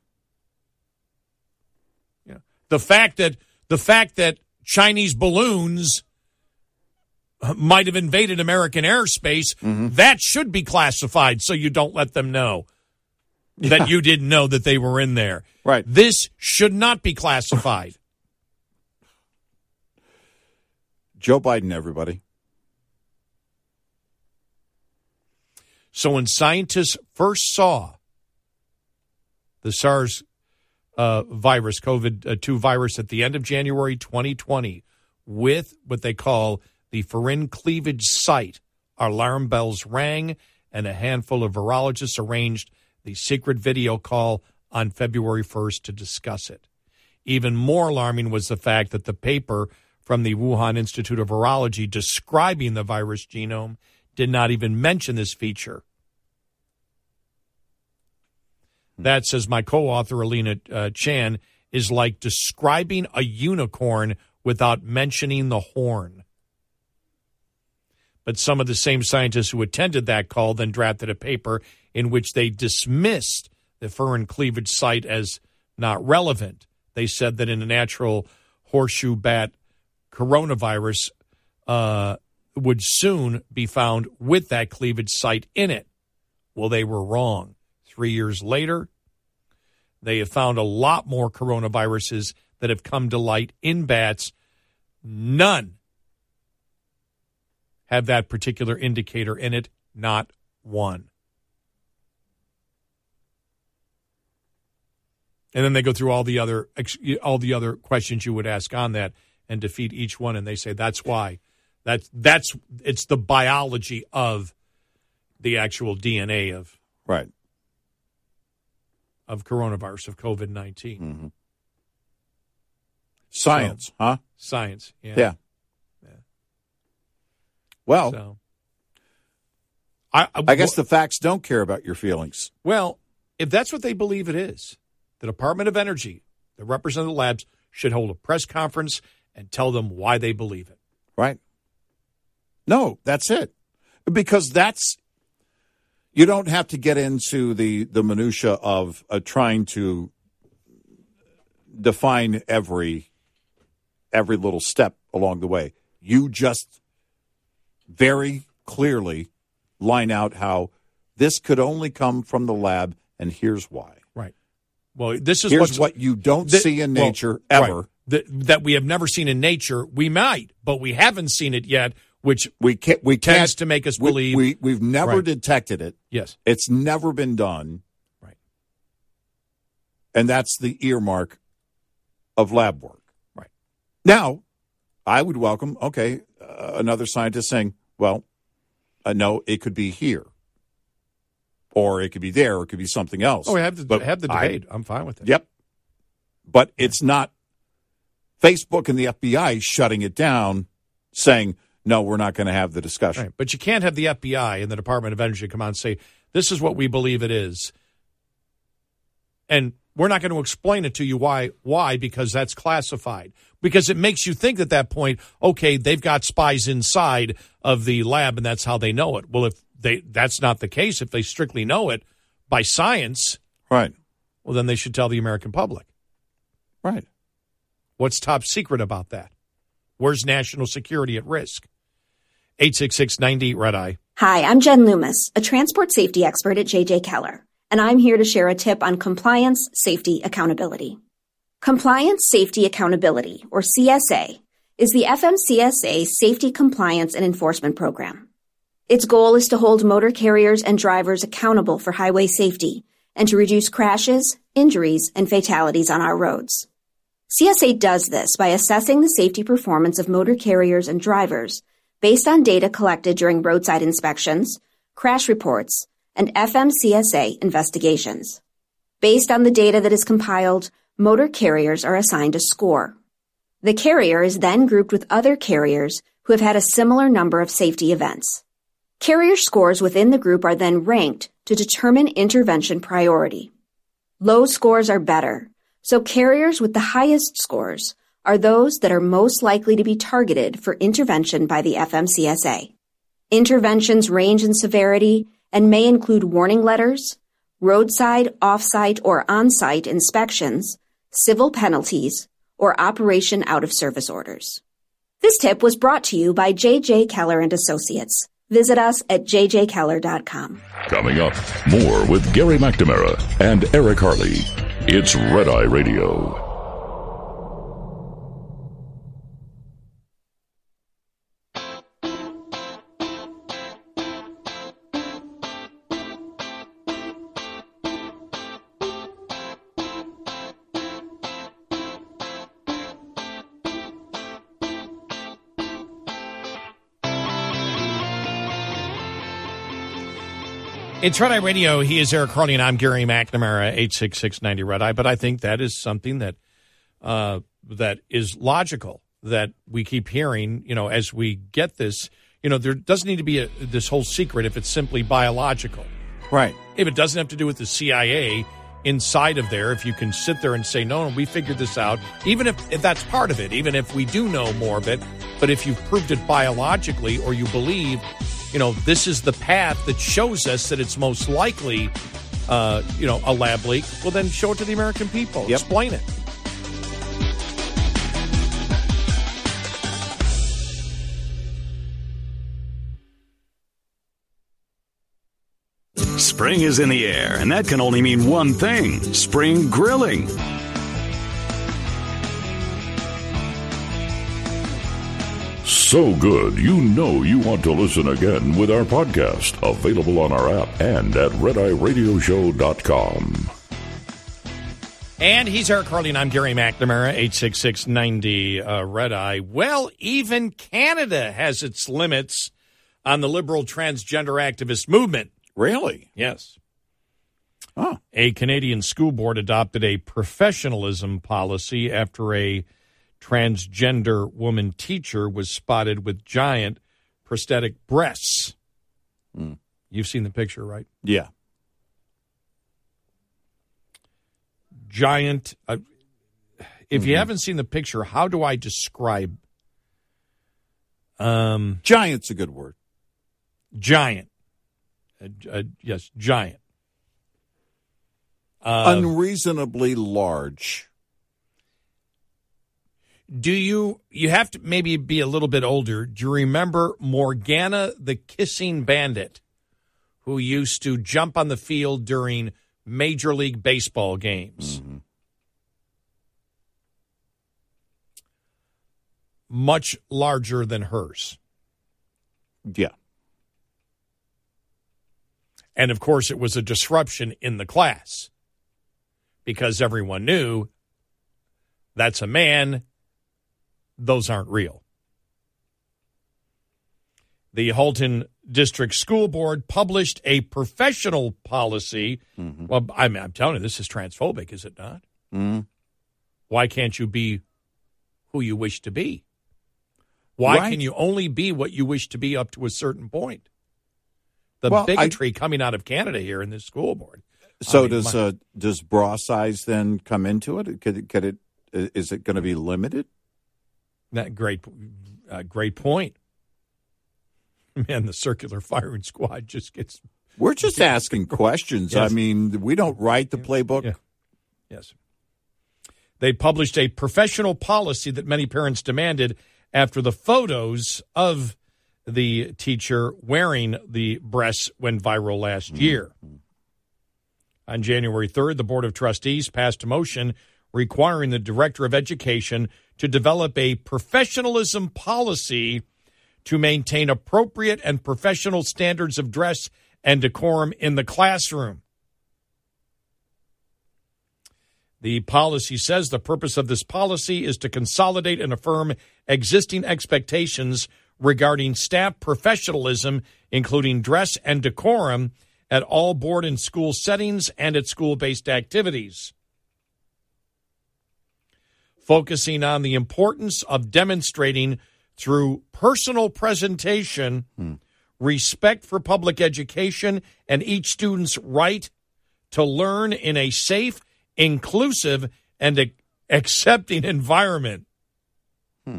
Yeah. The fact that the fact that Chinese balloons might have invaded American airspace, mm-hmm. that should be classified so you don't let them know yeah. that you didn't know that they were in there. Right. This should not be classified. Joe Biden, everybody. So when scientists first saw the SARS uh, virus, COVID two virus at the end of January twenty twenty, with what they call the furin cleavage site. Alarm bells rang, and a handful of virologists arranged the secret video call on February first to discuss it. Even more alarming was the fact that the paper from the Wuhan Institute of Virology describing the virus genome did not even mention this feature. That, says my co-author, Alina uh, Chan, is like describing a unicorn without mentioning the horn. But some of the same scientists who attended that call then drafted a paper in which they dismissed the furin cleavage site as not relevant. They said that in a natural horseshoe bat coronavirus uh, would soon be found with that cleavage site in it. Well, they were wrong. Three years later, they have found a lot more coronaviruses that have come to light in bats. None have that particular indicator in it, not one. And then they go through all the other all the other questions you would ask on that and defeat each one, and they say that's why. That's that's it's the biology of the actual D N A of right of coronavirus, of COVID nineteen. Mm-hmm. Science, so, huh? Science, yeah. Yeah. yeah. Well, so, I, I, I guess the facts don't care about your feelings. Well, if that's what they believe it is, the Department of Energy, the representative labs, should hold a press conference and tell them why they believe it. Right. No, that's it. Because that's, you don't have to get into the, the minutia of uh, trying to define every every little step along the way. You just very clearly line out how this could only come from the lab, and here's why. Right. Well, this is here's what you don't th- see in well, nature ever. Right. That, that we have never seen in nature. We might, but we haven't seen it yet, which we can't, we tends can't, to make us we, believe. We, we've never right. detected it. Yes. It's never been done. Right. And that's the earmark of lab work. Right. Now, I would welcome, okay, uh, another scientist saying, well, uh, no, it could be here. Or it could be there, or it could be something else. Oh, we have the, but have the debate. I, I'm fine with it. Yep. But it's not Facebook and the F B I shutting it down, saying, no, we're not going to have the discussion. Right. But you can't have the F B I and the Department of Energy come out and say, this is what we believe it is. And we're not going to explain it to you why, why, because that's classified. Because it makes you think at that point, okay, they've got spies inside of the lab and that's how they know it. Well, if they that's not the case, if they strictly know it by science, right? Well, then they should tell the American public. Right. What's top secret about that? Where's national security at risk? eight six six, nine eight, Red Eye. Hi, I'm Jen Loomis, a transport safety expert at J J Keller, and I'm here to share a tip on compliance, safety, accountability. Compliance, Safety, Accountability, or C S A, is the F M C S A Safety, Compliance, and Enforcement Program. Its goal is to hold motor carriers and drivers accountable for highway safety and to reduce crashes, injuries, and fatalities on our roads. C S A does this by assessing the safety performance of motor carriers and drivers based on data collected during roadside inspections, crash reports, and F M C S A investigations. Based on the data that is compiled, motor carriers are assigned a score. The carrier is then grouped with other carriers who have had a similar number of safety events. Carrier scores within the group are then ranked to determine intervention priority. Low scores are better, so carriers with the highest scores are those that are most likely to be targeted for intervention by the F M C S A. Interventions range in severity and may include warning letters, roadside, off-site, or on-site inspections, civil penalties, or operation out-of-service orders. This tip was brought to you by J J Keller and Associates. Visit us at j j keller dot com. Coming up, more with Gary McNamara and Eric Harley. It's Red Eye Radio. It's Red Eye Radio. He is Eric Carly, and I'm Gary McNamara, eight six six ninety Red Eye. But I think that is something that uh, that is logical, that we keep hearing, you know, as we get this. You know, there doesn't need to be a, this whole secret if it's simply biological. Right. If it doesn't have to do with the C I A inside of there, if you can sit there and say, no, no, we figured this out, even if, if that's part of it, even if we do know more of it, but if you've proved it biologically or you believe, you know, this is the path that shows us that it's most likely, uh, you know, a lab leak, well, then show it to the American people. Yep. Explain it. Spring is in the air, and that can only mean one thing: spring grilling. So good, you know you want to listen again with our podcast, available on our app and at red eye radio show dot com. And he's Eric Carly, and I'm Gary McNamara, eight six six ninety uh, Red Eye. Well, even Canada has its limits on the liberal transgender activist movement. Really? Yes. Oh. A Canadian school board adopted a professionalism policy after a transgender woman teacher was spotted with giant prosthetic breasts. Mm. You've seen the picture, right? Yeah. Giant. Uh, if mm-hmm. you haven't seen the picture, how do I describe? Um, Giant's a good word. Giant. Uh, uh, yes, giant. Uh, Unreasonably large. Do you, you have to maybe be a little bit older. Do you remember Morgana the Kissing Bandit, who used to jump on the field during Major League Baseball games? Mm-hmm. Much larger than hers. Yeah. And, of course, it was a disruption in the class because everyone knew that's a man. Those aren't real. The Halton District School Board published a professional policy. Mm-hmm. Well, I mean, I'm telling you, this is transphobic, is it not? Mm-hmm. Why can't you be who you wish to be? Why right. can you only be what you wish to be up to a certain point? The well, bigotry I, coming out of Canada here in this school board. So I mean, does my, uh, does bra size then come into it? Could, could it? Is it going to be limited? That great, uh, great point. Man, the circular firing squad just gets. We're just gets, asking questions. Yes. I mean, we don't write the playbook. Yeah. Yes. They published a professional policy that many parents demanded after the photos of the teacher wearing the breasts went viral last mm-hmm. year. On January third, the Board of Trustees passed a motion requiring the Director of Education to develop a professionalism policy to maintain appropriate and professional standards of dress and decorum in the classroom. The policy says the purpose of this policy is to consolidate and affirm existing expectations regarding staff professionalism, including dress and decorum, at all board and school settings and at school-based activities. Focusing on the importance of demonstrating through personal presentation, hmm. respect for public education, and each student's right to learn in a safe, inclusive, and a- accepting environment. Hmm.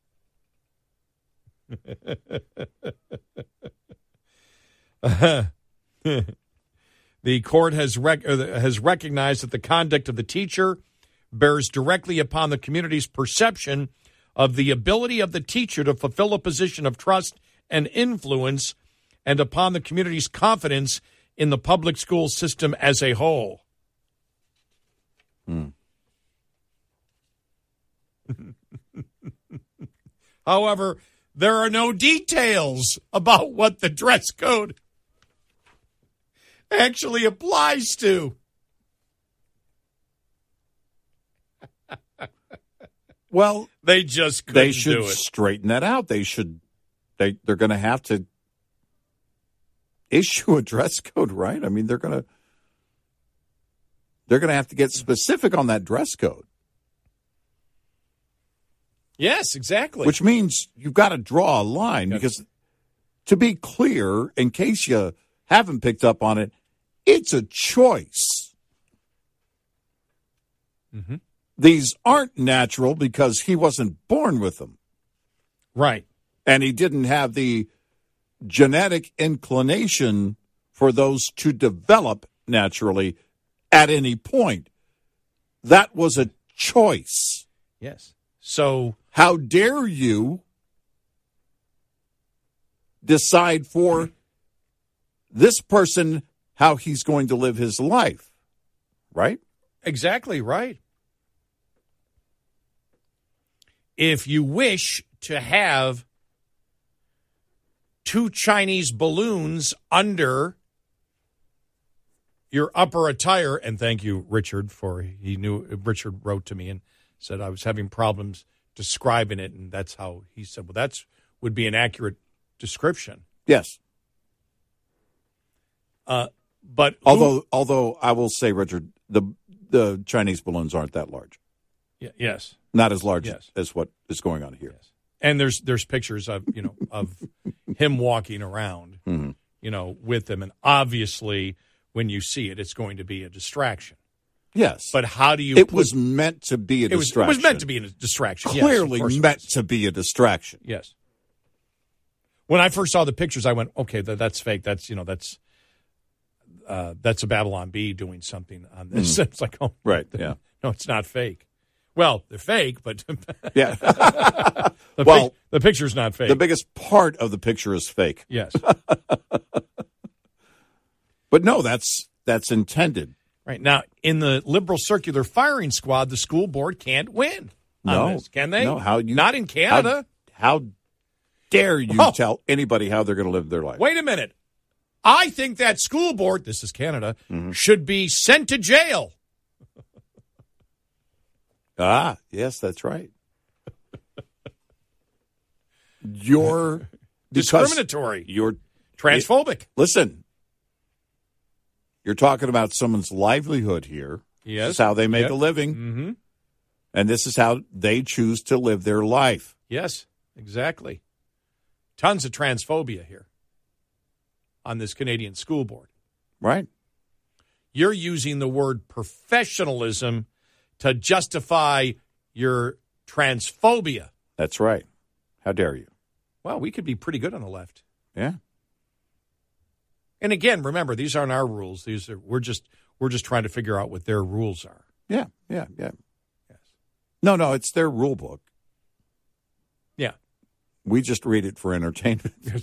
The court has rec- has recognized that the conduct of the teacher bears directly upon the community's perception of the ability of the teacher to fulfill a position of trust and influence, and upon the community's confidence in the public school system as a whole. Hmm. However, there are no details about what the dress code actually applies to. Well, they just couldn't they should do it. Straighten that out. They should. They they're going to have to issue a dress code, right? I mean, they're going to they're going to have to get specific on that dress code. Yes, exactly. Which means you've got to draw a line yes. because, to be clear, in case you haven't picked up on it, it's a choice. Mm-hmm. These aren't natural because he wasn't born with them. Right. And he didn't have the genetic inclination for those to develop naturally at any point. That was a choice. Yes. So how dare you decide for this person how he's going to live his life, right? Exactly right. If you wish to have two Chinese balloons under your upper attire, and thank you, Richard, for he knew Richard wrote to me and said I was having problems describing it, and that's how he said, well, that's would be an accurate description. Yes. Uh, but although, who, although I will say, Richard, the the Chinese balloons aren't that large. Y- yes. Not as large yes. as what is going on here. Yes. And there's there's pictures of you know of him walking around, mm-hmm. you know, with them, and obviously when you see it, it's going to be a distraction. Yes. But how do you? It put, was meant to be a it was, distraction. It was meant to be a distraction. Clearly yes, meant to be a distraction. Yes. When I first saw the pictures, I went, "Okay, that, that's fake. That's you know, that's uh, that's a Babylon Bee doing something on this." Mm. It's like, oh, right, yeah. No, it's not fake. Well, they're fake, but yeah. the well, pic- the picture's not fake. The biggest part of the picture is fake. Yes. But no, that's that's intended. Right. Now, in the liberal circular firing squad, the school board can't win on no, this, can they? No, how you Not in Canada. How, how dare you oh. tell anybody how they're going to live their life? Wait a minute. I think that school board, this is Canada, mm-hmm. should be sent to jail. Ah, yes, that's right. You're discriminatory. You're transphobic. It, listen, you're talking about someone's livelihood here. Yes. This is how they make yep. a living. Mm-hmm. And this is how they choose to live their life. Yes, exactly. Tons of transphobia here on this Canadian school board. Right. You're using the word professionalism to justify your transphobia. That's right. How dare you? Well, we could be pretty good on the left. Yeah. And again, remember, these aren't our rules. These are we're just we're just trying to figure out what their rules are. Yeah, yeah, yeah. Yes. No, no, it's their rule book. Yeah. We just read it for entertainment. You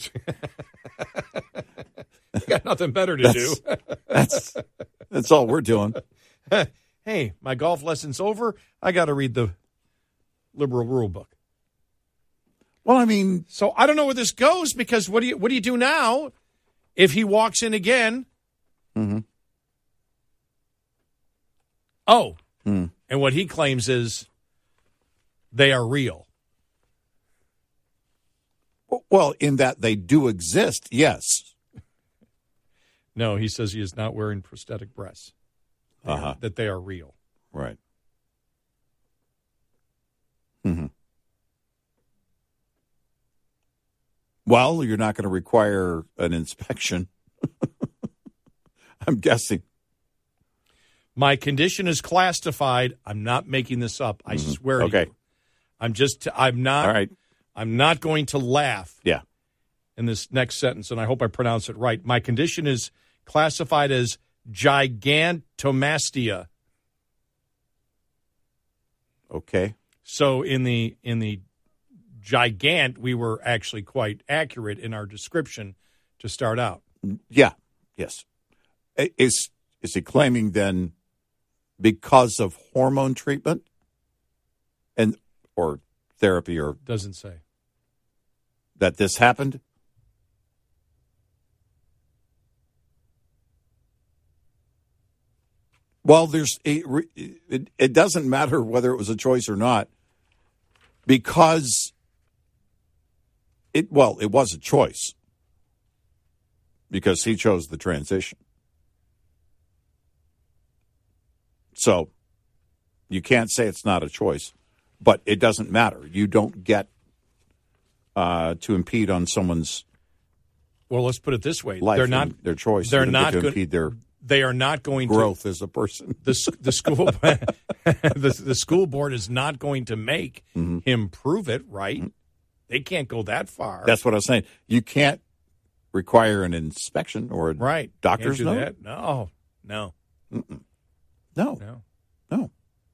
got nothing better to that's, do. that's that's all we're doing. Hey, my golf lesson's over. I got to read the liberal rule book. Well, I mean, so I don't know where this goes because what do you what do you do now if he walks in again? Mm-hmm. Oh, mm. and what he claims is they are real. Well, in that they do exist, yes. No, he says he is not wearing prosthetic breasts. Uh-huh. That they are real. Right. Mm-hmm. Well, you're not going to require an inspection. I'm guessing. My condition is classified. I'm not making this up. I mm-hmm. swear to okay. you. I'm just, I'm not, All right. I'm not going to laugh yeah. in this next sentence, and I hope I pronounce it right. My condition is classified as gigantomastia. Okay. So in the in the gigant, we were actually quite accurate in our description to start out. Yeah. Yes. Is is he claiming then because of hormone treatment and or therapy or doesn't say that this happened? Well, there's it, it, it doesn't matter whether it was a choice or not because it well, it was a choice. because he chose the transition. So you can't say it's not a choice, but it doesn't matter. You don't get uh, to impede on someone's Well, let's put it this way: life they're not and their choice. They're You don't not get to go- impede their They are not going growth to as a person. The s- the school the, the school board is not going to make Mm-hmm. him prove it. Right? They can't go that far. That's what I was saying. You can't require an inspection or a right. doctor's Can't do note. that. No, no, Mm-mm. No, no. no.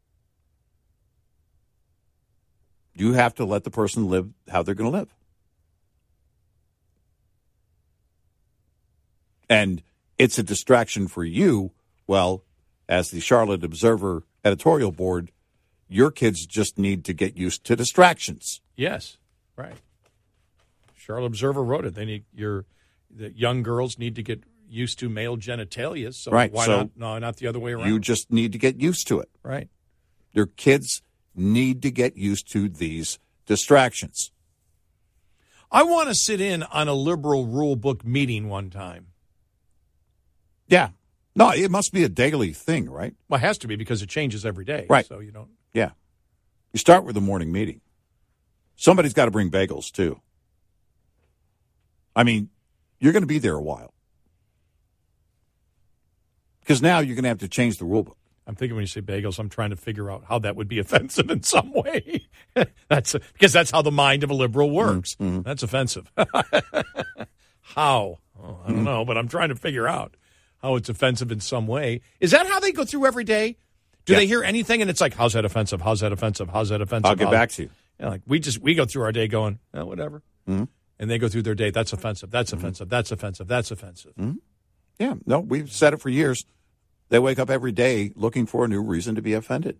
You have to let the person live how they're going to live. And it's a distraction for you. Well, as the Charlotte Observer editorial board, your kids just need to get used to distractions. Yes, right. Charlotte Observer wrote it. They need your the young girls need to get used to male genitalia. So Right, why so not? No, not the other way around. You just need to get used to it. right. Your kids need to get used to these distractions. I want to sit in on a liberal rule book meeting one time. Yeah. No, it must be a daily thing, right? Well, it has to be because it changes every day. Right. So you don't. Yeah. You start with a morning meeting. Somebody's got to bring bagels, too. I mean, you're going to be there a while. Because now you're going to have to change the rule book. I'm thinking when you say bagels, I'm trying to figure out how that would be offensive in some way. That's because that's how the mind of a liberal works. Mm-hmm. That's offensive. How? Oh, I don't know, but I'm trying to figure out how it's offensive in some way. Is that how they go through every day? Do Yeah. they hear anything and it's like, how's that offensive? How's that offensive? How's that offensive? I'll get How's- back to you. Yeah, like we just we go through our day going, oh, whatever, Mm-hmm. and they go through their day. That's offensive. That's offensive. That's offensive. That's offensive. Mm-hmm. Yeah, no, we've said it for years. They wake up every day looking for a new reason to be offended.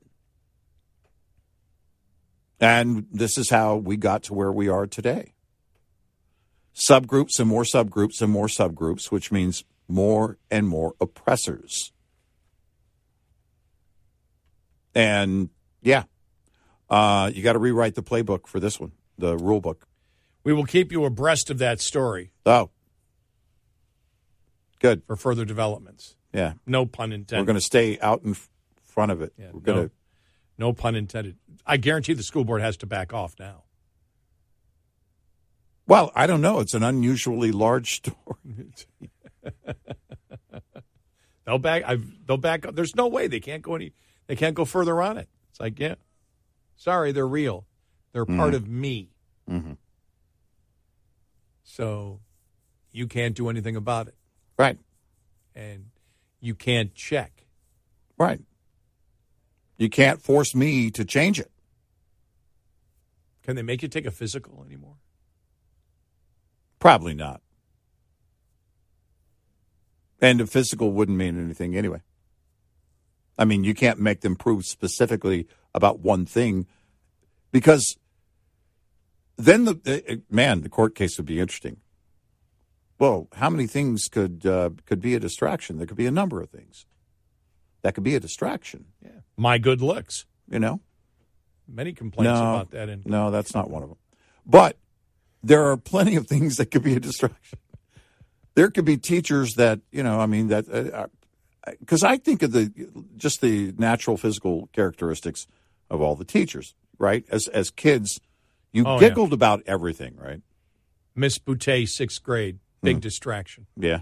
And this is how we got to where we are today. Subgroups and more subgroups and more subgroups, which means more and more oppressors. And, yeah, uh, you got to rewrite the playbook for this one, the rule book. We will keep you abreast of that story. Oh, good. For further developments. Yeah. No pun intended. We're going to stay out in f- front of it. Yeah, We're going no, to. no pun intended. I guarantee the school board has to back off now. Well, I don't know. It's an unusually large story. they'll back. I've, they'll back up. There's no way they can't go any. They can't go further on it. It's like, yeah, sorry, they're real. They're Mm-hmm. part of me. Mm-hmm. So you can't do anything about it. Right. And you can't check. Right. You can't force me to change it. Can they make you take a physical anymore? Probably not. And a physical wouldn't mean anything anyway. I mean, you can't make them prove specifically about one thing because then the uh, man, the court case would be interesting. Well, how many things could uh, could be a distraction? There could be a number of things that could be a distraction. Yeah, my good looks. You know, many complaints no, about that. In- no, that's not one of them. But there are plenty of things that could be a distraction. There could be teachers that you know. I mean that because uh, I think of the just the natural physical characteristics of all the teachers. Right, as as kids, you oh, giggled yeah. about everything. Right, Miss Boutte, sixth grade. Big mm. distraction. Yeah.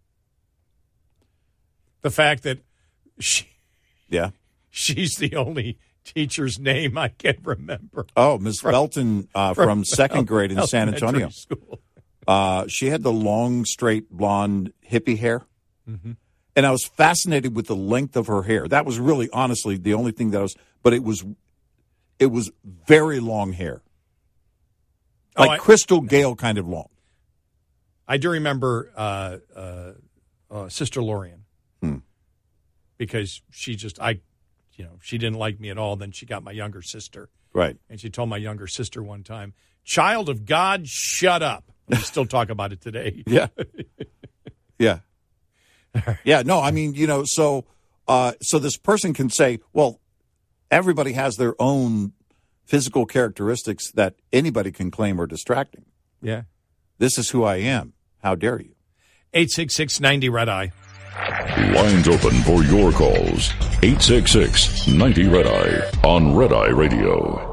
The fact that she, yeah, she's the only teacher's name I can remember. Oh, Miss Belton uh, from, from second grade in San Antonio. School. uh, she had the long, straight, blonde, hippie hair. Mm-hmm. And I was fascinated with the length of her hair. That was really, honestly, the only thing that I was, but it was, it was very long hair. Like oh, I, Crystal Gale kind of long. I do remember uh, uh, uh, Sister Lorian hmm. because she just I, you know, she didn't like me at all. Then she got my younger sister, right? And she told my younger sister one time, "Child of God, shut up." We still talk about it today. Yeah, yeah, yeah. No, I mean, you know, so uh, so this person can say, well, everybody has their own physical characteristics that anybody can claim are distracting. Yeah. This is who I am. How dare you? eight six six, ninety, red eye. Lines open for your calls. eight six six, ninety, red eye on Red Eye Radio.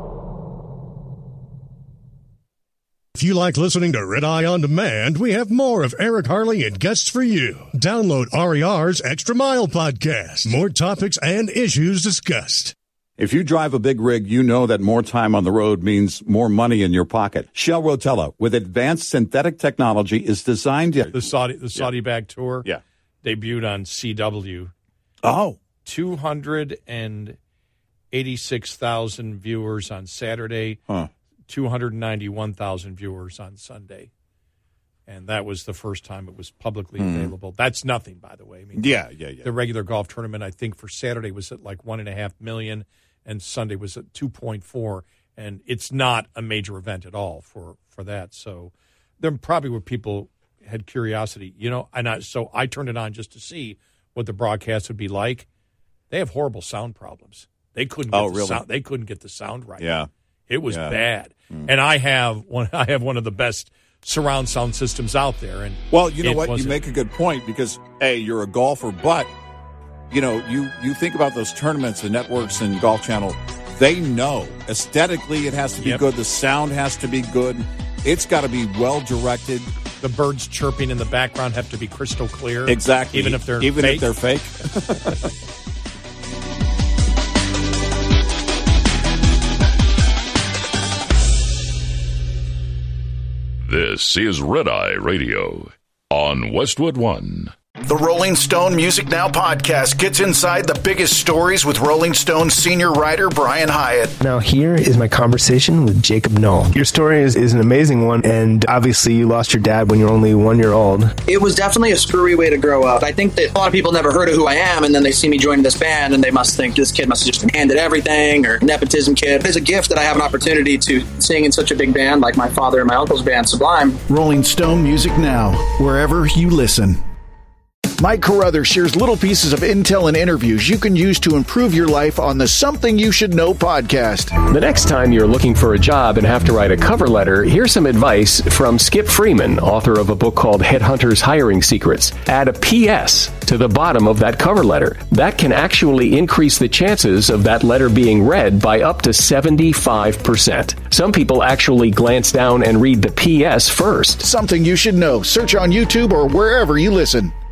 If you like listening to Red Eye On Demand, we have more of Eric Harley and guests for you. Download R E R's Extra Mile podcast. More topics and issues discussed. If you drive a big rig, you know that more time on the road means more money in your pocket. Shell Rotella, with advanced synthetic technology, is designed to... The Saudi the Saudi yeah. bag tour yeah. debuted on C W. Oh. two hundred eighty-six thousand viewers on Saturday. Huh. two hundred ninety-one thousand viewers on Sunday. And that was the first time it was publicly Hmm. available. That's nothing, by the way. I mean, Yeah, yeah, yeah. The regular golf tournament, I think, for Saturday was at like one and a half million, and Sunday was at two point four. And it's not a major event at all for, for that. So there probably were people had curiosity, you know. And I, so I turned it on just to see what the broadcast would be like. They have horrible sound problems. They couldn't. Get Oh, the really? sound, they couldn't get the sound right. Yeah. It was Yeah. bad. Mm. And I have one I have one of the best surround sound systems out there. And Well, you know it what? You wasn't- make a good point because, A, you're a golfer, but, you know, you, you think about those tournaments and networks and Golf Channel, they know aesthetically it has to be Yep. good. The sound has to be good. It's got to be well-directed. The birds chirping in the background have to be crystal clear. Exactly. Even if they're Even fake. if they're fake. This is Red Eye Radio on Westwood One. The Rolling Stone Music Now podcast gets inside the biggest stories with Rolling Stone senior writer Brian Hyatt. Now here is my conversation with Jacob Knoll. Your story is, is an amazing one, and obviously you lost your dad when you were only one year old. It was definitely a screwy way to grow up. I think that a lot of people never heard of who I am, and then they see me joining this band, and they must think this kid must have just been handed everything, or nepotism kid. It's a gift that I have an opportunity to sing in such a big band like my father and my uncle's band, Sublime. Rolling Stone Music Now, wherever you listen. Mike Carruthers shares little pieces of intel and interviews you can use to improve your life on the Something You Should Know podcast. The next time you're looking for a job and have to write a cover letter, here's some advice from Skip Freeman, author of a book called Headhunters Hiring Secrets. Add a P S to the bottom of that cover letter. That can actually increase the chances of that letter being read by up to seventy-five percent. Some people actually glance down and read the P S first. Something You Should Know. Search on YouTube or wherever you listen.